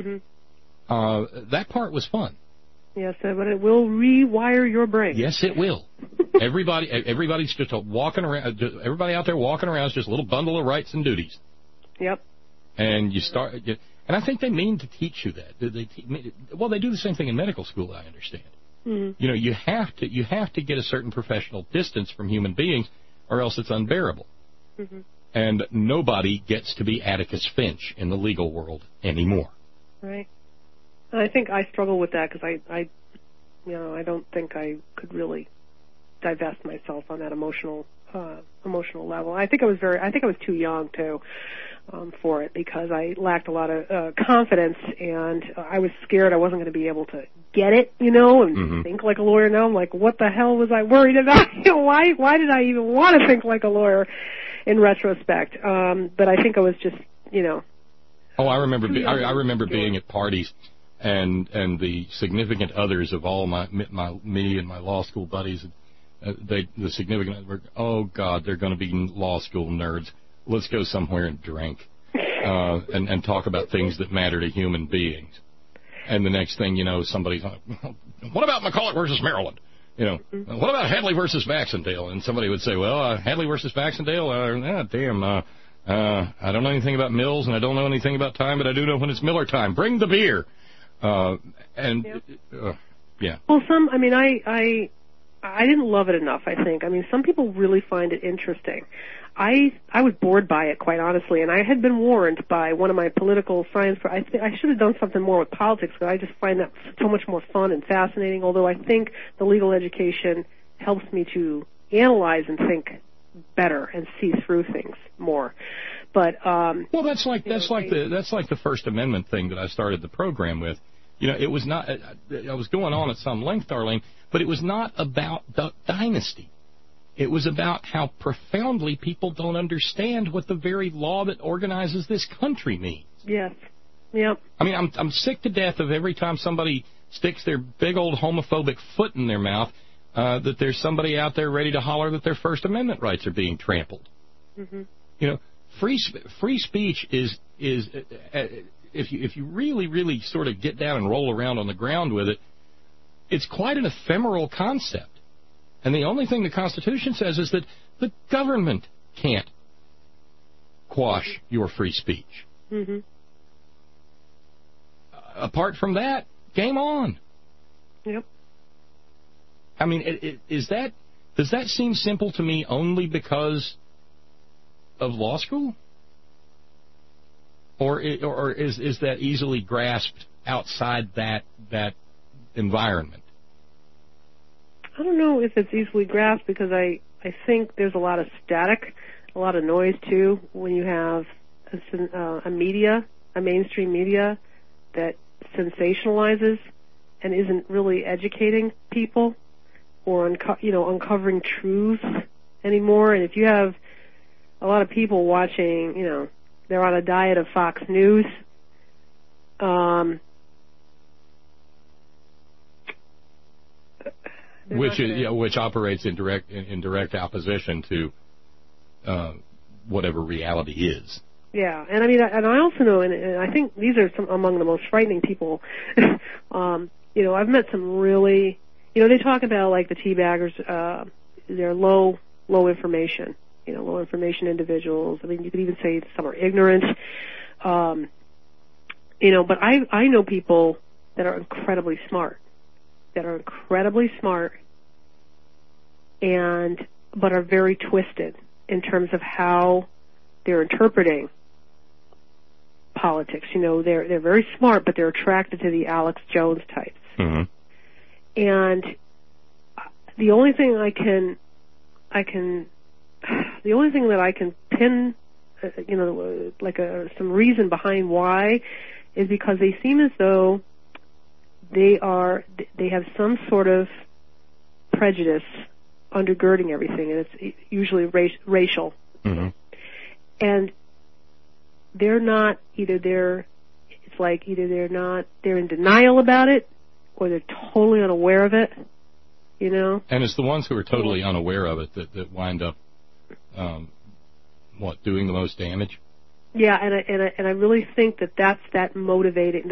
That part was fun. Yes, but it will rewire your brain. Yes, it will. Everybody's just walking around. Everybody out there walking around is just a little bundle of rights and duties. Yep. And you start, and I think they mean to teach you that. They do the same thing in medical school, I understand. You have to get a certain professional distance from human beings, or else it's unbearable. And nobody gets to be Atticus Finch in the legal world anymore. Right. And I think I struggle with that because I don't think I could really divest myself on that emotional level. I think I was too young too for it, because I lacked a lot of confidence, and I was scared I wasn't going to be able to get it, and think like a lawyer. Now I'm like, what the hell was I worried about? Why did I even want to think like a lawyer in retrospect? But I think I was just, Oh, I remember being at parties, and the significant others of all me and my law school buddies, the significant were, oh God, they're going to be law school nerds. Let's go somewhere and drink, and talk about things that matter to human beings. And the next thing you know, somebody's like, what about McCulloch versus Maryland? What about Hadley versus Baxendale? And somebody would say, well, Hadley versus Baxendale, I don't know anything about Mills, and I don't know anything about time, but I do know when it's Miller time. Bring the beer. Yeah. Well, I didn't love it enough, I think. I mean, some people really find it interesting. I was bored by it, quite honestly, and I had been warned by one of my political science. I should have done something more with politics, because I just find that so much more fun and fascinating, although I think the legal education helps me to analyze and think better and see through things more. But well, that's like the First Amendment thing that I started the program with. It was not. I was going on at some length, Darlene, but it was not about Duck Dynasty. It was about how profoundly people don't understand what the very law that organizes this country means. Yes. Yep. I mean, I'm sick to death of every time somebody sticks their big old homophobic foot in their mouth, that there's somebody out there ready to holler that their First Amendment rights are being trampled. Free speech is if you really sort of get down and roll around on the ground with it, it's quite an ephemeral concept. And the only thing the Constitution says is that the government can't quash your free speech. Mm-hmm. Apart from that, game on. Yep. I mean, does that seem simple to me only because of law school? Or is that easily grasped outside that environment? I don't know if it's easily grasped because I think there's a lot of static, a lot of noise too when you have a mainstream media that sensationalizes and isn't really educating people or uncovering truth anymore. And if you have a lot of people watching, they're on a diet of Fox News, which operates in direct opposition to whatever reality is. Yeah, and I also know, and I think these are some among the most frightening people. I've met some really, they talk about like the teabaggers, they're low information, low information individuals. I mean, you could even say some are ignorant. But I know people that are incredibly smart, but are very twisted in terms of how they're interpreting politics. They're very smart, but they're attracted to the Alex Jones types. Mm-hmm. And the only thing that I can pin, some reason behind why, is because they seem as though they have some sort of prejudice undergirding everything, and it's usually racial. Mm-hmm. And they're in denial about it, or they're totally unaware of it, And it's the ones who are totally unaware of it that wind up, doing the most damage? Yeah, and I really think that's their motivating.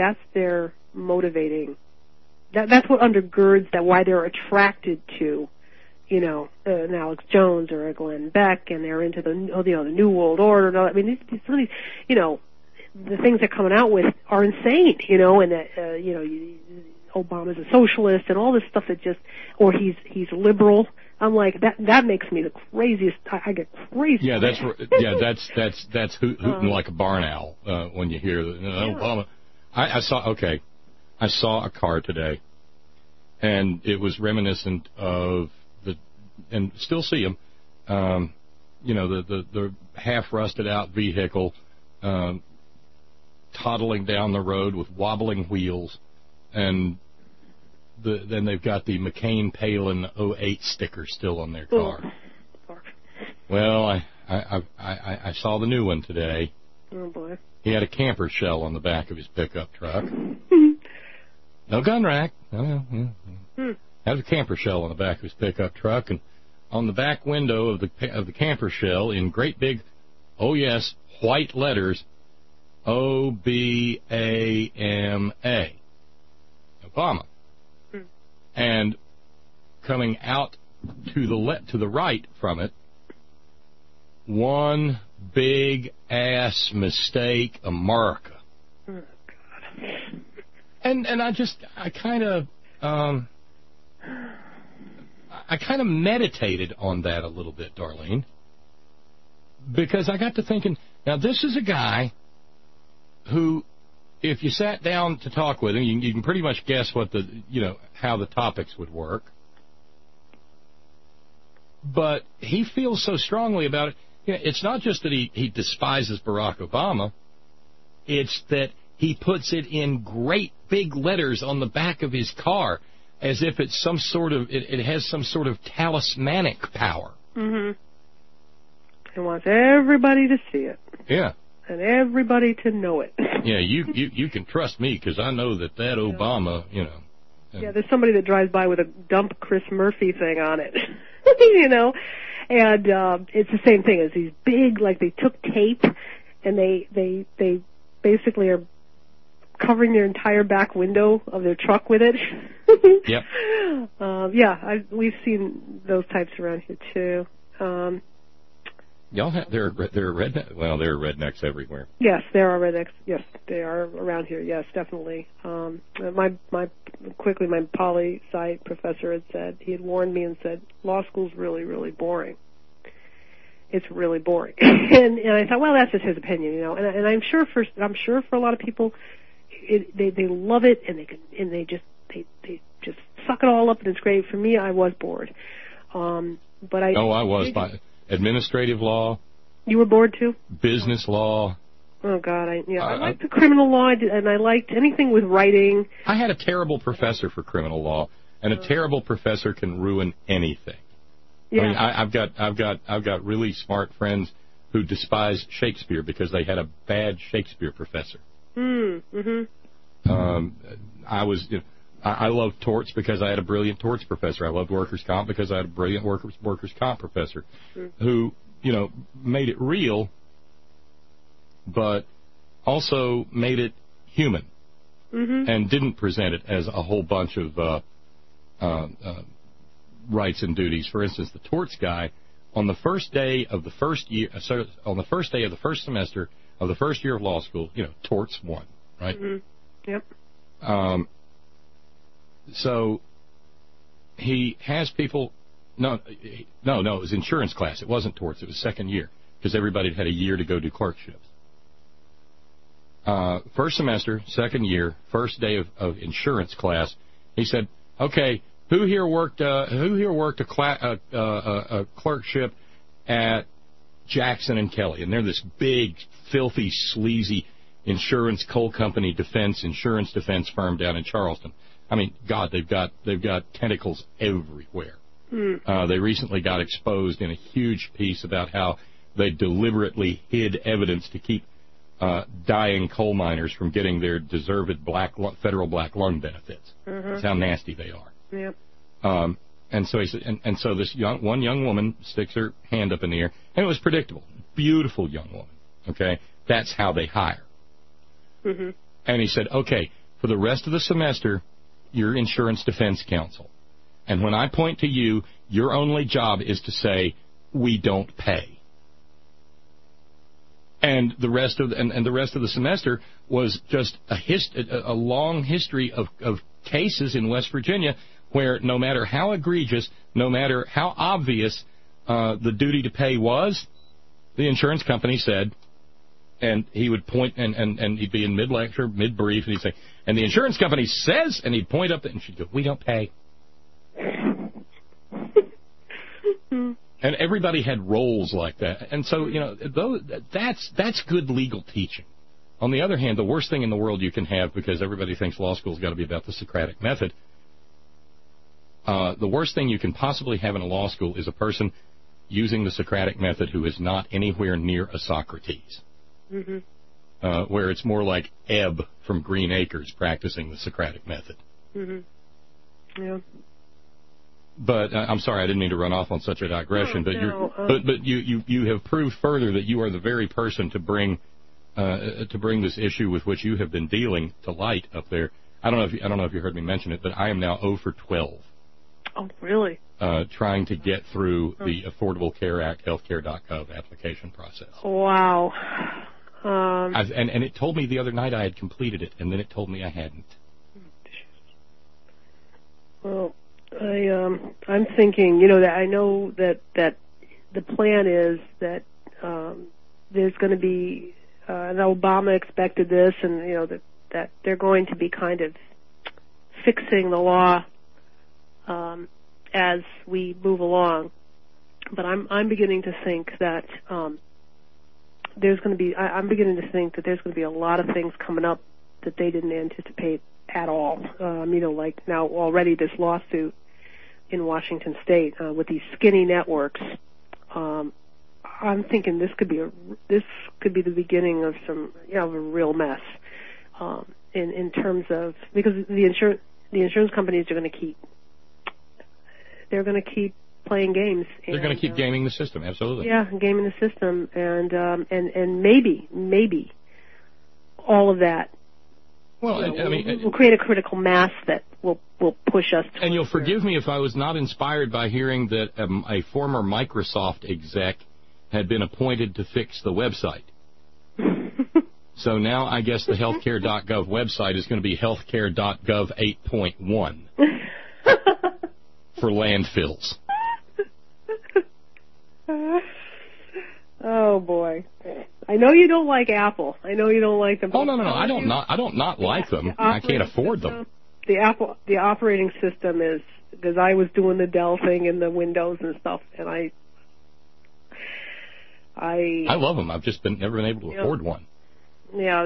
That's what undergirds that, why they're attracted to, an Alex Jones or a Glenn Beck, and they're into the New World Order. I mean, these really, the things they're coming out with are insane, and that, Obama's a socialist and all this stuff or he's liberal. I'm like, that makes me the craziest. I get crazy. Yeah, that's hooting like a barn owl when you hear Obama. I saw a car today, and it was reminiscent of and still see them, the half rusted out vehicle, toddling down the road with wobbling wheels, and then they've got the McCain Palin 08 sticker still on their car. Well, I saw the new one today. Oh boy! He had a camper shell on the back of his pickup truck. No gun rack. Had a camper shell on the back of his pickup truck, and on the back window of the camper shell, in great big, white letters, OBAMA, Obama. And coming out to the right from it, one big ass mistake, America. Oh, God. And I kind of meditated on that a little bit, Darlene, because I got to thinking, now this is a guy who, if you sat down to talk with him, you can pretty much guess what how the topics would work. But he feels so strongly about it. It's not just that he despises Barack Obama. It's that he puts it in great big letters on the back of his car, as if it's it has some sort of talismanic power. Mm-hmm. He wants everybody to see it. Yeah. And everybody to know it. Yeah, you can trust me, because I know that Obama, Yeah, there's somebody that drives by with a dump Chris Murphy thing on it, and it's the same thing as these big, like they took tape and they basically are covering their entire back window of their truck with it. Yep. We've seen those types around here too. Y'all have there are rednecks. Well, there are rednecks everywhere. Yes, there are rednecks. Yes, they are around here. Yes, definitely. My poli-sci professor had said, he had warned me and said, law school's really, really boring. It's really boring. and I thought, well, that's just his opinion, you know. And I'm sure for a lot of people, they love it and they just suck it all up and it's great. For me, I was bored. But I was by administrative law. You were bored too? Business law. Oh God, I liked the criminal law, and I liked anything with writing. I had a terrible professor for criminal law, and a terrible professor can ruin anything. Yeah. I mean, I've got really smart friends who despise Shakespeare because they had a bad Shakespeare professor. Mm-hmm. I loved torts because I had a brilliant torts professor. I loved workers' comp because I had a brilliant workers' comp professor who, made it real, but also made it human and didn't present it as a whole bunch of rights and duties. For instance, the torts guy, on the first day of the first year, on the first day of the first semester of the first year of law school, torts 1, right? Mm-hmm. Yep. So he has people. No, it was insurance class. It wasn't torts. It was second year because everybody had a year to go do clerkships. First semester, second year, first day of insurance class. He said, "Okay, who here worked a clerkship at Jackson and Kelly?" And they're this big, filthy, sleazy insurance coal company insurance defense firm down in Charleston. I mean, God, they've got tentacles everywhere. They recently got exposed in a huge piece about how they deliberately hid evidence to keep dying coal miners from getting their deserved federal black lung benefits. That's how nasty they are. Yep. And so he said, and so this one young woman sticks her hand up in the air, and it was predictable. Beautiful young woman. Okay, that's how they hire. Mm-hmm. And he said, okay, for the rest of the semester, you're insurance defense counsel. And when I point to you, your only job is to say, we don't pay. And the rest of the semester was just a long history of cases in West Virginia where no matter how egregious, no matter how obvious the duty to pay was, the insurance company said, and he would point, and he'd be in mid-lecture, mid-brief, and he'd say, and the insurance company says, and he'd point up, and she'd go, we don't pay. And everybody had roles like that. And so, that's good legal teaching. On the other hand, the worst thing in the world you can have, because everybody thinks law school's got to be about the Socratic method, the worst thing you can possibly have in a law school is a person using the Socratic method who is not anywhere near a Socrates. Mm-hmm. Where it's more like Ebb from Green Acres practicing the Socratic method. Mm-hmm. Yeah. But I'm sorry, I didn't mean to run off on such a digression. But you have proved further that you are the very person to bring this issue with which you have been dealing to light up there. I don't know if you heard me mention it, but I am now 0 for 12. Oh, really? Trying to get through the Affordable Care Act, healthcare.gov application process. Wow. And it told me the other night I had completed it, and then it told me I hadn't. Well, I'm thinking, that I know that the plan is that there's going to be, and Obama expected this, and that they're going to be kind of fixing the law as we move along. But I'm beginning to think that there's going to be. I'm beginning to think that there's going to be a lot of things coming up that they didn't anticipate at all. Like now already this lawsuit in Washington State with these skinny networks. I'm thinking this could be the beginning of of a real mess in terms of, because the insurance companies are going to keep playing games. They're going to keep gaming the system, absolutely. Yeah, gaming the system, and maybe all of that. Well, we'll create a critical mass that will push us. And you'll forgive me if I was not inspired by hearing that a former Microsoft exec had been appointed to fix the website. So now I guess the healthcare.gov website is going to be healthcare.gov 8.1 for landfills. Oh boy! I know you don't like Apple. I know you don't like them. Oh no! I don't not like them. I can't afford them. The operating system is, because I was doing the Dell thing and the Windows and stuff, and I love them. I've just never been able to afford one. Yeah,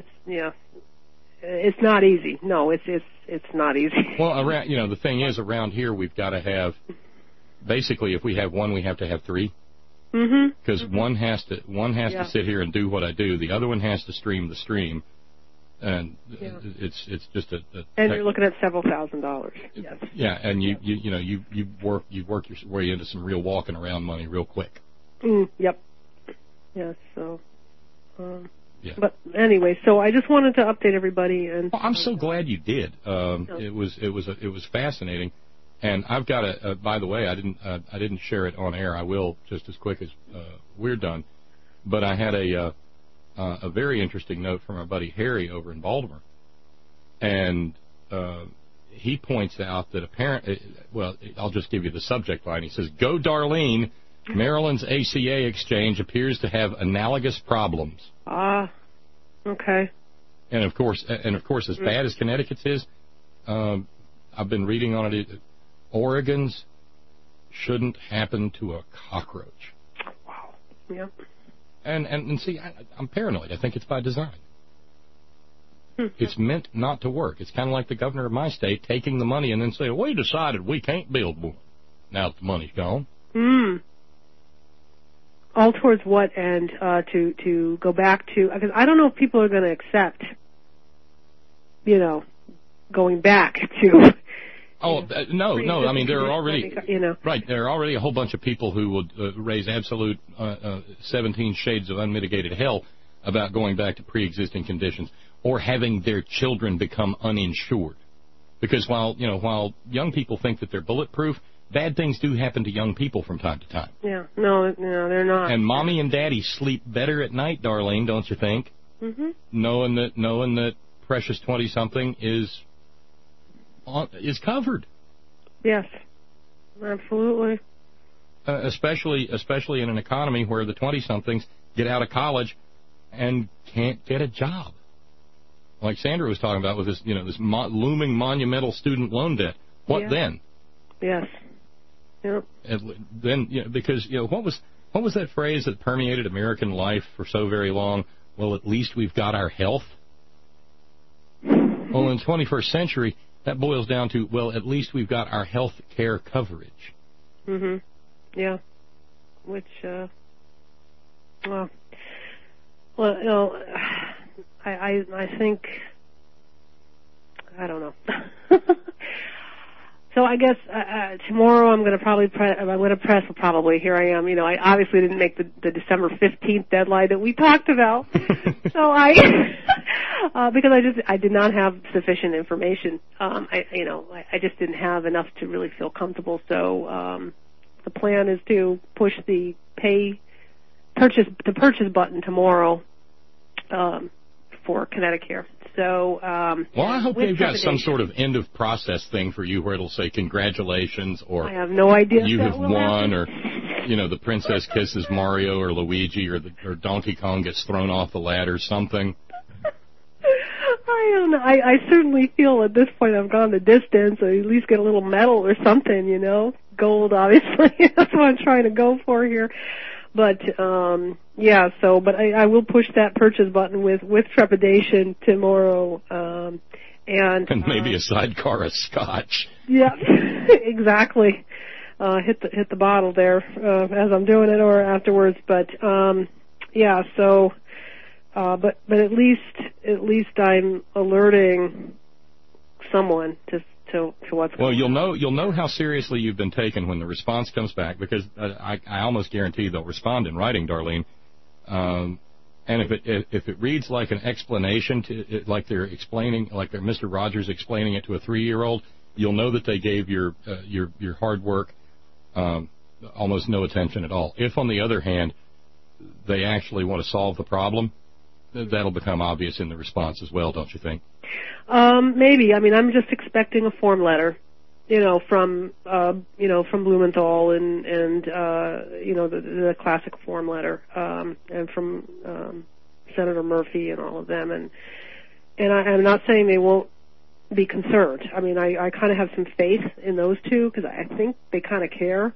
it's not easy. No, it's not easy. Well, the thing is, around here we've got to have, basically, if we have one, we have to have three. Because one has to sit here and do what I do. The other one has to stream the stream, and it's just a and you're looking at several $1,000s. Yes. Yeah, and you work your way into some real walking around money real quick. Yep. Yes. So. Yeah. But anyway, so I just wanted to update everybody. And I'm so glad you did. It was fascinating. And I've got by the way, I didn't share it on air. I will just as quick as we're done. But I had a very interesting note from our buddy Harry over in Baltimore, and he points out that I'll just give you the subject line. He says, "Go Darlene, Maryland's ACA exchange appears to have analogous problems." Okay. And of course, as bad as Connecticut's is, I've been reading on it. Oregon's shouldn't happen to a cockroach. Wow. Yeah. And see, I'm paranoid. I think it's by design. It's meant not to work. It's kind of like the governor of my state taking the money and then saying, "We decided we can't build one. Now that the money's gone." All towards what end? To go back to, because I don't know if people are going to accept, going back to. Oh, no. I mean, there are already, right, there are already a whole bunch of people who would raise absolute 17 shades of unmitigated hell about going back to pre-existing conditions or having their children become uninsured. Because while young people think that they're bulletproof, bad things do happen to young people from time to time. Yeah, no, they're not. And mommy and daddy sleep better at night, Darlene, don't you think? Knowing that precious 20-something is covered. Yes, absolutely. Especially in an economy where the 20-somethings get out of college and can't get a job, like Sandra was talking about with this, this looming monumental student loan debt. What then? Yes. Yep. Then, because what was that phrase that permeated American life for so very long? Well, at least we've got our health. Well, in the 21st century, that boils down to, well, at least we've got our health care coverage. Yeah. Which, I think, I don't know. So I guess tomorrow I'm going to press probably. Here I am. I obviously didn't make the December 15th deadline that we talked about. So because I did not have sufficient information. I just didn't have enough to really feel comfortable. So the plan is to push the purchase button tomorrow for Connecticut. So, well, I hope they've got some sort of end of process thing for you where it'll say congratulations, or I have no idea you have won, happen. Or the princess kisses Mario or Luigi, or Donkey Kong gets thrown off the ladder, something. I don't know. I certainly feel at this point I've gone the distance, or at least get a little medal or something. Gold, obviously. That's what I'm trying to go for here. But but I will push that purchase button with trepidation tomorrow, and maybe a sidecar of scotch. Yeah, exactly. Hit the bottle there as I'm doing it, or afterwards. But So, but at least I'm alerting someone to what's going on. Well, you'll know how seriously you've been taken when the response comes back, because I almost guarantee they'll respond in writing, Darlene. And if it reads like an explanation, like they're Mr. Rogers explaining it to a 3-year-old, you'll know that they gave your hard work almost no attention at all. If, on the other hand, they actually want to solve the problem, that'll become obvious in the response as well, don't you think? Maybe. I mean, I'm just expecting a form letter, from Blumenthal and the classic form letter, and from Senator Murphy and all of them, and I'm not saying they won't be concerned. I mean, I kind of have some faith in those two because I think they kind of care.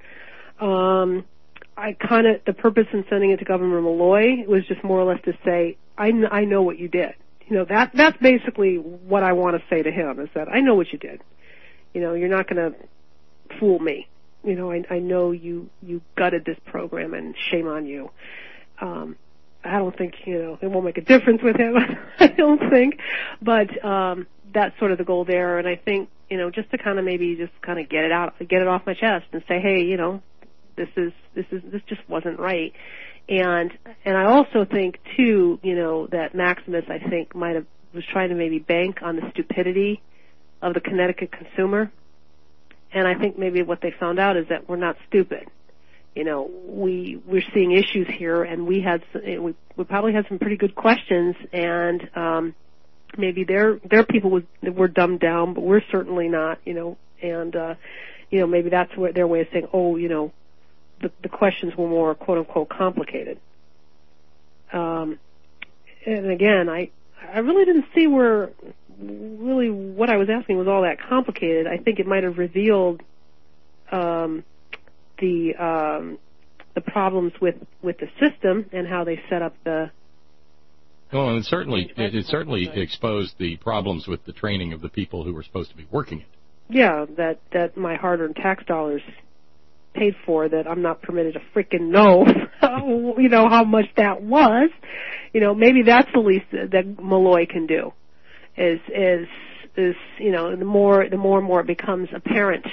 The purpose in sending it to Governor Malloy was just more or less to say, I know what you did. That's basically what I want to say to him, is that I know what you did. You're not going to fool me. I know you gutted this program, and shame on you. I don't think, it won't make a difference with him, I don't think. But that's sort of the goal there. And I think, just to kind of maybe just kind of get it off my chest and say, hey, this just wasn't right. And I also think too, that Maximus, I think, was trying to maybe bank on the stupidity of the Connecticut consumer. And I think maybe what they found out is that we're not stupid. We're seeing issues here, and we probably had some pretty good questions, and maybe their people were dumbed down, but we're certainly not, and maybe that's their way of saying, the questions were more quote unquote complicated. And again, I really didn't see where really what I was asking was all that complicated. I think it might have revealed the problems with the system and how they set up the. Well, and it certainly exposed the problems with the training of the people who were supposed to be working it. Yeah, that my hard-earned tax dollars paid for, that I'm not permitted to frickin' know, how much that was. Maybe that's the least that Malloy can do. Is the more and more it becomes apparent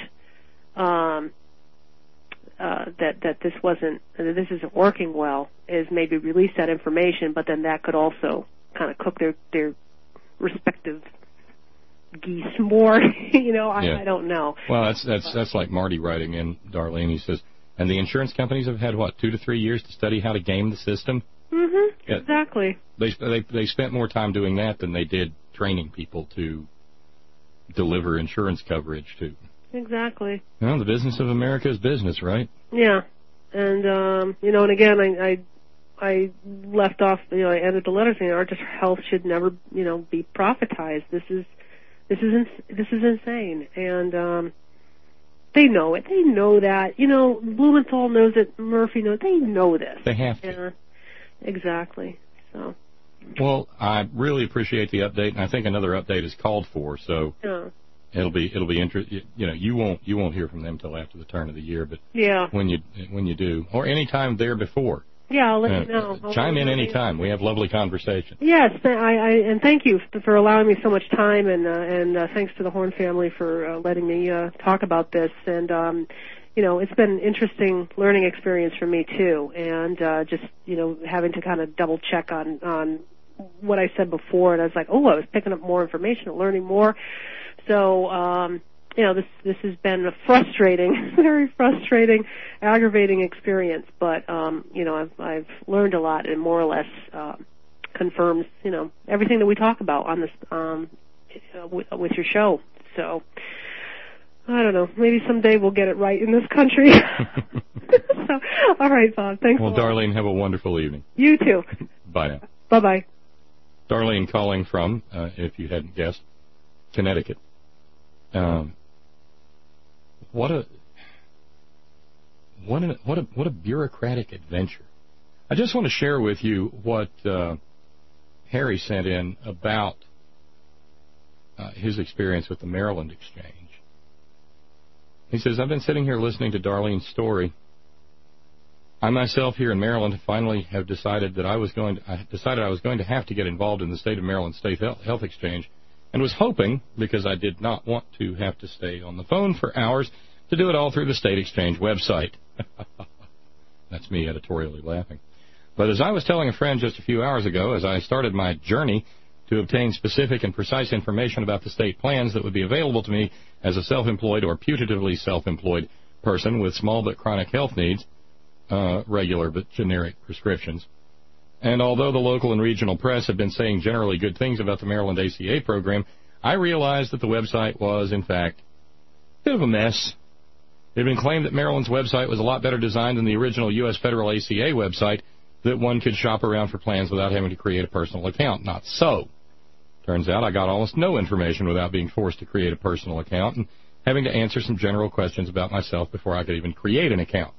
that this isn't working well, is maybe release that information, but then that could also kind of cook their respective geese more. I don't know. Well, that's like Marty writing in, Darlene. He says, and the insurance companies have had 2 to 3 years to study how to game the system. Mm-hmm. Yeah. Exactly. They spent more time doing that than they did training people to deliver insurance coverage to. Exactly. The business of America is business, right? Yeah, and and again, I left off. I ended the letter saying Artist Health should never, be profitized. This is insane, and they know it. They know that. Blumenthal knows it. Murphy knows. They know this. They have to. Yeah, exactly. So. Well, I really appreciate the update, and I think another update is called for. So. Yeah. It'll be interesting. You won't hear from them till after the turn of the year, but yeah, when you do, or any time there before. Yeah, I'll let you know. Chime in any time. We have lovely conversation. Yes, and thank you for allowing me so much time, and thanks to the Horn family for letting me talk about this. And it's been an interesting learning experience for me too, and just having to kind of double check on what I said before, and I was like, I was picking up more information and learning more. So, this has been a frustrating, very frustrating, aggravating experience, but, I've learned a lot, and more or less, confirms, everything that we talk about on this, with your show. So, I don't know, maybe someday we'll get it right in this country. So, all right, Bob, thanks a lot. Well, Darlene, have a wonderful evening. You too. Bye now. Bye-bye. Darlene calling from, if you hadn't guessed, Connecticut. What a bureaucratic adventure. I just want to share with you what Harry sent in about his experience with the Maryland Exchange. He says, I've been sitting here listening to Darlene's story. I myself here in Maryland finally have decided that I was going to have to get involved in the state of Maryland State Health Exchange, and was hoping, because I did not want to have to stay on the phone for hours, to do it all through the State Exchange website. That's me editorially laughing. But as I was telling a friend just a few hours ago, as I started my journey to obtain specific and precise information about the state plans that would be available to me as a self-employed or putatively self-employed person with small but chronic health needs, regular but generic prescriptions. And although the local and regional press have been saying generally good things about the Maryland ACA program, I realized that the website was, in fact, a bit of a mess. It had been claimed that Maryland's website was a lot better designed than the original U.S. federal ACA website, that one could shop around for plans without having to create a personal account. Not so. Turns out I got almost no information without being forced to create a personal account and having to answer some general questions about myself before I could even create an account.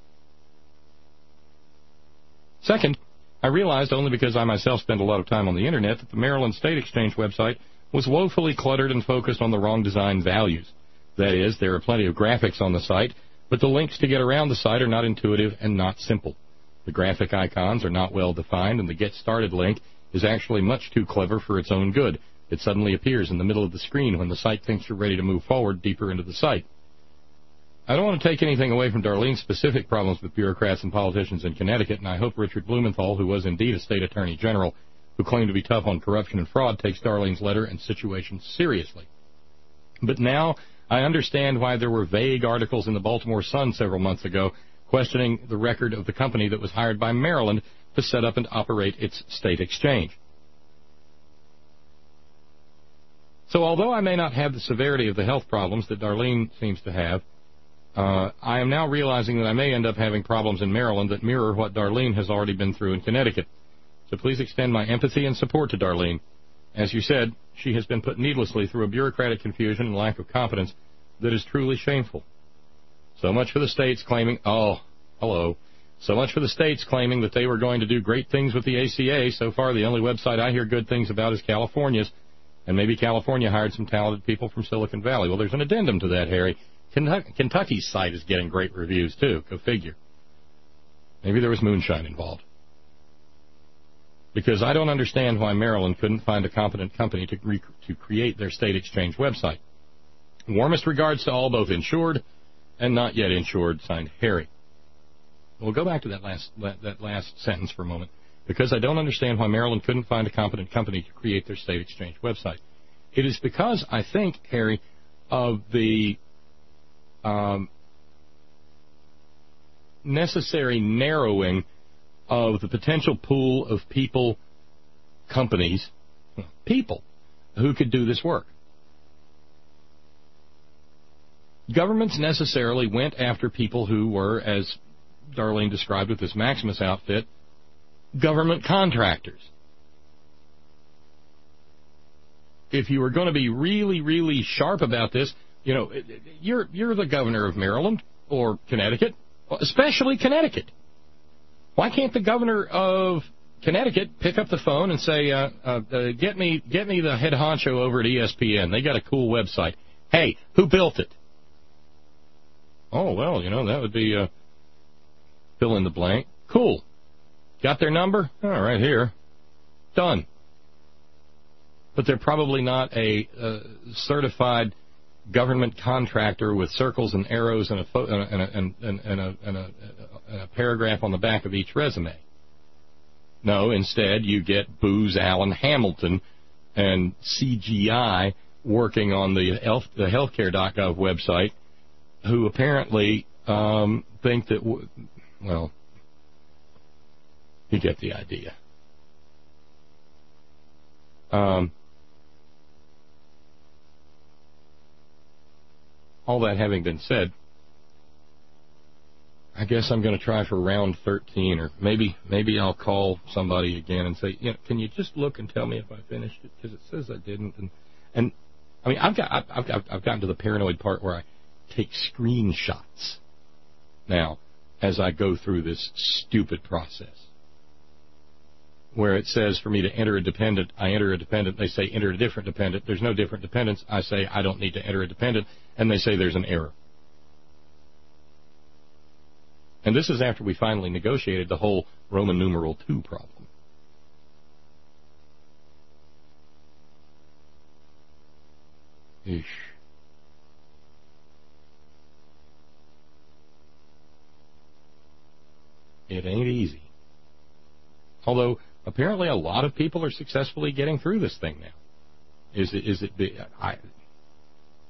Second, I realized, only because I myself spend a lot of time on the Internet, that the Maryland State Exchange website was woefully cluttered and focused on the wrong design values. That is, there are plenty of graphics on the site, but the links to get around the site are not intuitive and not simple. The graphic icons are not well defined, and the Get Started link is actually much too clever for its own good. It suddenly appears in the middle of the screen when the site thinks you're ready to move forward deeper into the site. I don't want to take anything away from Darlene's specific problems with bureaucrats and politicians in Connecticut, and I hope Richard Blumenthal, who was indeed a state attorney general, who claimed to be tough on corruption and fraud, takes Darlene's letter and situation seriously. But now I understand why there were vague articles in the Baltimore Sun several months ago questioning the record of the company that was hired by Maryland to set up and operate its state exchange. So although I may not have the severity of the health problems that Darlene seems to have, I am now realizing that I may end up having problems in Maryland that mirror what Darlene has already been through in Connecticut. So please extend my empathy and support to Darlene. As you said, she has been put needlessly through a bureaucratic confusion and lack of competence that is truly shameful. So much for the states claiming, so much for the states claiming that they were going to do great things with the ACA. So far, the only website I hear good things about is California's, and maybe California hired some talented people from Silicon Valley. Well, there's an addendum to that, Harry. Kentucky's site is getting great reviews, too. Go figure. Maybe there was moonshine involved. Because I don't understand why Maryland couldn't find a competent company to create their state exchange website. Warmest regards to all, both insured and not yet insured, signed Harry. We'll go back to that last sentence for a moment. Because I don't understand why Maryland couldn't find a competent company to create their state exchange website. It is because, I think, Harry, of the necessary narrowing of the potential pool of companies, who could do this work. Governments necessarily went after people who were, as Darlene described with this Maximus outfit, government contractors. If you were going to be really, really sharp about this, you're the governor of Maryland or Connecticut, especially Connecticut. Why can't the governor of Connecticut pick up the phone and say, get me the head honcho over at ESPN. They got a cool website. Hey, who built it? Oh, well, that would be fill in the blank. Cool. Got their number? All right, here. Done. But they're probably not a certified government contractor with circles and arrows and a paragraph on the back of each resume. No, instead you get Booz Allen Hamilton and CGI working on the healthcare.gov website, who apparently think that, you get the idea. All that having been said, I guess I'm going to try for round 13, or maybe I'll call somebody again and say, can you just look and tell me if I finished it, because it says I didn't. And I mean, I've gotten to the paranoid part where I take screenshots now as I go through this stupid process, where it says for me to enter a dependent, I enter a dependent, they say enter a different dependent, there's no different dependents, I say I don't need to enter a dependent, and they say there's an error. And this is after we finally negotiated the whole Roman numeral 2 problem. Eesh. It ain't easy. Although, apparently a lot of people are successfully getting through this thing now.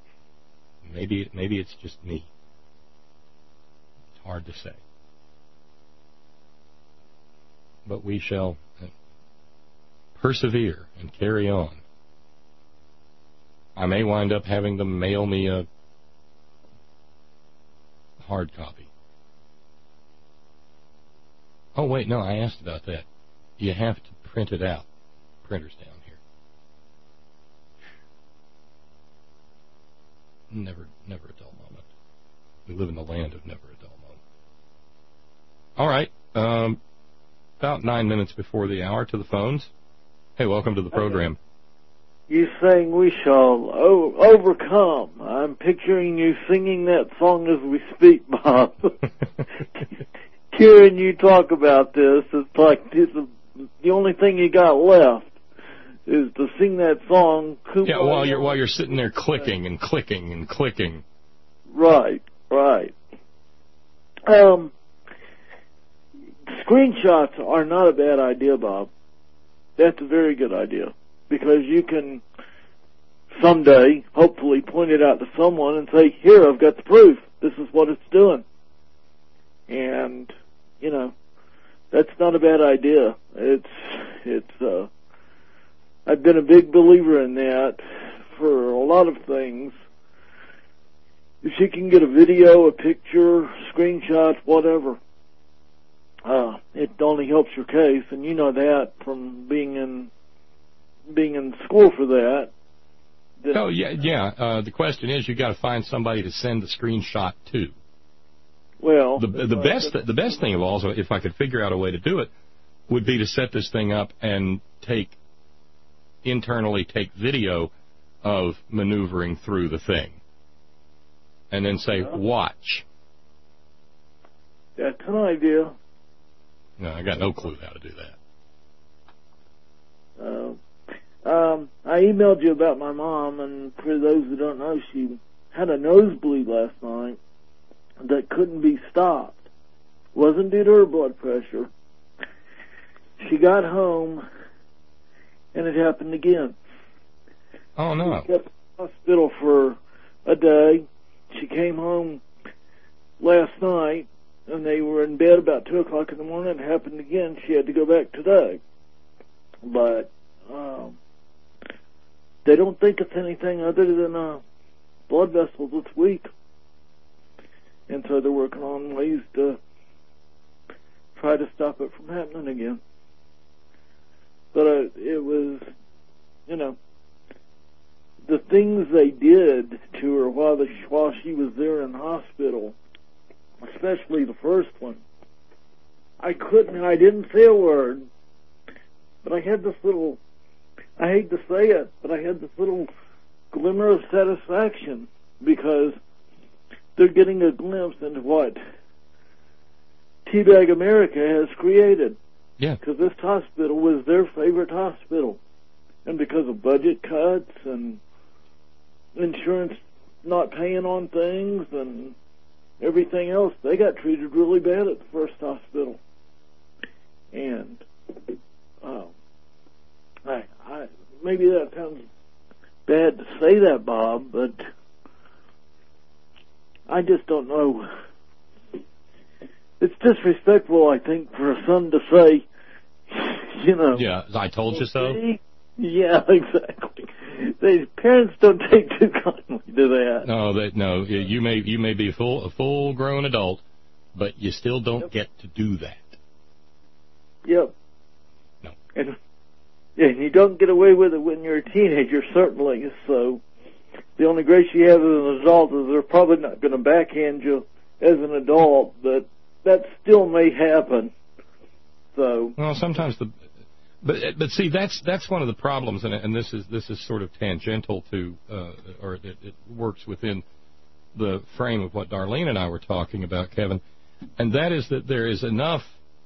Maybe it's just me. It's hard to say. but we shall persevere and carry on. I may wind up having them mail me a hard copy. Oh, wait, no, I asked about that. You have to print it out. Printer's down here. Never a dull moment. We live in the land of never a dull moment. All right, about 9 minutes before the hour to the phones. Hey, welcome to the program. You saying we shall overcome. I'm picturing you singing that song as we speak, Bob. Hearing you talk about this, it's like the only thing you got left is to sing that song. Yeah, while you're sitting there clicking and clicking and clicking. Right. Screenshots are not a bad idea, Bob. That's a very good idea, because you can someday hopefully point it out to someone and say, here, I've got the proof. This is what it's doing. And, you know, that's not a bad idea. I've been a big believer in that for a lot of things. If you can get a video, a picture, screenshots, whatever, it only helps your case, and you know that from being in school for that. Oh yeah. The question is, you got to find somebody to send the screenshot to. Well, the best thing of all, so if I could figure out a way to do it, would be to set this thing up and internally take video of maneuvering through the thing, and then say, watch. That's an idea. No, I got no clue how to do that. I emailed you about my mom, and for those who don't know, she had a nosebleed last night that couldn't be stopped. Wasn't due to her blood pressure. She got home, and it happened again. Oh, no. She kept in the hospital for a day. She came home last night, and they were in bed about 2 o'clock in the morning. It happened again. She had to go back today. But they don't think it's anything other than blood vessels that's weak. And so they're working on ways to try to stop it from happening again. But it was, you know, the things they did to her while she was there in the hospital, especially the first one, I didn't say a word, but I had this little, I hate to say it, but I had this little glimmer of satisfaction, because they're getting a glimpse into what Teabag America has created. Yeah. Because this hospital was their favorite hospital. And because of budget cuts and insurance not paying on things and everything else, they got treated really bad at the first hospital. And maybe that sounds bad to say that, Bob, but I just don't know. It's disrespectful, I think, for a son to say, you know. Yeah, I told you so. Yeah, exactly. Parents don't take too kindly to that. No. You may be a full-grown adult, but you still don't get to do that. Yep. No. And you don't get away with it when you're a teenager, certainly. So the only grace you have as an adult is they're probably not going to backhand you as an adult, but that still may happen. So. Well, sometimes but see, that's one of the problems, and this is sort of tangential to, or it works within the frame of what Darlene and I were talking about, Kevin, and that is that there is enough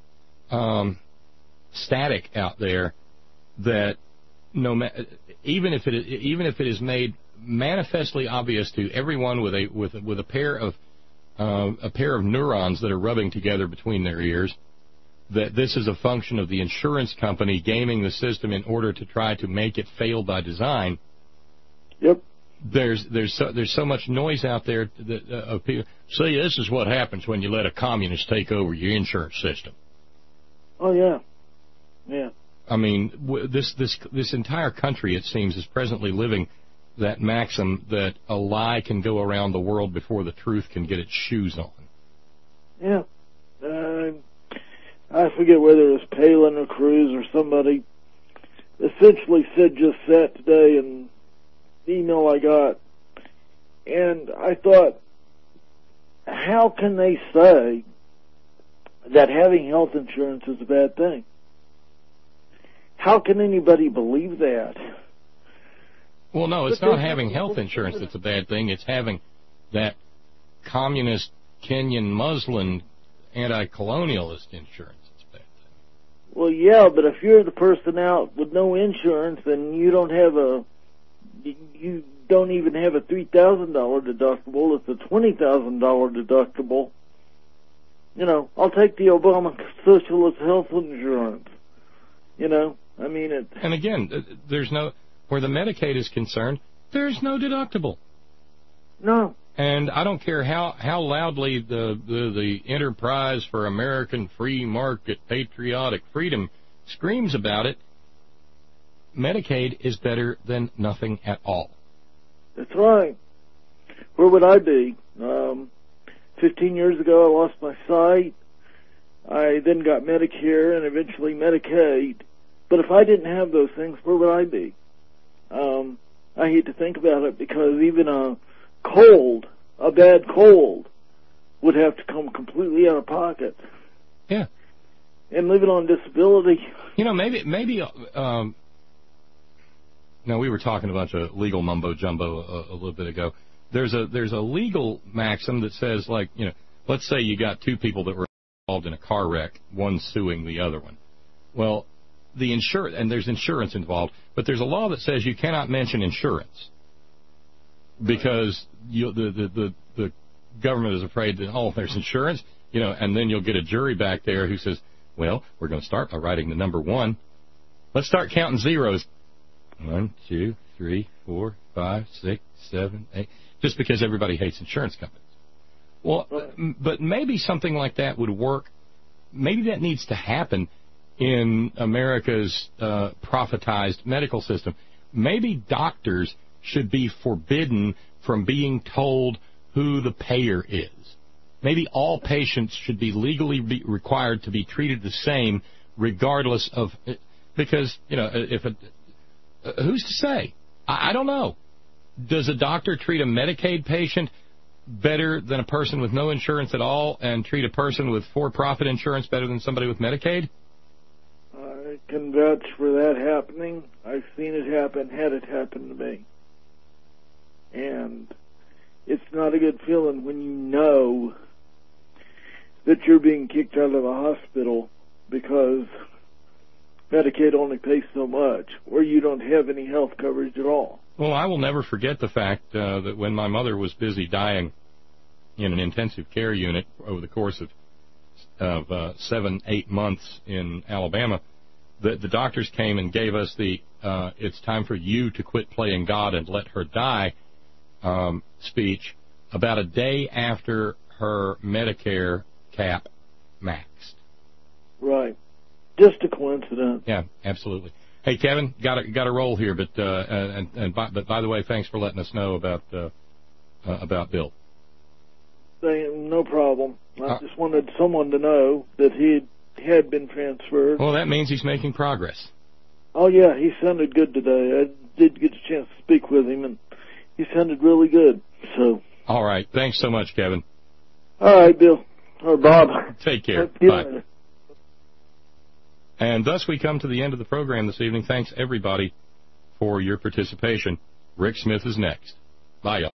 static out there that even if it is made manifestly obvious to everyone with a pair of neurons that are rubbing together between their ears, that this is a function of the insurance company gaming the system in order to try to make it fail by design. Yep. There's so much noise out there that of people. See, this is what happens when you let a communist take over your insurance system. Oh yeah. Yeah. I mean, this entire country, it seems, is presently living that maxim that a lie can go around the world before the truth can get its shoes on. Yeah. I forget whether it was Palin or Cruz or somebody essentially said just that today in the email I got. And I thought, how can they say that having health insurance is a bad thing? How can anybody believe that? Well, no, it's not having health insurance that's a bad thing. It's having that communist Kenyan Muslim anti-colonialist insurance. It's a bad thing. Well, yeah, but if you're the person out with no insurance and you don't even have a $3,000 deductible, it's a $20,000 deductible. You know, I'll take the Obama socialist health insurance. You know, I mean it. And again, there's no, where the Medicaid is concerned, there's no deductible. No. And I don't care how loudly the Enterprise for American Free Market Patriotic Freedom screams about it, Medicaid is better than nothing at all. That's right. Where would I be? 15 years ago, I lost my sight. I then got Medicare and eventually Medicaid. But if I didn't have those things, where would I be? I hate to think about it because even a bad cold, would have to come completely out of pocket. Yeah. And living on disability. You know, maybe. Now, we were talking a bunch of legal mumbo jumbo a little bit ago. There's a legal maxim that says, like, you know, let's say you got two people that were involved in a car wreck, one suing the other one. Well, and there's insurance involved, but there's a law that says you cannot mention insurance because the government is afraid that, oh, there's insurance, you know, and then you'll get a jury back there who says, well, we're going to start by writing the number 1. Let's start counting zeros. 1, 2, 3, 4, 5, 6, 7, 8. Just because everybody hates insurance companies. Well, but maybe something like that would work. Maybe that needs to happen in America's profitized medical system. Maybe doctors should be forbidden from being told who the payer is. Maybe all patients should be legally required to be treated the same, regardless of, because, you know, who's to say? I don't know. Does a doctor treat a Medicaid patient better than a person with no insurance at all, and treat a person with for-profit insurance better than somebody with Medicaid? I can vouch for that happening. I've seen it happen, had it happen to me. And it's not a good feeling when you know that you're being kicked out of a hospital because Medicaid only pays so much, or you don't have any health coverage at all. Well, I will never forget the fact that when my mother was busy dying in an intensive care unit over the course of 7-8 months in Alabama, the doctors came and gave us the it's time for you to quit playing God and let her die speech about a day after her Medicare cap maxed. Right. Just a coincidence. Yeah, absolutely. Hey, Kevin, got to roll here, but by the way, thanks for letting us know about Bill. No problem. I just wanted someone to know that he had been transferred. Well, that means he's making progress. Oh yeah, he sounded good today. I did get a chance to speak with him, and he sounded really good. So. All right. Thanks so much, Kevin. All right, Bill. Or Bob. Take care. Bye. And thus we come to the end of the program this evening. Thanks, everybody, for your participation. Rick Smith is next. Bye, y'all.